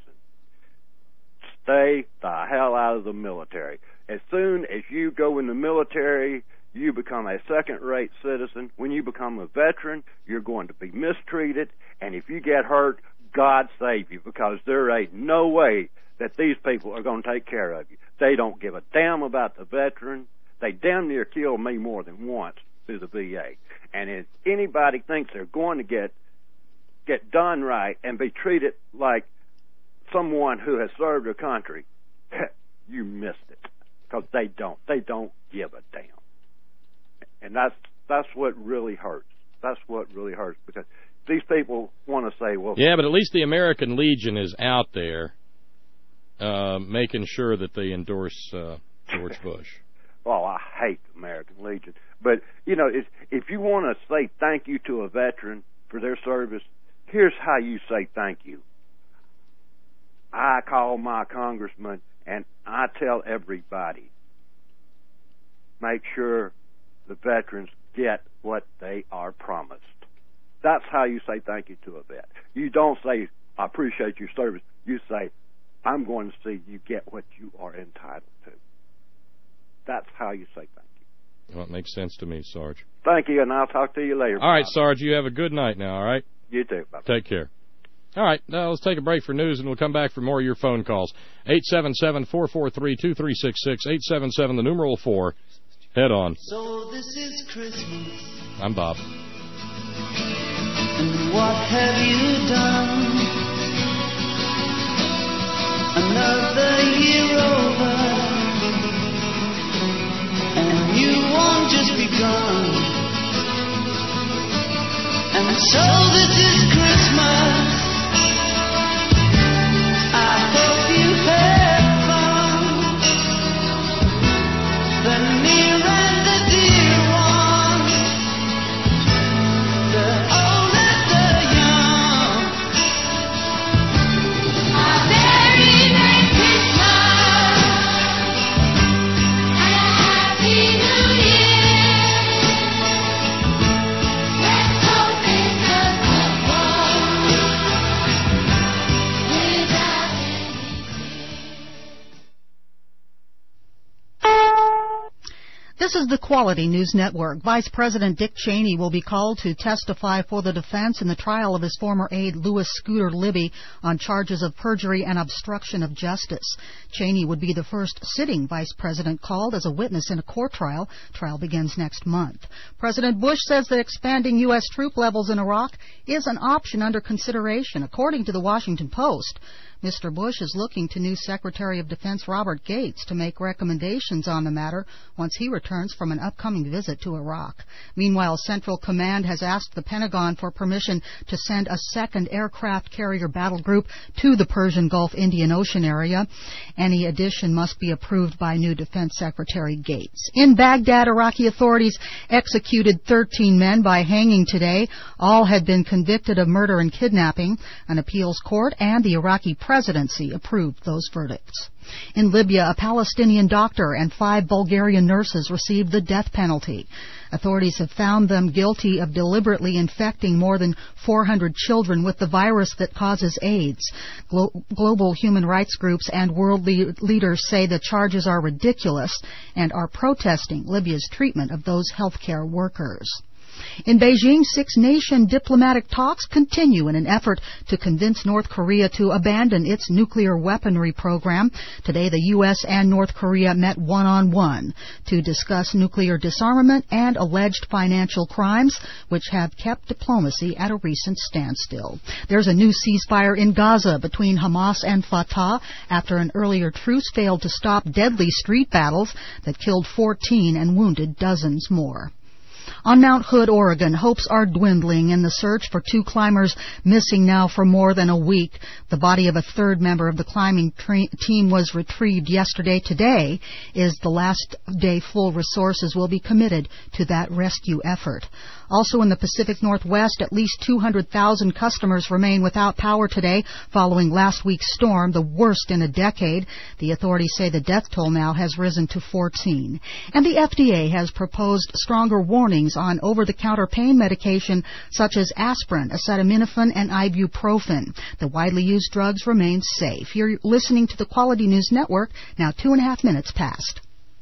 Stay the hell out of the military. As soon as you go in the military, you become a second-rate citizen. When you become a veteran, you're going to be mistreated, and if you get hurt, God save you, because there ain't no way that these people are going to take care of you. They don't give a damn about the veteran. They damn near killed me more than once through the V A. And if anybody thinks they're going to get get done right and be treated like someone who has served their country, you missed it, because they don't. They don't give a damn, and that's that's what really hurts. That's what really hurts, because these people want to say, "Well, yeah," but at least the American Legion is out there, uh, making sure that they endorse uh, George Bush. Well, I hate the American Legion, but you know, if if you want to say thank you to a veteran for their service, here's how you say thank you. I call my congressman and I tell everybody, make sure the veterans get what they are promised. That's how you say thank you to a vet. You don't say, I appreciate your service. You say, I'm going to see you get what you are entitled to. That's how you say thank you. Well, it makes sense to me, Sarge. Thank you, and I'll talk to you later. All right, Sarge, you have a good night now, all right? You too. Bye-bye. Take care. All right, now let's take a break for news, and we'll come back for more of your phone calls. eight seven seven, four four three, two three six six, eight seven seven, the numeral four. Head on. So this is Christmas. I'm Bob. And what have you done? Another year over, and you won't just begun. And so this is Christmas. I hope you had fun. The near and the dear ones, the old and the young. A very Merry Christmas and a Happy New Year. Let's hope it's a good one. This is the Quality News Network. Vice President Dick Cheney will be called to testify for the defense in the trial of his former aide Louis Scooter Libby on charges of perjury and obstruction of justice. Cheney would be the first sitting vice president called as a witness in a court trial. Trial begins next month. President Bush says that expanding U S troop levels in Iraq is an option under consideration. According to the Washington Post, Mister Bush is looking to new Secretary of Defense Robert Gates to make recommendations on the matter once he returns from an upcoming visit to Iraq. Meanwhile, Central Command has asked the Pentagon for permission to send a second aircraft carrier battle group to the Persian Gulf Indian Ocean area. Any addition must be approved by new Defense Secretary Gates. In Baghdad, Iraqi authorities executed thirteen men by hanging today. All had been convicted of murder and kidnapping. An appeals court and the Iraqi presidency approved those verdicts. In Libya, a Palestinian doctor and five Bulgarian nurses received the death penalty. Authorities have found them guilty of deliberately infecting more than four hundred children with the virus that causes AIDS. Glo- global human rights groups and world le- leaders say the charges are ridiculous and are protesting Libya's treatment of those healthcare workers. In Beijing, six-nation diplomatic talks continue in an effort to convince North Korea to abandon its nuclear weaponry program. Today, the U S and North Korea met one-on-one to discuss nuclear disarmament and alleged financial crimes, which have kept diplomacy at a recent standstill. There's a new ceasefire in Gaza between Hamas and Fatah after an earlier truce failed to stop deadly street battles that killed fourteen and wounded dozens more. On Mount Hood, Oregon, hopes are dwindling in the search for two climbers missing now for more than a week. The body of a third member of the climbing tra- team was retrieved yesterday. Today is the last day full resources will be committed to that rescue effort. Also in the Pacific Northwest, at least two hundred thousand customers remain without power today following last week's storm, the worst in a decade. The authorities say the death toll now has risen to fourteen. And the F D A has proposed stronger warnings on over-the-counter pain medication such as aspirin, acetaminophen, and ibuprofen. The widely used drugs remain safe. You're listening to the Quality News Network, now two and a half minutes past.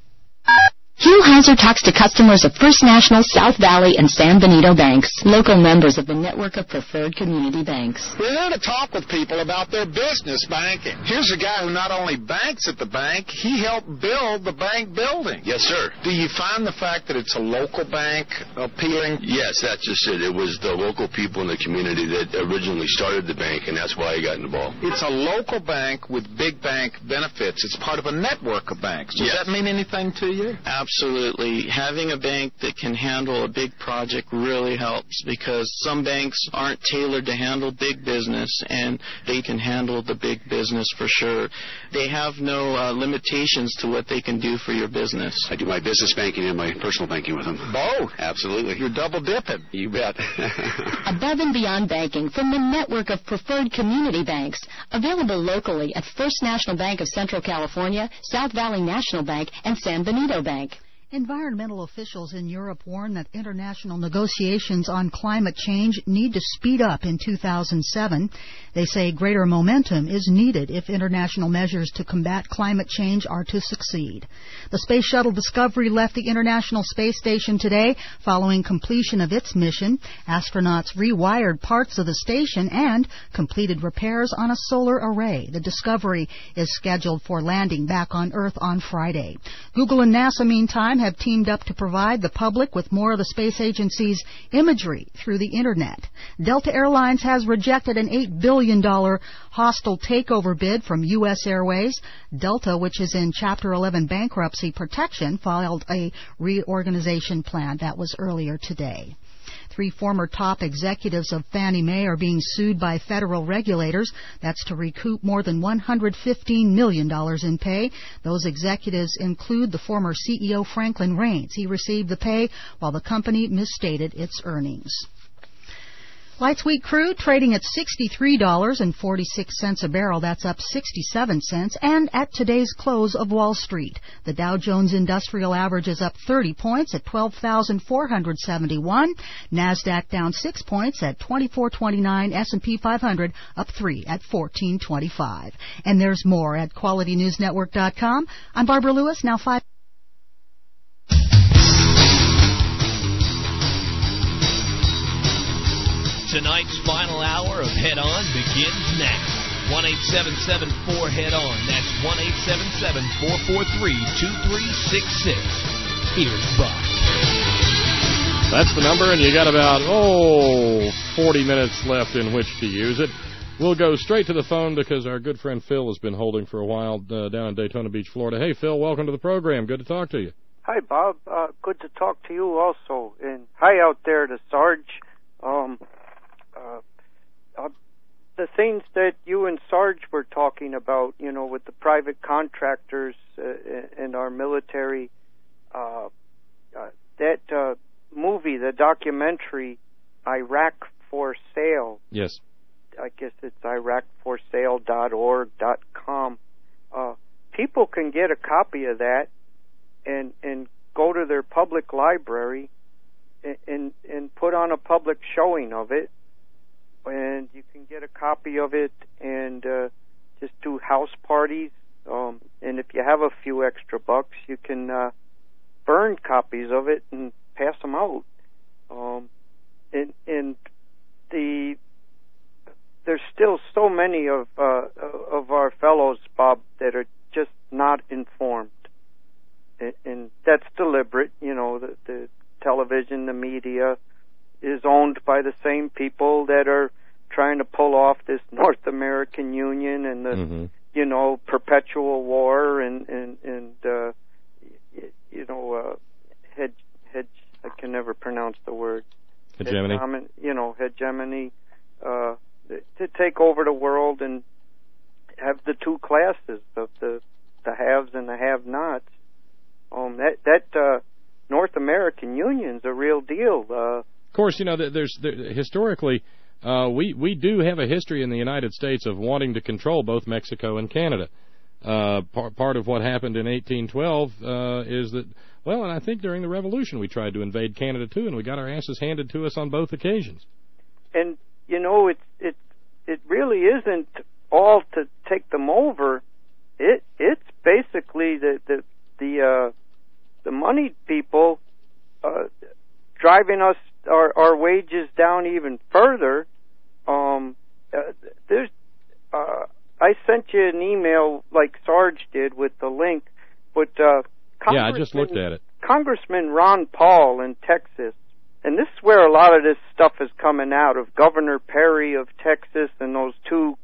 Hugh Heiser talks to customers of First National, South Valley, and San Benito banks, local members of the network of preferred community banks. We're here to talk with people about their business banking. Here's a guy who not only banks at the bank, he helped build the bank building. Yes, sir. Do you find the fact that it's a local bank appealing? Yes, that's just it. It was the local people in the community that originally started the bank, and that's why I got involved. It's a local bank with big bank benefits. It's part of a network of banks. Does yes. that mean anything to you? Absolutely. Having a bank that can handle a big project really helps because some banks aren't tailored to handle big business, and they can handle the big business for sure. They have no uh, limitations to what they can do for your business. I do my business banking and my personal banking with them. Both? Absolutely. You're double dipping. You bet. Above and Beyond Banking from the network of preferred community banks, available locally at First National Bank of Central California, South Valley National Bank, and San Benito Bank. Environmental officials in Europe warn that international negotiations on climate change need to speed up in two thousand seven. They say greater momentum is needed if international measures to combat climate change are to succeed. The Space Shuttle Discovery left the International Space Station today following completion of its mission. Astronauts rewired parts of the station and completed repairs on a solar array. The Discovery is scheduled for landing back on Earth on Friday. Google and NASA, meantime, have teamed up to provide the public with more of the space agency's imagery through the Internet. Delta Airlines has rejected an eight billion dollars hostile takeover bid from U S Airways. Delta, which is in Chapter eleven bankruptcy protection, filed a reorganization plan. That was earlier today. Three former top executives of Fannie Mae are being sued by federal regulators. That's to recoup more than one hundred fifteen million dollars in pay. Those executives include the former C E O Franklin Raines. He received the pay while the company misstated its earnings. Light sweet crude trading at sixty-three dollars and forty-six cents a barrel. That's up sixty-seven cents. And at today's close of Wall Street, the Dow Jones Industrial Average is up thirty points at twelve thousand four hundred seventy-one. NASDAQ down six points at twenty-four twenty-nine. S and P five hundred up three at fourteen twenty-five. And there's more at quality news network dot com. I'm Barbara Lewis. Now five. Tonight's final hour of Head On begins now. one eight seven seven four head on. That's one eight seven seven four four three two three six six. Here's Buck. That's the number, and you got about, oh, forty minutes left in which to use it. We'll go straight to the phone because our good friend Phil has been holding for a while uh, down in Daytona Beach, Florida. Hey, Phil, welcome to the program. Good to talk to you. Hi, Bob. Uh, good to talk to you also. And hi out there to Sarge. Um, uh, uh, the things that you and Sarge were talking about, you know, with the private contractors uh, and our military, uh, uh, that uh, movie, the documentary, Iraq for Sale. Yes. I guess it's iraq for sale dot org dot com. Uh, people can get a copy of that and and go to their public library and, and and put on a public showing of it, and you can get a copy of it and uh, just do house parties. Um, and if you have a few extra bucks, you can uh, burn copies of it and pass them out. Um, and and the there's still so many of uh, of our fellows, Bob, that are just not informed, and, and that's deliberate. You know, the, the television, the media, is owned by the same people that are trying to pull off this North American Union and the, mm-hmm. you know, perpetual war and and and uh, you know, uh, head head. I can never pronounce the word. Hegemony. Hegemony, you know, hegemony. Uh, to take over the world and have the two classes of the the haves and the have-nots. Um, that that uh, North American Union's a real deal. Uh, of course, you know, there's there, historically uh, we we do have a history in the United States of wanting to control both Mexico and Canada. Uh, part part of what happened in eighteen twelve uh, is that, well, and I think during the Revolution we tried to invade Canada too, and we got our asses handed to us on both occasions. And you know, it it it really isn't all to take them over. It it's basically the the the uh, the moneyed people uh, driving us our, our wages down even further. Um, uh, there's uh, I sent you an email like Sarge did with the link, but uh, yeah, I just looked at it. Congressman Ron Paul in Texas. And this is where a lot of this stuff is coming out of Governor Perry of Texas and those two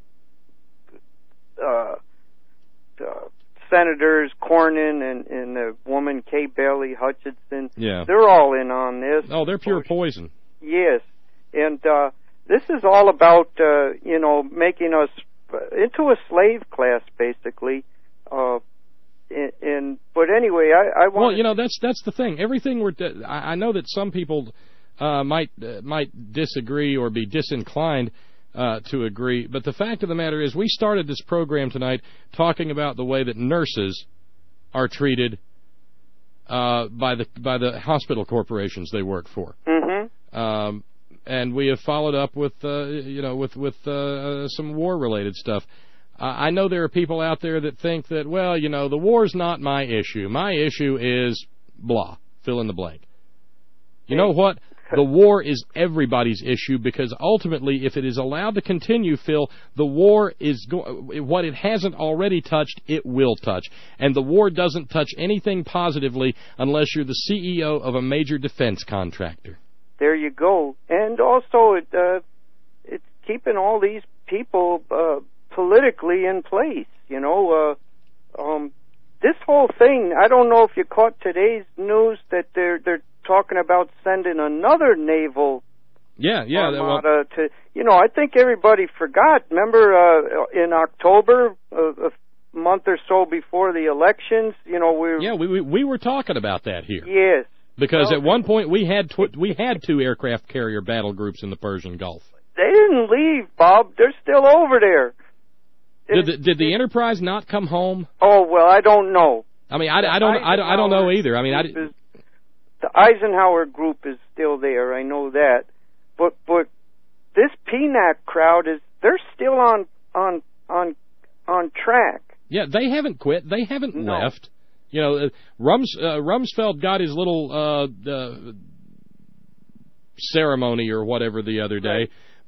uh, uh, senators, Cornyn and, and the woman Kay Bailey Hutchinson. Yeah. They're all in on this. Oh, they're pure poison. Yes. And uh, this is all about, uh, you know, making us into a slave class, basically. Uh, and, and but anyway, I, I want. Well, you know, that's that's the thing. Everything we're. I, I know that some people uh, might uh, might disagree or be disinclined uh, to agree, but the fact of the matter is, we started this program tonight talking about the way that nurses are treated uh, by the by the hospital corporations they work for. Mm-hmm. Um, and we have followed up with uh, you know with with uh, some war related stuff. I know there are people out there that think that, well, you know, the war's not my issue. My issue is blah, fill in the blank. You know what? The war is everybody's issue because ultimately, if it is allowed to continue, Phil, the war is go- what it hasn't already touched, it will touch. And the war doesn't touch anything positively unless you're the C E O of a major defense contractor. There you go. And also, it, uh, it's keeping all these people Uh, politically in place, you know. Uh, um, this whole thing, I don't know if you caught today's news that they're they're talking about sending another naval yeah, yeah, armada well, to, you know, I think everybody forgot. Remember uh, in October, uh, a month or so before the elections, you know, we yeah, we, we we were talking about that here. Yes, because well, at one point we had tw- we had two aircraft carrier battle groups in the Persian Gulf. They didn't leave, Bob. They're still over there. Did the, did the Enterprise not come home? Oh, well, I don't know. I mean, I, I don't, I don't, I don't know either. I mean, I. Is, the Eisenhower group is still there. I know that, but but this P N A C crowd is they're still on on on on track. Yeah, they haven't quit. They haven't no. left. You know, uh, Rums, uh, Rumsfeld got his little uh, uh, ceremony or whatever the other day. Right.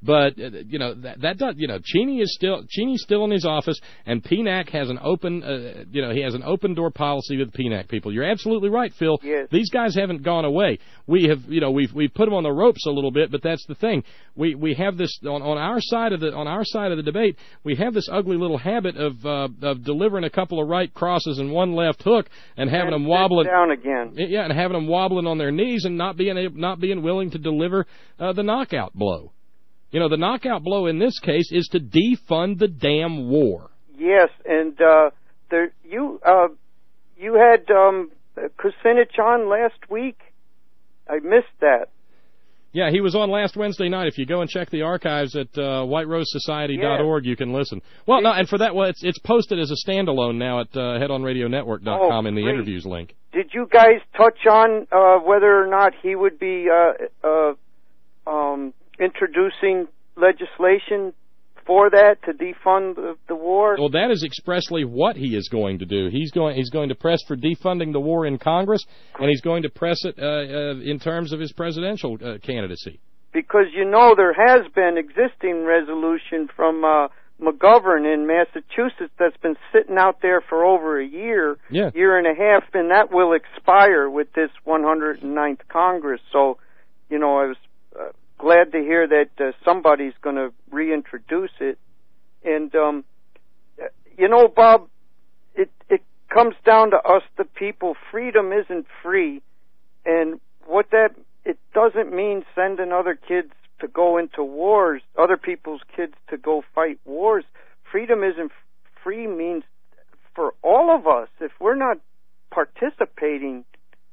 But uh, you know that that does you know Cheney is still Cheney's still in his office, and P N A C has an open uh, you know he has an open door policy with P N A C people. You're absolutely right, Phil. Yes. These guys haven't gone away. We have you know we've we've put them on the ropes a little bit, but that's the thing. We we have this on, on our side of the on our side of the debate. We have this ugly little habit of uh, of delivering a couple of right crosses and one left hook and having and them wobbling down again. Yeah, and having them wobbling on their knees and not being able, not being willing to deliver uh, the knockout blow. You know, the knockout blow in this case is to defund the damn war. Yes, and uh, there you uh, you had um, Kucinich on last week. I missed that. Yeah, he was on last Wednesday night. If you go and check the archives at uh, white rose society dot org, you can listen. Well, no, and for that, well, it's it's posted as a standalone now at uh, head on radio network dot com oh, in the great. interviews link. Did you guys touch on uh, whether or not he would be uh, uh, um, introducing legislation for that to defund the, the war? Well, that is expressly what he is going to do. He's going he's going to press for defunding the war in Congress, and he's going to press it uh, uh, in terms of his presidential uh, candidacy. Because, you know, there has been existing resolution from uh, McGovern in Massachusetts that's been sitting out there for over a year, yeah. year and a half, and that will expire with this one hundred ninth Congress. So, you know, I was uh, glad to hear that uh, somebody's going to reintroduce it. And, um, you know, Bob, it, it comes down to us, the people. Freedom isn't free. And what that, it doesn't mean sending other kids to go into wars, other people's kids to go fight wars. Freedom isn't free means for all of us. If we're not participating,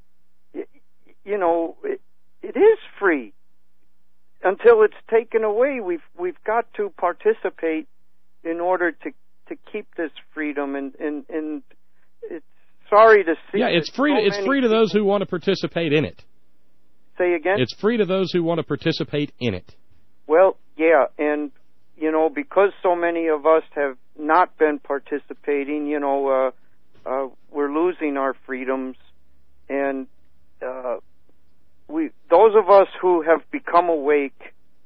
you know, it, it is free. Until it's taken away, we've we've got to participate in order to to keep this freedom. And and, and it's sorry to see. Yeah, it's free. So it's free to those who want to participate in it. Say again? It's free to those who want to participate in it. Well, yeah, and you know, because so many of us have not been participating, you know, uh, uh, we're losing our freedoms, and uh, we, those of us who have become awake,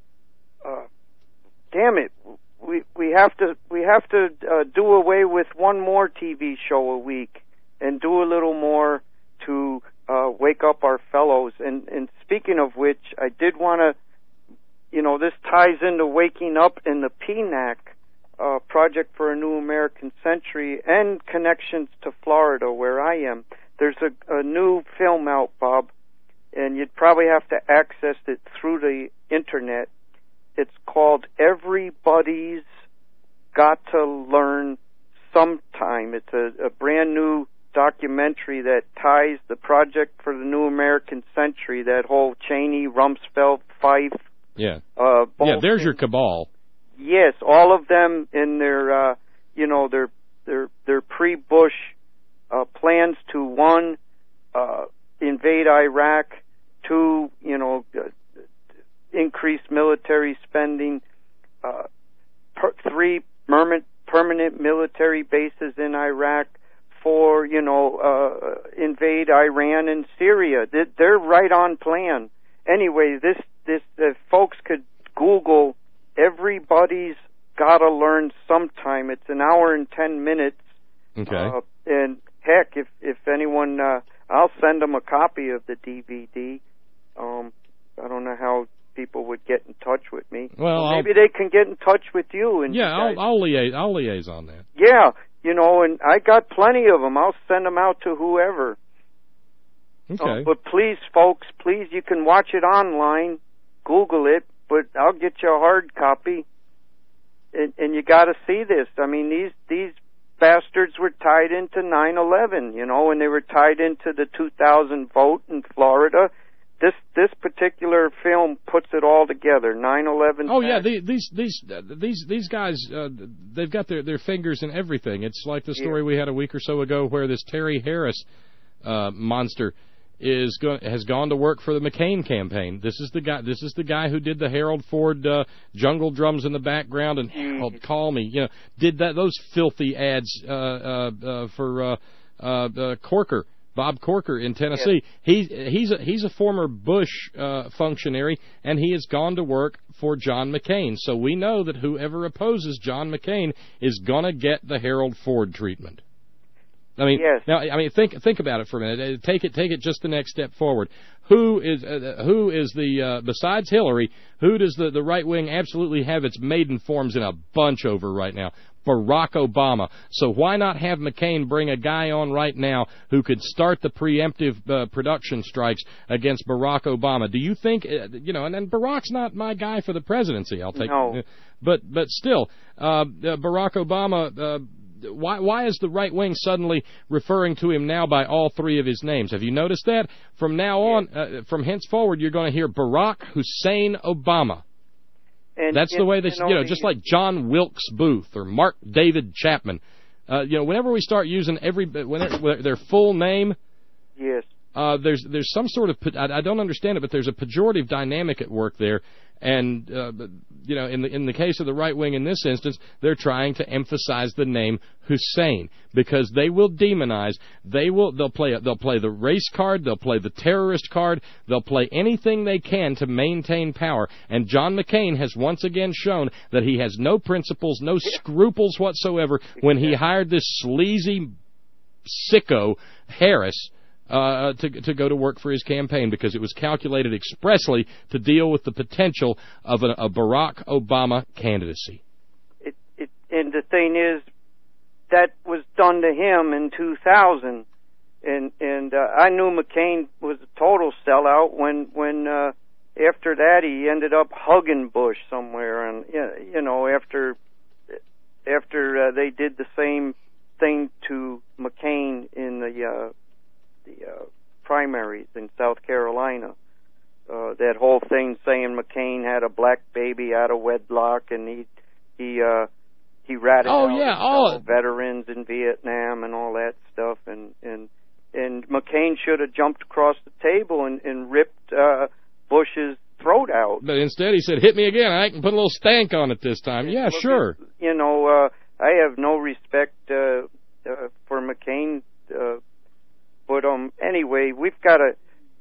uh, damn it, we we have to we have to uh, do away with one more T V show a week and do a little more to uh, wake up our fellows. And, and speaking of which, I did want to, you know, this ties into waking up in the P N A C, uh, Project for a New American Century, and connections to Florida, where I am. There's a, a new film out, Bob, and you'd probably have to access it through the internet. It's called Everybody's Got to Learn Sometime. It's a, a brand new documentary that ties the Project for the New American Century, that whole Cheney, Rumsfeld, Fife. Yeah. Uh, yeah, there's your cabal. Yes, all of them in their, uh, you know, their their their pre-Bush uh, plans to, one, uh, invade Iraq, two, you know, uh, increase military spending, uh, per, three, permanent, permanent military bases in Iraq, four, you know, uh, invade Iran and Syria. They're right on plan. Anyway, this, this, if folks could Google Everybody's Gotta Learn Sometime. It's an hour and ten minutes. Okay. Uh, and heck, if, if anyone, uh, I'll send them a copy of the D V D. Um, I don't know how people would get in touch with me. Well, maybe I'll, they can get in touch with you. And yeah, you guys, I'll, I'll liaise. I'll liaise on that. Yeah, you know, and I got plenty of them. I'll send them out to whoever. Okay. Uh, but please, folks, please, you can watch it online, Google it, but I'll get you a hard copy. And, and you got to see this. I mean, these these bastards were tied into nine eleven, you know, and they were tied into the two thousand vote in Florida. This this particular film puts it all together. nine eleven. Oh yeah, the, these these uh, these these guys, uh, they've got their their fingers in everything. It's like the story yeah. we had a week or so ago where this Terry Harris uh, monster is going has gone to work for the McCain campaign. This is the guy. This is the guy who did the Harold Ford uh, jungle drums in the background and Harold, call me. You know, did that those filthy ads uh, uh, uh, for uh, uh, uh, Corker Bob Corker in Tennessee. Yes. He, he's, a, he's a former Bush uh, functionary, and he has gone to work for John McCain. So we know that whoever opposes John McCain is going to get the Harold Ford treatment. I mean, yes. now, I mean, think think about it for a minute. Take it, take it just the next step forward. Who is uh, who is the uh, besides Hillary? Who does the, the right wing absolutely have its maiden forms in a bunch over right now? Barack Obama. So why not have McCain bring a guy on right now who could start the preemptive uh, production strikes against Barack Obama? Do you think, uh, you know, and, and Barack's not my guy for the presidency, I'll take no. it. But, but still, uh, uh, Barack Obama, uh, why, why is the right wing suddenly referring to him now by all three of his names? Have you noticed that? From now on, uh, from henceforward, you're going to hear Barack Hussein Obama. And, That's and, the way they, you know, you know, just like John Wilkes Booth or Mark David Chapman. Uh, you know, whenever we start using every whenever, their full name, yes, uh, there's there's some sort of I, I don't understand it, but there's a pejorative dynamic at work there. And uh, you know, in the in the case of the right wing in this instance, they're trying to emphasize the name Hussein because they will demonize. They will they'll play they'll play the race card. They'll play the terrorist card. They'll play anything they can to maintain power. And John McCain has once again shown that he has no principles, no scruples whatsoever when he hired this sleazy sicko Harris. Uh, to to go to work for his campaign because it was calculated expressly to deal with the potential of a, a Barack Obama candidacy. It, it, and the thing is, that was done to him in two thousand, and and uh, I knew McCain was a total sellout when when uh, after that he ended up hugging Bush somewhere, and you know after after uh, they did the same thing to McCain in the. Uh, the uh, primaries in South Carolina. Uh, that whole thing saying McCain had a black baby out of wedlock and he he uh, he ratted oh, out yeah. oh. veterans in Vietnam and all that stuff, and and and McCain should have jumped across the table and, and ripped uh, Bush's throat out. But instead he said, "Hit me again. I can put a little stank on it this time." Yeah, Look sure. At, you know, uh, I have no respect uh, uh, for McCain. Uh, But um, anyway, we've got to,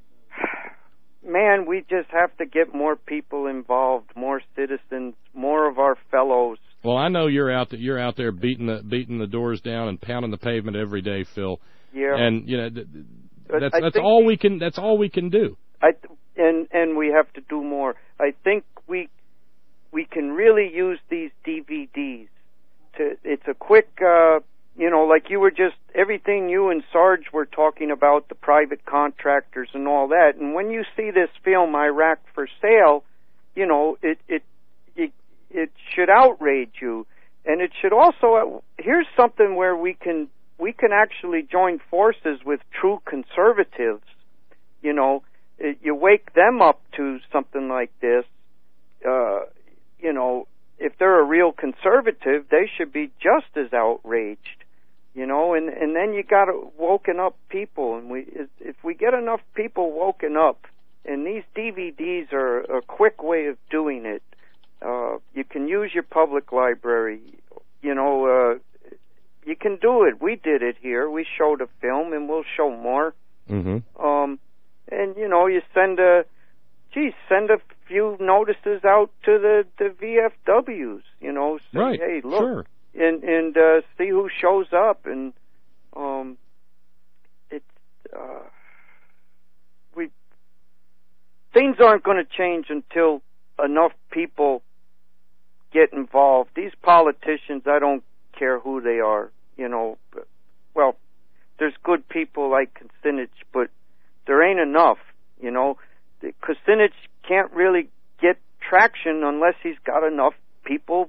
man, we just have to get more people involved, more citizens, more of our fellows. Well, I know you're out there, you're out there beating the beating the doors down and pounding the pavement every day, Phil. Yeah. And you know, that's I that's all we can that's all we can do. I and and we have to do more. I think we we can really use these D V Ds to. It's a quick. Uh, You know, like you were just, everything you and Sarge were talking about, the private contractors and all that. And when you see this film, Iraq for Sale, you know, it, it, it, it should outrage you. And it should also, here's something where we can, we can actually join forces with true conservatives. You know, it, you wake them up to something like this, uh, you know, if they're a real conservative, they should be just as outraged, you know. And and then you got woken up people, and we if we get enough people woken up, and these D V Ds are a quick way of doing it. Uh, you can use your public library, you know. Uh, you can do it. We did it here. We showed a film, and we'll show more. Mm-hmm. Um, and you know, you send a. Geez, send a few notices out to the, the V F Ws, you know, say, right. hey, look, sure. and, and uh, see who shows up. And um, it, uh, we, things aren't going to change until enough people get involved. These politicians, I don't care who they are, you know, but, well, there's good people like Kucinich, but there ain't enough, you know. Kucinich can't really get traction unless he's got enough people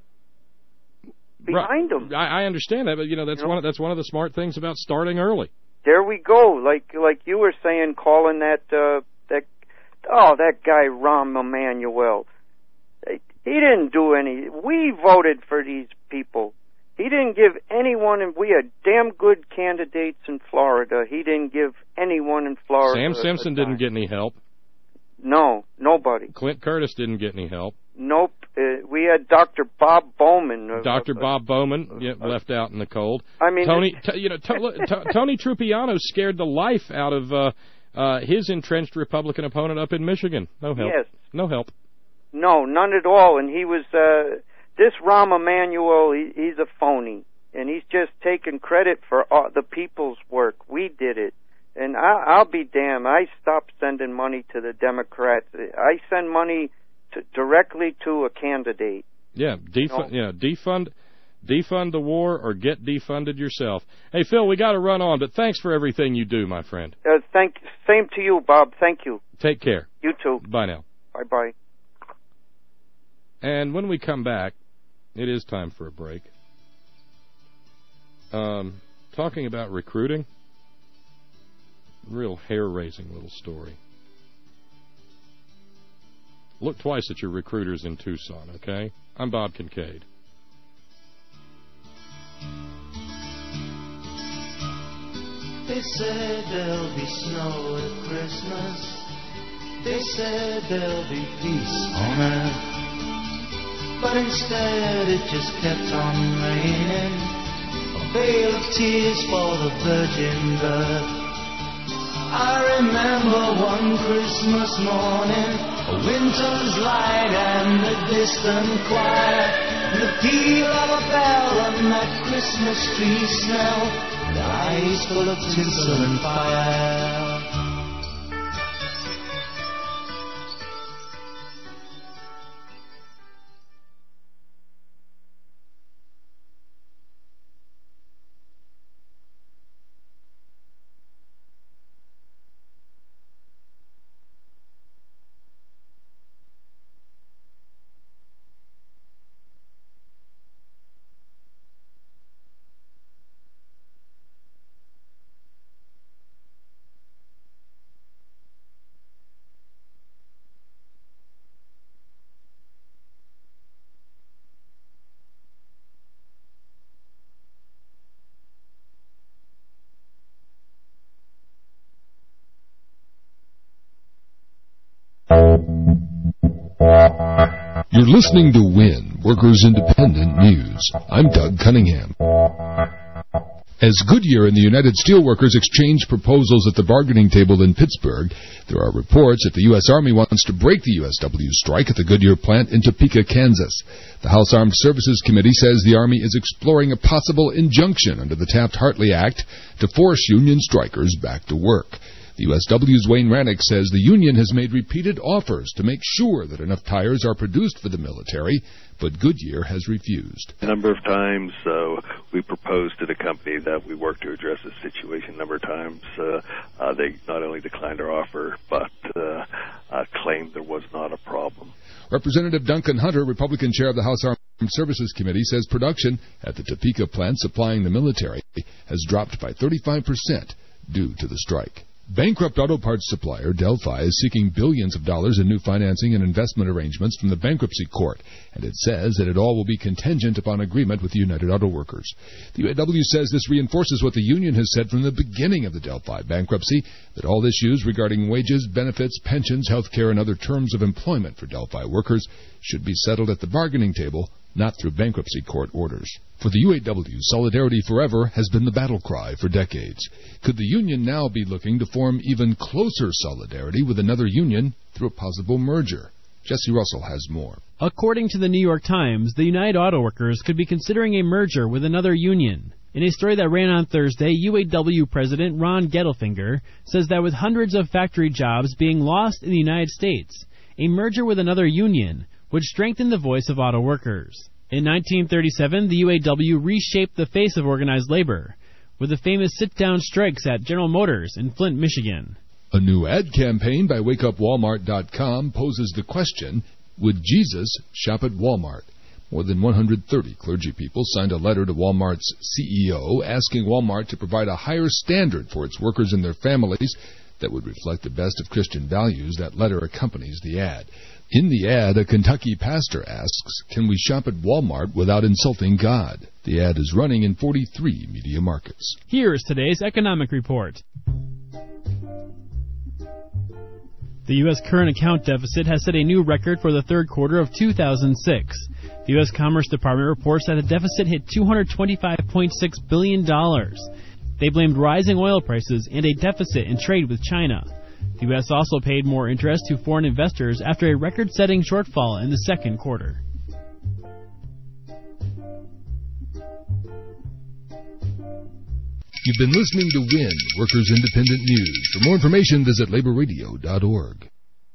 behind right. him. I, I understand that, but you know that's you know? one of, that's one of the smart things about starting early. There we go. Like like you were saying, calling that uh, that oh that guy Rahm Emanuel. He didn't do any. We voted for these people. He didn't give anyone, and we had damn good candidates in Florida. He didn't give anyone in Florida. Sam Simpson didn't get any help. No, nobody. Clint Curtis didn't get any help. Nope. Uh, we we had Doctor Bob Bowman. Uh, Doctor uh, Bob Bowman, yeah, uh, left out in the cold. I mean, Tony, t- you know, t- t- Tony Trupiano scared the life out of uh, uh, his entrenched Republican opponent up in Michigan. No help. Yes. No help. No, none at all. And he was uh, this Rahm Emanuel. He, he's a phony, and he's just taking credit for all, the people's work. We did it. And I, I'll be damned. I stopped sending money to the Democrats. I send money to, directly to a candidate. Yeah, defund. You know? Yeah, defund, defund the war, or get defunded yourself. Hey, Phil, we got to run on, but thanks for everything you do, my friend. Uh, thank. Same to you, Bob. Thank you. Take care. You too. Bye now. Bye bye. And when we come back, it is time for a break. Um, talking about recruiting. Real hair-raising little story. Look twice at your recruiters in Tucson, okay? I'm Bob Kincaid. They said there'll be snow at Christmas. They said there'll be peace on earth. But instead it just kept on raining. A veil of tears for the virgin birth. I remember one Christmas morning, a winter's light and a distant choir, and the peal of a bell and that Christmas tree smell, and eyes full of tinsel and fire. You're listening to WIN, Workers Independent News. I'm Doug Cunningham. As Goodyear and the United Steelworkers exchange proposals at the bargaining table in Pittsburgh, there are reports that the U S. Army wants to break the U S W strike at the Goodyear plant in Topeka, Kansas. The House Armed Services Committee says the Army is exploring a possible injunction under the Taft-Hartley Act to force union strikers back to work. The U S W's Wayne Rannick says the union has made repeated offers to make sure that enough tires are produced for the military, but Goodyear has refused. A number of times uh, we proposed to the company that we work to address this situation. A number of times uh, uh, they not only declined our offer, but uh, uh, claimed there was not a problem. Representative Duncan Hunter, Republican chair of the House Armed Services Committee, says production at the Topeka plant supplying the military has dropped by thirty-five percent due to the strike. Bankrupt auto parts supplier Delphi is seeking billions of dollars in new financing and investment arrangements from the bankruptcy court, and it says that it all will be contingent upon agreement with the United Auto Workers. The U A W says this reinforces what the union has said from the beginning of the Delphi bankruptcy, that all issues regarding wages, benefits, pensions, health care, and other terms of employment for Delphi workers should be settled at the bargaining table, not through bankruptcy court orders. For the U A W, Solidarity Forever has been the battle cry for decades. Could the union now be looking to form even closer solidarity with another union through a possible merger? Jesse Russell has more. According to the New York Times, the United Auto Workers could be considering a merger with another union. In a story that ran on Thursday, U A W President Ron Gettelfinger says that with hundreds of factory jobs being lost in the United States, a merger with another union would strengthen the voice of auto workers. In nineteen thirty-seven, the U A W reshaped the face of organized labor, with the famous sit-down strikes at General Motors in Flint, Michigan. A new ad campaign by Wake Up Walmart dot com poses the question, would Jesus shop at Walmart? More than one hundred thirty clergy people signed a letter to Walmart's C E O asking Walmart to provide a higher standard for its workers and their families that would reflect the best of Christian values. That letter accompanies the ad. In the ad, a Kentucky pastor asks, can we shop at Walmart without insulting God? The ad is running in forty-three media markets. Here is today's economic report. The U S current account deficit has set a new record for the third quarter of two thousand six. The U S Commerce Department reports that the deficit hit two hundred twenty-five point six billion dollars. They blamed rising oil prices and a deficit in trade with China. The U S also paid more interest to foreign investors after a record-setting shortfall in the second quarter. You've been listening to W I N, Workers Independent News. For more information, visit labor radio dot org.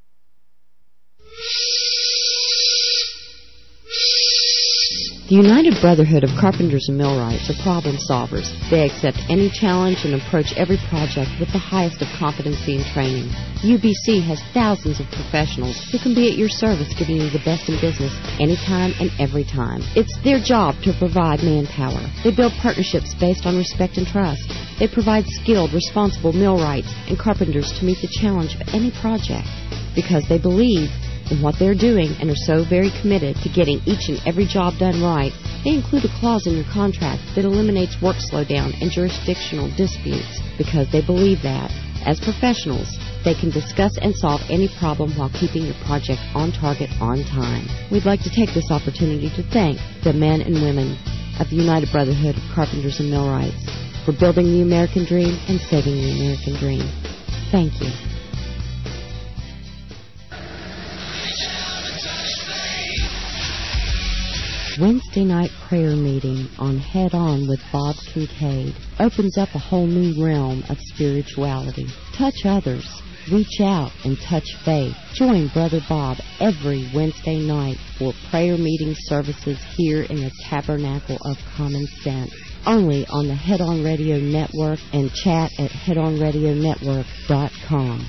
The United Brotherhood of Carpenters and Millwrights are problem solvers. They accept any challenge and approach every project with the highest of competency and training. U B C has thousands of professionals who can be at your service, giving you the best in business anytime and every time. It's their job to provide manpower. They build partnerships based on respect and trust. They provide skilled, responsible millwrights and carpenters to meet the challenge of any project because they believe in what they're doing and are so very committed to getting each and every job done right. They include a clause in your contract that eliminates work slowdown and jurisdictional disputes because they believe that, as professionals, they can discuss and solve any problem while keeping your project on target on time. We'd like to take this opportunity to thank the men and women of the United Brotherhood of Carpenters and Millwrights for building the American dream and saving the American dream. Thank you. Wednesday night prayer meeting on Head On with Bob Kincaid opens up a whole new realm of spirituality. Touch others, reach out, and touch faith. Join Brother Bob every Wednesday night for prayer meeting services here in the Tabernacle of Common Sense. Only on the Head On Radio Network and chat at head on radio network dot com.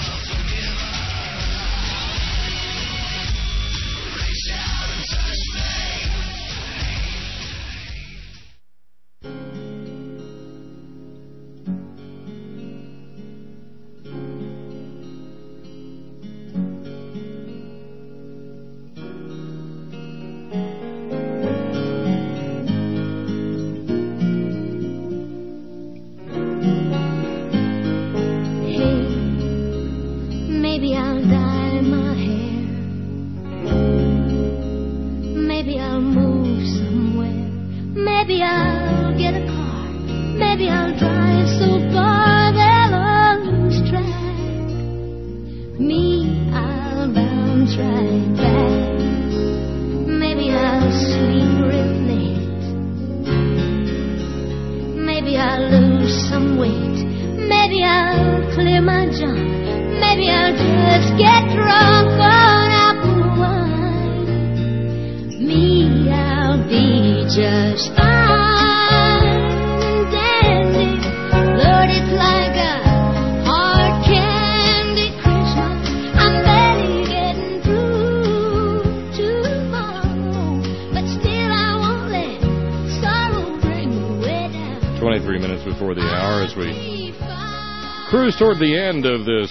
Toward the end of this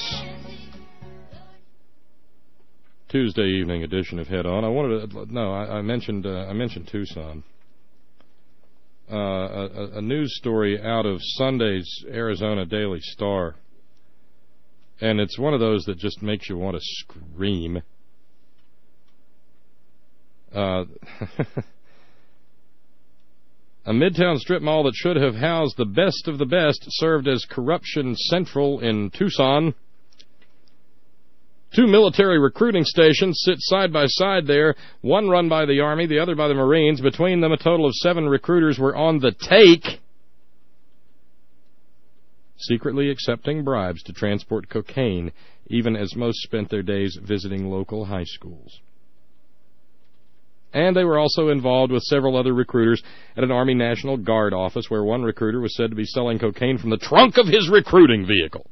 Tuesday evening edition of Head On, I wanted to no, I, I mentioned uh, I mentioned Tucson. Uh, a, a news story out of Sunday's Arizona Daily Star, and it's one of those that just makes you want to scream. Uh, A Midtown strip mall that should have housed the best of the best served as corruption central in Tucson. Two military recruiting stations sit side by side there, one run by the Army, the other by the Marines. Between them, a total of seven recruiters were on the take, secretly accepting bribes to transport cocaine, even as most spent their days visiting local high schools. And they were also involved with several other recruiters at an Army National Guard office where one recruiter was said to be selling cocaine from the trunk of his recruiting vehicle.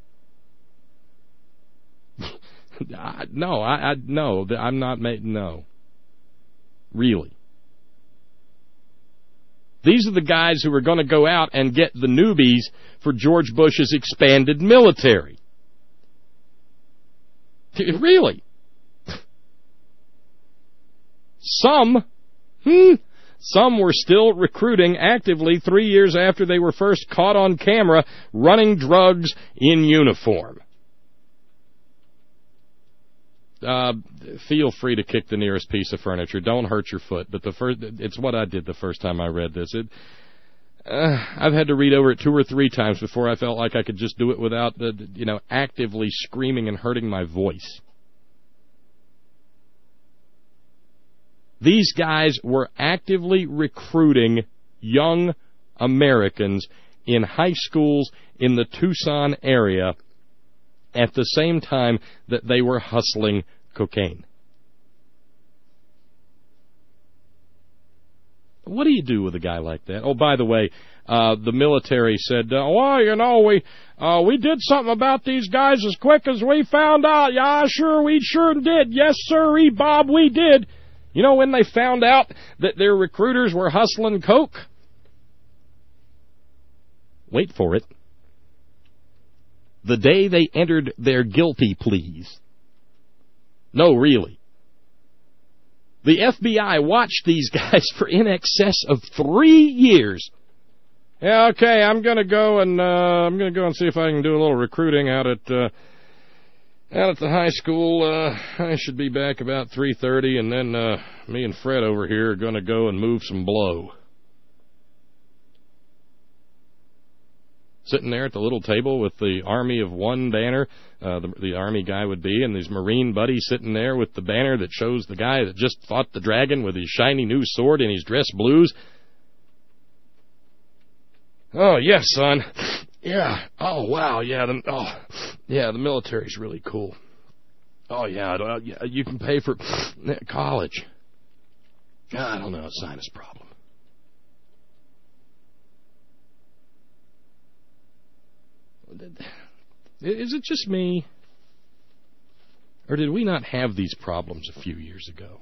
no, I, I no, I'm not making, no. Really. These are the guys who are going to go out and get the newbies for George Bush's expanded military. Really. Some, hmm, some were still recruiting actively three years after they were first caught on camera running drugs in uniform. Uh, feel free to kick the nearest piece of furniture. Don't hurt your foot. But the first, it's what I did the first time I read this. It, uh, I've had to read over it two or three times before I felt like I could just do it without, uh, you know, actively screaming and hurting my voice. These guys were actively recruiting young Americans in high schools in the Tucson area at the same time that they were hustling cocaine. What do you do with a guy like that? Oh, by the way, uh, the military said, uh, well, you know, we uh, we did something about these guys as quick as we found out. Yeah, sure, we sure did. Yes, sirree, Bob, we did. You know when they found out that their recruiters were hustling coke? Wait for it. The day they entered their guilty pleas. No, really. The F B I watched these guys for in excess of three years. Yeah, okay, I'm gonna go and uh, I'm gonna go and see if I can do a little recruiting out at uh, out at the high school. Uh, I should be back about three thirty, and then uh, me and Fred over here are gonna go and move some blow. Sitting there at the little table with the Army of One banner, uh, the, the Army guy would be, and his Marine buddy sitting there with the banner that shows the guy that just fought the dragon with his shiny new sword and his dress blues. Oh, yes, son. Yeah. Oh, wow. Yeah. The, oh, yeah. The military's really cool. Oh, yeah. Uh, yeah you can pay for college. I don't know. Sinus problem. Is it just me? Or did we not have these problems a few years ago?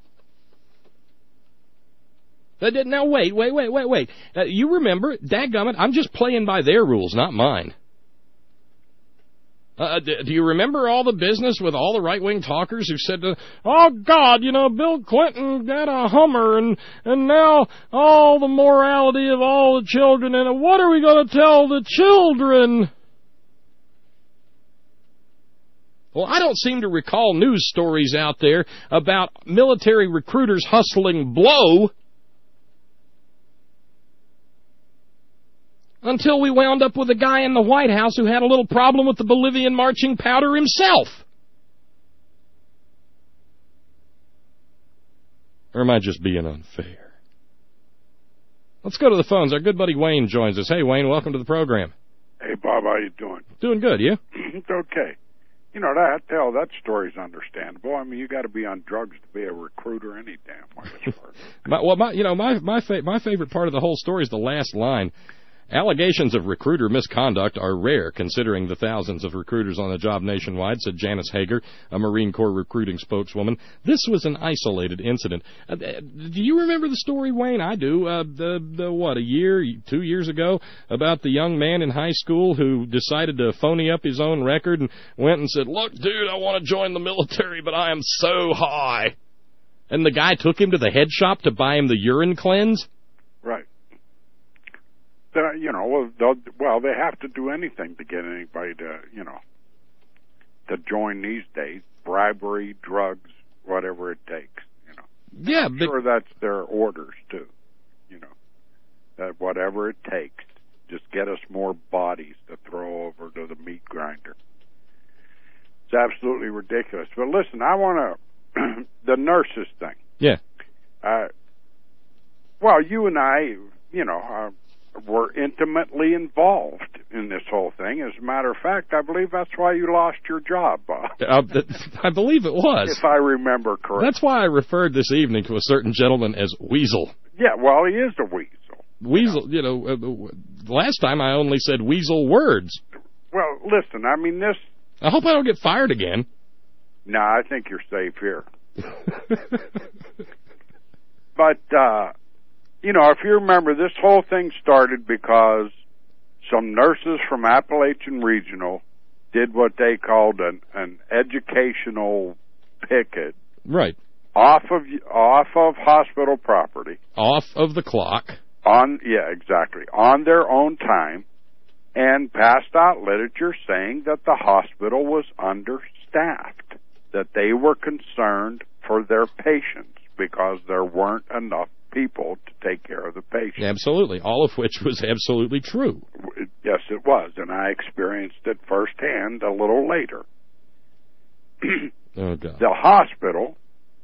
Now, wait, wait, wait, wait, wait. Uh, you remember, dadgummit, I'm just playing by their rules, not mine. Uh, do you remember all the business with all the right-wing talkers who said, uh, oh, God, you know, Bill Clinton got a Hummer, and, and now all the morality of all the children, and what are we going to tell the children? Well, I don't seem to recall news stories out there about military recruiters hustling blow until we wound up with a guy in the White House who had a little problem with the Bolivian marching powder himself. Or am I just being unfair? Let's go to the phones. Our good buddy Wayne joins us. Hey, Wayne, welcome to the program. Hey, Bob, how you doing? Doing good, you? It's okay. You know, that hell, that story's understandable. I mean, you got to be on drugs to be a recruiter any damn way. my, well, my, you know, my my fa- my favorite part of the whole story is the last line. Allegations of recruiter misconduct are rare, considering the thousands of recruiters on the job nationwide, said Janice Hager, a Marine Corps recruiting spokeswoman. This was an isolated incident. Uh, do you remember the story, Wayne? I do. Uh, the, the what, a year, two years ago, about the young man in high school who decided to phony up his own record and went and said, look, dude, I want to join the military, but I am so high. And the guy took him to the head shop to buy him the urine cleanse? Right. Uh, you know, well, well, they have to do anything to get anybody to, you know, to join these days. Bribery, drugs, whatever it takes, you know. Yeah, I'm but... sure that's their orders, too, you know, that whatever it takes, just get us more bodies to throw over to the meat grinder. It's absolutely ridiculous. But listen, I want to, the nurses thing. Yeah. Uh, well, you and I, you know, uh, were intimately involved in this whole thing. As a matter of fact, I believe that's why you lost your job, Bob. Uh, I believe it was. If I remember correctly. That's why I referred this evening to a certain gentleman as Weasel. Yeah, well, he is a weasel. Weasel, you know, you know uh, last time I only said weasel words. Well, listen, I mean, this... I hope I don't get fired again. No, I think you're safe here. But, uh... you know, if you remember, this whole thing started because some nurses from Appalachian Regional did what they called an, an educational picket. Right. Off of off of hospital property. Off of the clock. On yeah, exactly. On their own time, and passed out literature saying that the hospital was understaffed. that they were concerned for their patients because there weren't enough people to take care of the patients. Absolutely, all of which was absolutely true. Yes, it was, and I experienced it firsthand a little later. Oh, God. The hospital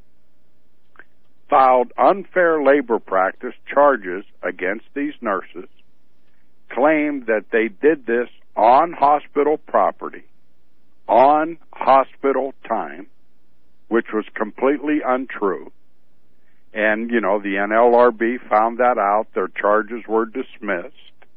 filed unfair labor practice charges against these nurses, claimed that they did this on hospital property, on hospital time, which was completely untrue. And, you know, the N L R B found that out. Their charges were dismissed.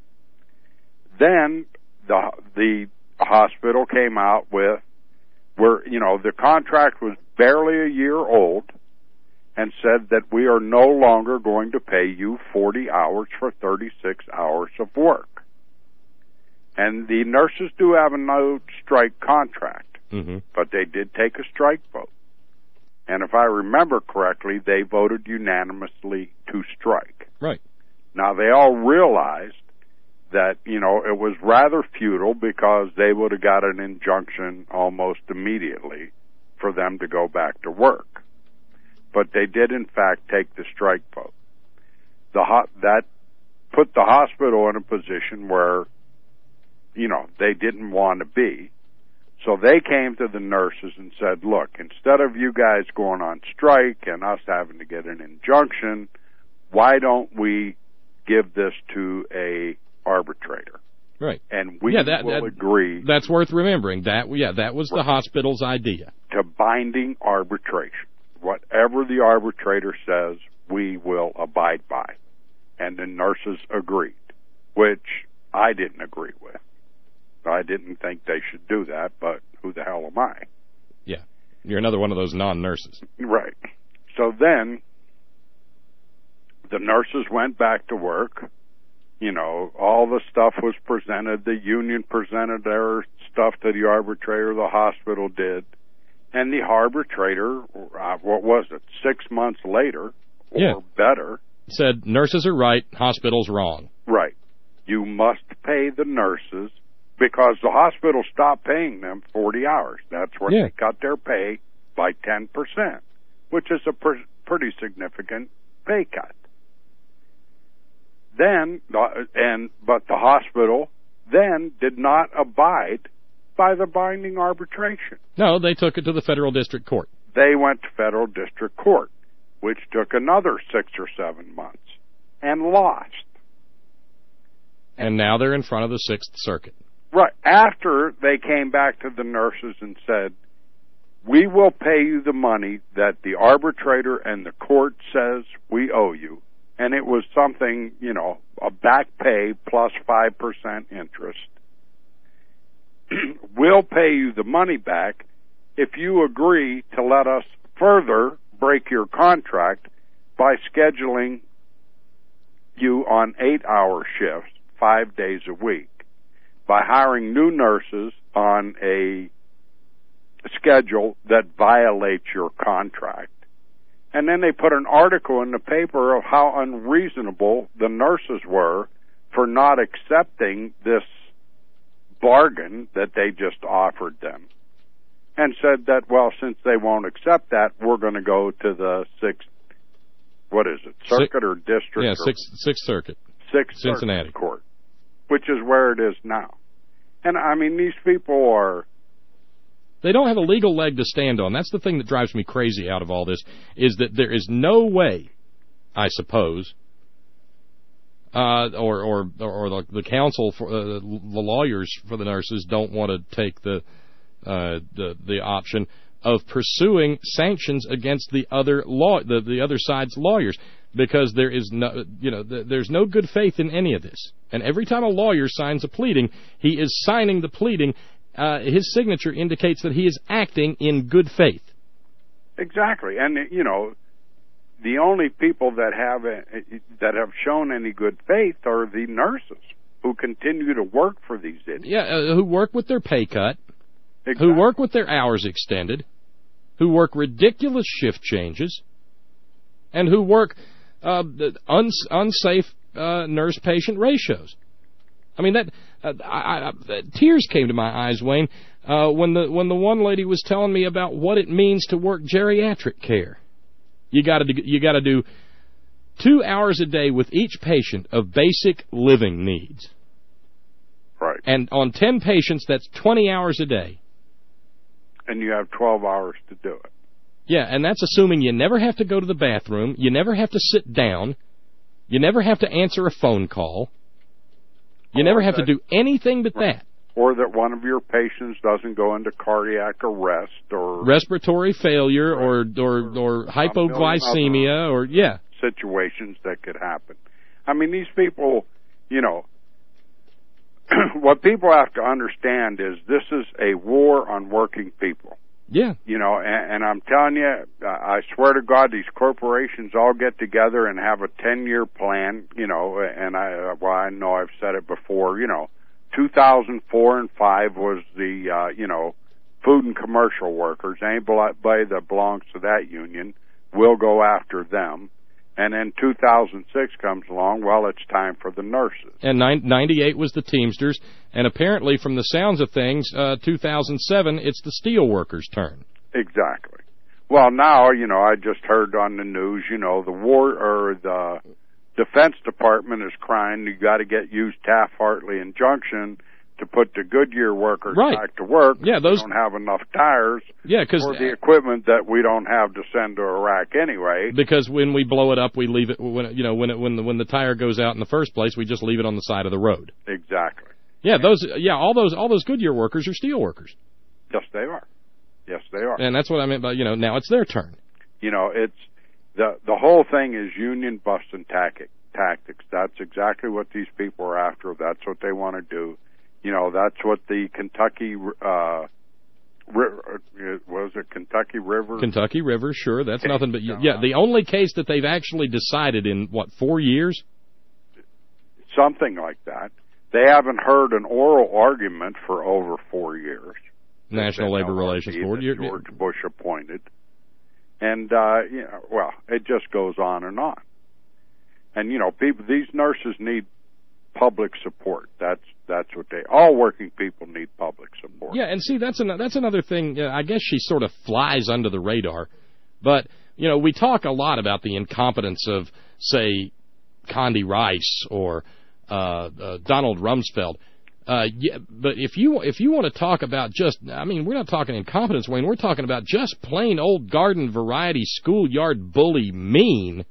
Then the the hospital came out with, where, you know, the contract was barely a year old, and said that we are no longer going to pay you forty hours for thirty-six hours of work. And the nurses do have a no strike contract, mm-hmm. but they did take a strike vote. And if I remember correctly, they voted unanimously to strike. Right. Now, they all realized that, you know, it was rather futile because they would have got an injunction almost immediately for them to go back to work. But they did, in fact, take the strike vote. The ho- that put the hospital in a position where, you know, they didn't want to be. So they came to the nurses and said, look, instead of you guys going on strike and us having to get an injunction, why don't we give this to a arbitrator? Right. And we yeah, that, will that, agree. That's worth remembering. That yeah, that was the hospital's idea. To binding arbitration. Whatever the arbitrator says, we will abide by. And the nurses agreed, which I didn't agree with. I didn't think they should do that, but who the hell am I? Yeah. You're another one of those non-nurses. Right. So then the nurses went back to work. You know, all the stuff was presented. The union presented their stuff to the arbitrator. The hospital did. And the arbitrator, uh, what was it, six months later, or yeah. better, said nurses are right, hospital's wrong. Right. You must pay the nurses because the hospital stopped paying them forty hours. That's when yeah. they cut their pay by ten percent, which is a pr- pretty significant pay cut. Then, and but the hospital then did not abide by the binding arbitration. No, they took it to the federal district court. They went to federal district court, which took another six or seven months, and lost. And now they're in front of the Sixth Circuit. Right. After they came back to the nurses and said, we will pay you the money that the arbitrator and the court says we owe you. And it was something, you know, a back pay plus five percent interest. We'll pay you the money back if you agree to let us further break your contract by scheduling you on eight-hour shifts, five days a week, by hiring new nurses on a schedule that violates your contract. And then they put an article in the paper of how unreasonable the nurses were for not accepting this bargain that they just offered them. And said that, well, since they won't accept that, we're going to go to the sixth, what is it, circuit Six, or district? Yeah, Sixth, Sixth Circuit. Sixth Cincinnati Circuit Court, which is where it is now. And, I mean, these people are... They don't have a legal leg to stand on. That's the thing that drives me crazy out of all this, is that there is no way, I suppose, uh, or or or the, the counsel for uh, the lawyers for the nurses don't want to take the uh, the the option of pursuing sanctions against the other law the, the other side's lawyers, because there is no you know th- there's no good faith in any of this. And every time a lawyer signs a pleading, he is signing the pleading. Uh, his signature indicates that he is acting in good faith. Exactly, and you know, the only people that have a, that have shown any good faith are the nurses who continue to work for these idiots. Yeah, uh, who work with their pay cut, exactly. Who work with their hours extended, who work ridiculous shift changes, and who work uh, uns- unsafe uh, nurse-patient ratios. I mean, that uh, I, I, tears came to my eyes, Wayne, uh, when the when the one lady was telling me about what it means to work geriatric care. You got to you got to do two hours a day with each patient of basic living needs. Right. And on ten patients, that's twenty hours a day. And you have twelve hours to do it. Yeah, and that's assuming you never have to go to the bathroom, you never have to sit down, you never have to answer a phone call, you or never have that, to do anything but right. that. Or that one of your patients doesn't go into cardiac arrest or respiratory failure or or, or hypoglycemia or, yeah. situations that could happen. I mean, these people, you know, what people have to understand is this is a war on working people. Yeah. You know, and, and I'm telling you, I swear to God, these corporations all get together and have a ten-year plan, you know, and I, well, I know I've said it before, you know, two thousand four and five was the, uh, you know, food and commercial workers. Anybody that belongs to that union will go after them. And then two thousand six comes along, well, it's time for the nurses. And ninety-eight was the Teamsters, and apparently from the sounds of things, uh, two thousand seven, it's the steel workers' turn. Exactly. Well, now, you know, I just heard on the news, you know, the war, or the Defense Department is crying, you got to get used Taft-Hartley and Junction to put the Goodyear workers right. back to work. Yeah, those we don't have enough tires yeah, cause, for the equipment that we don't have to send to Iraq anyway. Because when we blow it up, we leave it when it, you know when it, when the when the tire goes out in the first place, we just leave it on the side of the road. Exactly. Yeah, those yeah all those all those Goodyear workers are steel workers. Yes, they are. Yes, they are. And that's what I meant by you know now it's their turn. You know, it's the the whole thing is union busting tactic tactics. That's exactly what these people are after. That's what they want to do. You know, that's what the Kentucky, uh, ri- was it Kentucky River? Kentucky River, sure. That's case, nothing but, yeah, the only case that they've actually decided in, what, four years? Something like that. They haven't heard an oral argument for over four years. National Labor Relations Board. George Bush appointed. And, uh, you know, well, it just goes on and on. And, you know, people, these nurses need public support. That's that's what they. All working people need public support. Yeah, and see, that's an, that's another thing. Uh, I guess she sort of flies under the radar, but you know, we talk a lot about the incompetence of, say, Condi Rice or uh, uh, Donald Rumsfeld. Uh, yeah, but if you if you want to talk about just, I mean, we're not talking incompetence, Wayne. We're talking about just plain old garden variety schoolyard bully mean.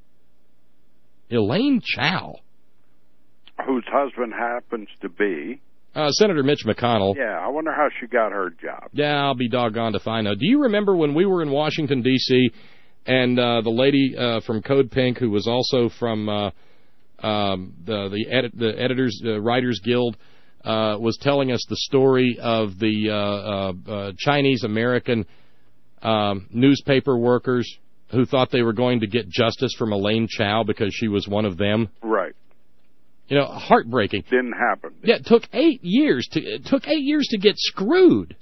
Elaine Chao, whose husband happens to be uh, Senator Mitch McConnell. Yeah, I wonder how she got her job. Yeah, I'll be doggone if I know. Do you remember when we were in Washington, D C, and uh, the lady uh, from Code Pink, who was also from uh, um, the the, edit, the Editors uh, Writers Guild, uh, was telling us the story of the uh, uh, uh, Chinese American um, newspaper workers who thought they were going to get justice from Elaine Chao because she was one of them? Right. You know, heartbreaking. Didn't happen. Yeah, it took eight years to it took eight years to get screwed.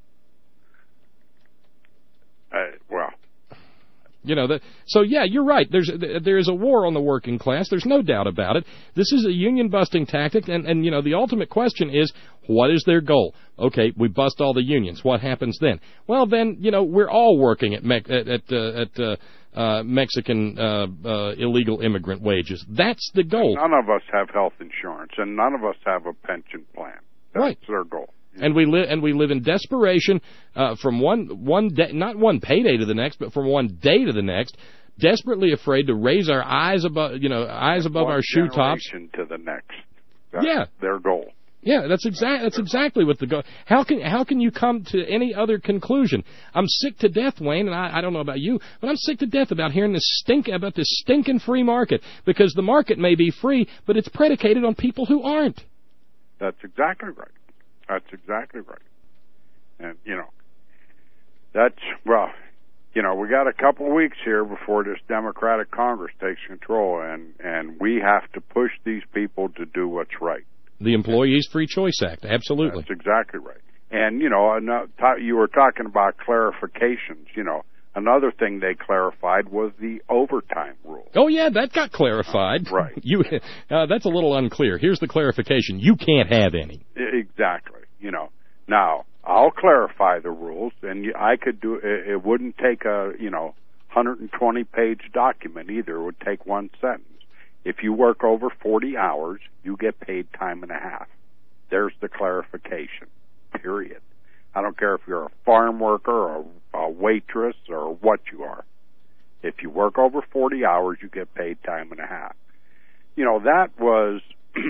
Uh, well, you know that. So yeah, you're right. There's there is a war on the working class. There's no doubt about it. This is a union busting tactic, and and you know the ultimate question is, what is their goal? Okay, we bust all the unions. What happens then? Well, then you know we're all working at Me- at at, uh, at uh, uh, Mexican uh, uh, illegal immigrant wages. That's the goal. None of us have health insurance, and none of us have a pension plan. That's right. their goal. And we live and we live in desperation uh, from one one day, not one payday to the next, but from one day to the next. Desperately afraid to raise our eyes above, you know, eyes above one our shoe tops. To the next. That's yeah, their goal. Yeah, that's exact. That's exactly what the goal. How can how can you come to any other conclusion? I'm sick to death, Wayne, and I, I don't know about you, but I'm sick to death about hearing this stink about this stinking free market, because the market may be free, but it's predicated on people who aren't. That's exactly right. That's exactly right. And, you know, that's, well, you know, we got a couple of weeks here before this Democratic Congress takes control, and, and we have to push these people to do what's right. The Employees Free Choice Act, absolutely. That's exactly right. And, you know, you were talking about clarifications, you know. Another thing they clarified was the overtime rule. Oh, yeah, that got clarified. Uh, right. You, uh, that's a little unclear. Here's the clarification. You can't have any. Exactly. You know, now, I'll clarify the rules, and I could do it. It wouldn't take a, you know, one hundred twenty page document either. It would take one sentence. If you work over forty hours, you get paid time and a half. There's the clarification, period. I don't care if you're a farm worker or a waitress or what you are. If you work over forty hours, you get paid time and a half. You know, that was,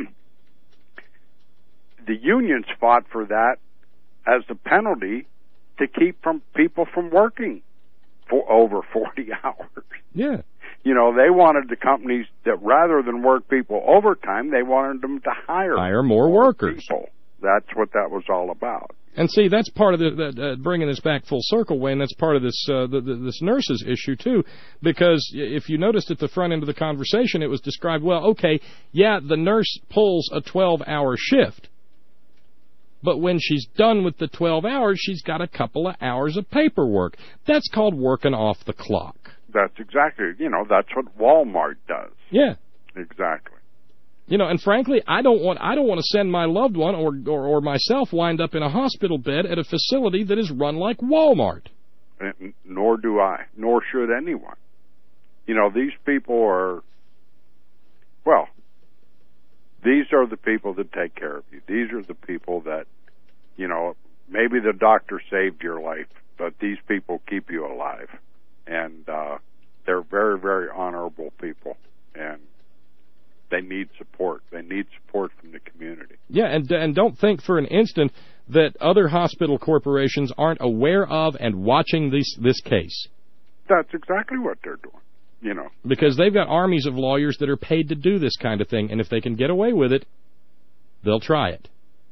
the unions fought for that as the penalty to keep from people from working for over forty hours. Yeah. You know, they wanted the companies that rather than work people overtime, they wanted them to hire hire more, more workers. People. That's what that was all about. And see, that's part of the, the uh, bringing this back full circle, Wayne. That's part of this uh, the, the, this nurses issue too, because if you noticed at the front end of the conversation, it was described, well, okay, yeah, the nurse pulls a twelve-hour shift, but when she's done with the twelve hours, she's got a couple of hours of paperwork. That's called working off the clock. That's exactly, you know, that's what Walmart does. Yeah. Exactly. You know, and frankly, I don't want I don't want to send my loved one or, or or myself wind up in a hospital bed at a facility that is run like Walmart. And nor do I, nor should anyone. You know, these people are, well, these are the people that take care of you. These are the people that, you know, maybe the doctor saved your life, but these people keep you alive. And uh, they're very, very honorable people, and they need support. They need support from the community. Yeah, and and don't think for an instant that other hospital corporations aren't aware of and watching this this case. That's exactly what they're doing, you know. Because they've got armies of lawyers that are paid to do this kind of thing, and if they can get away with it, they'll try it.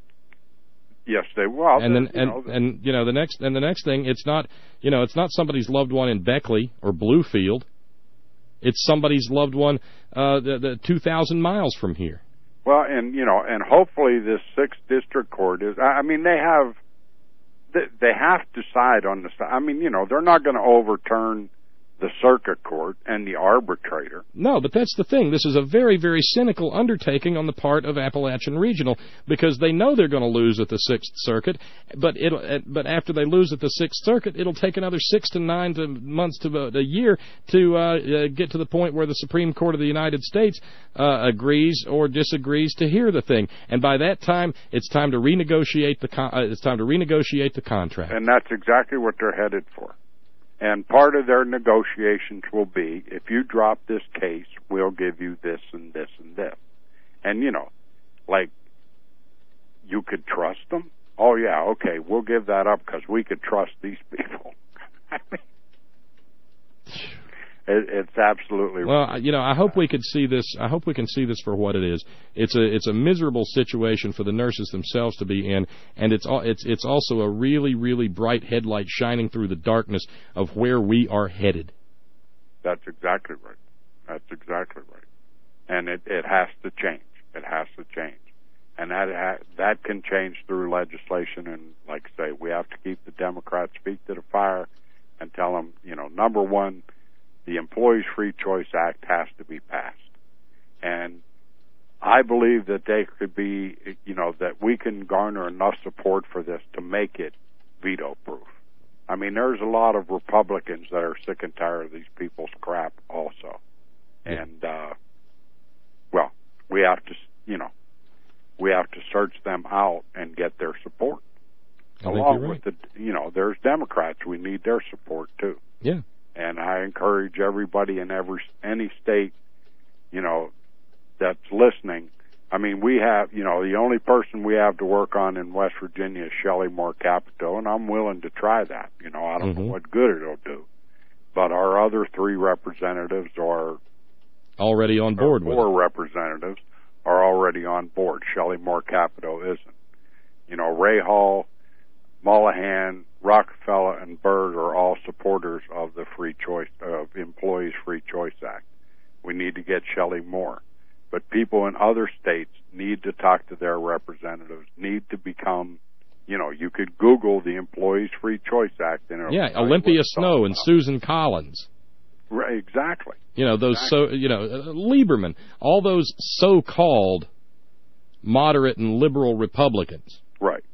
Yes, they will. And then, you and know, and you know the next and the next thing, it's not you know it's not somebody's loved one in Beckley or Bluefield. It's somebody's loved one uh, the, the two thousand miles from here. Well, and you know, and hopefully this sixth district court is. I mean, they have they, they have to side on the. I mean, you know, they're not going to overturn the circuit court and the arbitrator. No, but that's the thing. This is a very, very cynical undertaking on the part of Appalachian Regional, because they know they're going to lose at the Sixth Circuit, but it'll, but after they lose at the Sixth Circuit, it'll take another six to nine to months to a, a year to uh, uh, get to the point where the Supreme Court of the United States uh, agrees or disagrees to hear the thing, and by that time, it's time to renegotiate the con- uh, it's time to renegotiate the contract. And that's exactly what they're headed for. And part of their negotiations will be, if you drop this case, we'll give you this and this and this. And, you know, like, you could trust them? Oh, yeah, okay, we'll give that up because we could trust these people. I mean, it, it's absolutely well. Right. You know, I hope we could see this. I hope we can see this for what it is. It's a it's a miserable situation for the nurses themselves to be in, and it's it's it's also a really really bright headlight shining through the darkness of where we are headed. That's exactly right. That's exactly right. And it it has to change. It has to change, and that ha- that can change through legislation. And like I say, we have to keep the Democrats' feet to the fire and tell them, you know, number one, the Employees Free Choice Act has to be passed. And I believe that they could be, you know, that we can garner enough support for this to make it veto-proof. I mean, there's a lot of Republicans that are sick and tired of these people's crap also. And, uh, well, we have to, you know, we have to search them out and get their support. I Along right. with the, you know, there's Democrats. We need their support, too. Yeah. And I encourage everybody in every any state, you know, that's listening. I mean, we have, you know, the only person we have to work on in West Virginia is Shelley Moore Capito, and I'm willing to try that. You know, I don't mm-hmm. know what good it'll do. But our other three representatives are already on board with it. Four representatives are already on board. Shelley Moore Capito isn't. You know, Ray Hall, Mullahan, Rockefeller, and Byrd are all supporters of the free choice of Employees Free Choice Act. We need to get Shelley Moore. But people in other states need to talk to their representatives, need to become, you know, you could Google the Employees Free Choice Act. And yeah, Olympia Snow and Susan Collins. Right, exactly. You know, those exactly. so, you know, uh, Lieberman, all those so-called moderate and liberal Republicans. Right.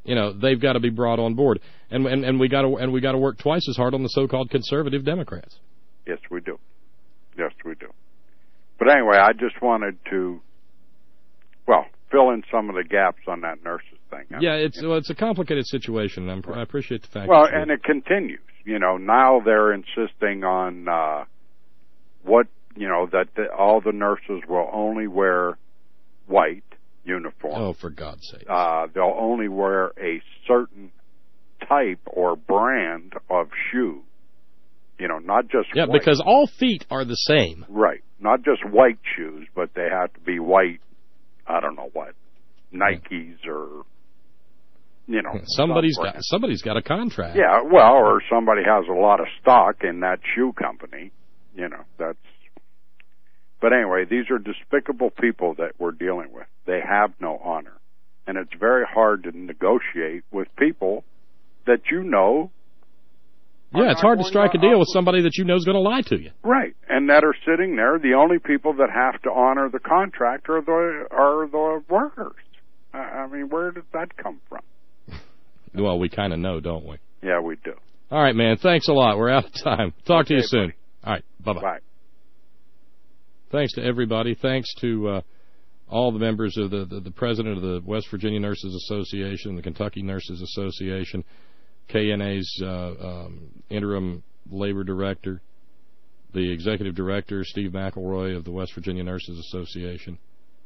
You know, they've got to be brought on board, and and and we got to and we got to work twice as hard on the so-called conservative Democrats. Yes, we do. Yes, we do. But anyway, I just wanted to, well, fill in some of the gaps on that nurses thing. I Yeah, mean, it's well, it's a complicated situation, and I'm, I appreciate the fact. Well, that and it continues. You know, now they're insisting on uh, what you know that the, all the nurses will only wear white uniform. Oh, for God's sake! Uh, they'll only wear a certain type or brand of shoe. You know, not just yeah, white. Because all feet are the same. Right, not just white shoes, but they have to be white. I don't know what, Nikes or you know. Somebody's some got brand. somebody's got a contract. Yeah, well, or somebody has a lot of stock in that shoe company. You know, that's. But anyway, these are despicable people that we're dealing with. They have no honor, and it's very hard to negotiate with people that you know. Yeah, it's hard to strike a deal with somebody that you know is going to lie to you. Right, and that are sitting there. The only people that have to honor the contract are the are the workers. I I mean, where did that come from? Well, we kind of know, don't we? Yeah, we do. All right, man. Thanks a lot. We're out of time. Talk to Okay, you soon. buddy. All right. Bye-bye. Bye. Thanks to everybody. Thanks to uh, all the members of the, the, the president of the West Virginia Nurses Association, the Kentucky Nurses Association, K N A's uh, um, interim labor director, the executive director, Steve McElroy of the West Virginia Nurses Association.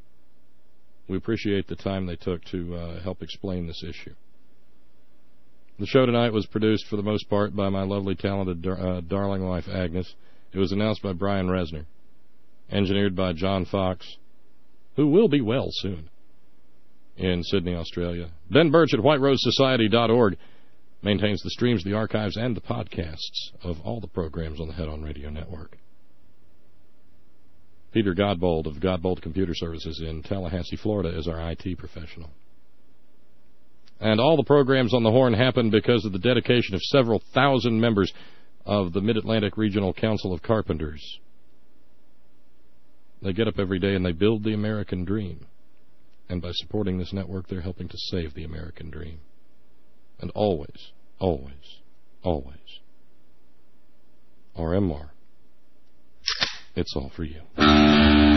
We appreciate the time they took to uh, help explain this issue. The show tonight was produced for the most part by my lovely, talented, uh, darling wife, Agnes. It was announced by Brian Resner, engineered by John Fox, who will be well soon in Sydney, Australia. Ben Birch at white rose society dot org maintains the streams, the archives, and the podcasts of all the programs on the Head On Radio Network. Peter Godbold of Godbold Computer Services in Tallahassee, Florida, is our I T professional. And all the programs on the Horn happen because of the dedication of several thousand members of the Mid-Atlantic Regional Council of Carpenters. They get up every day and they build the American dream. And by supporting this network, they're helping to save the American dream. And always, always, always, R M R, it's all for you.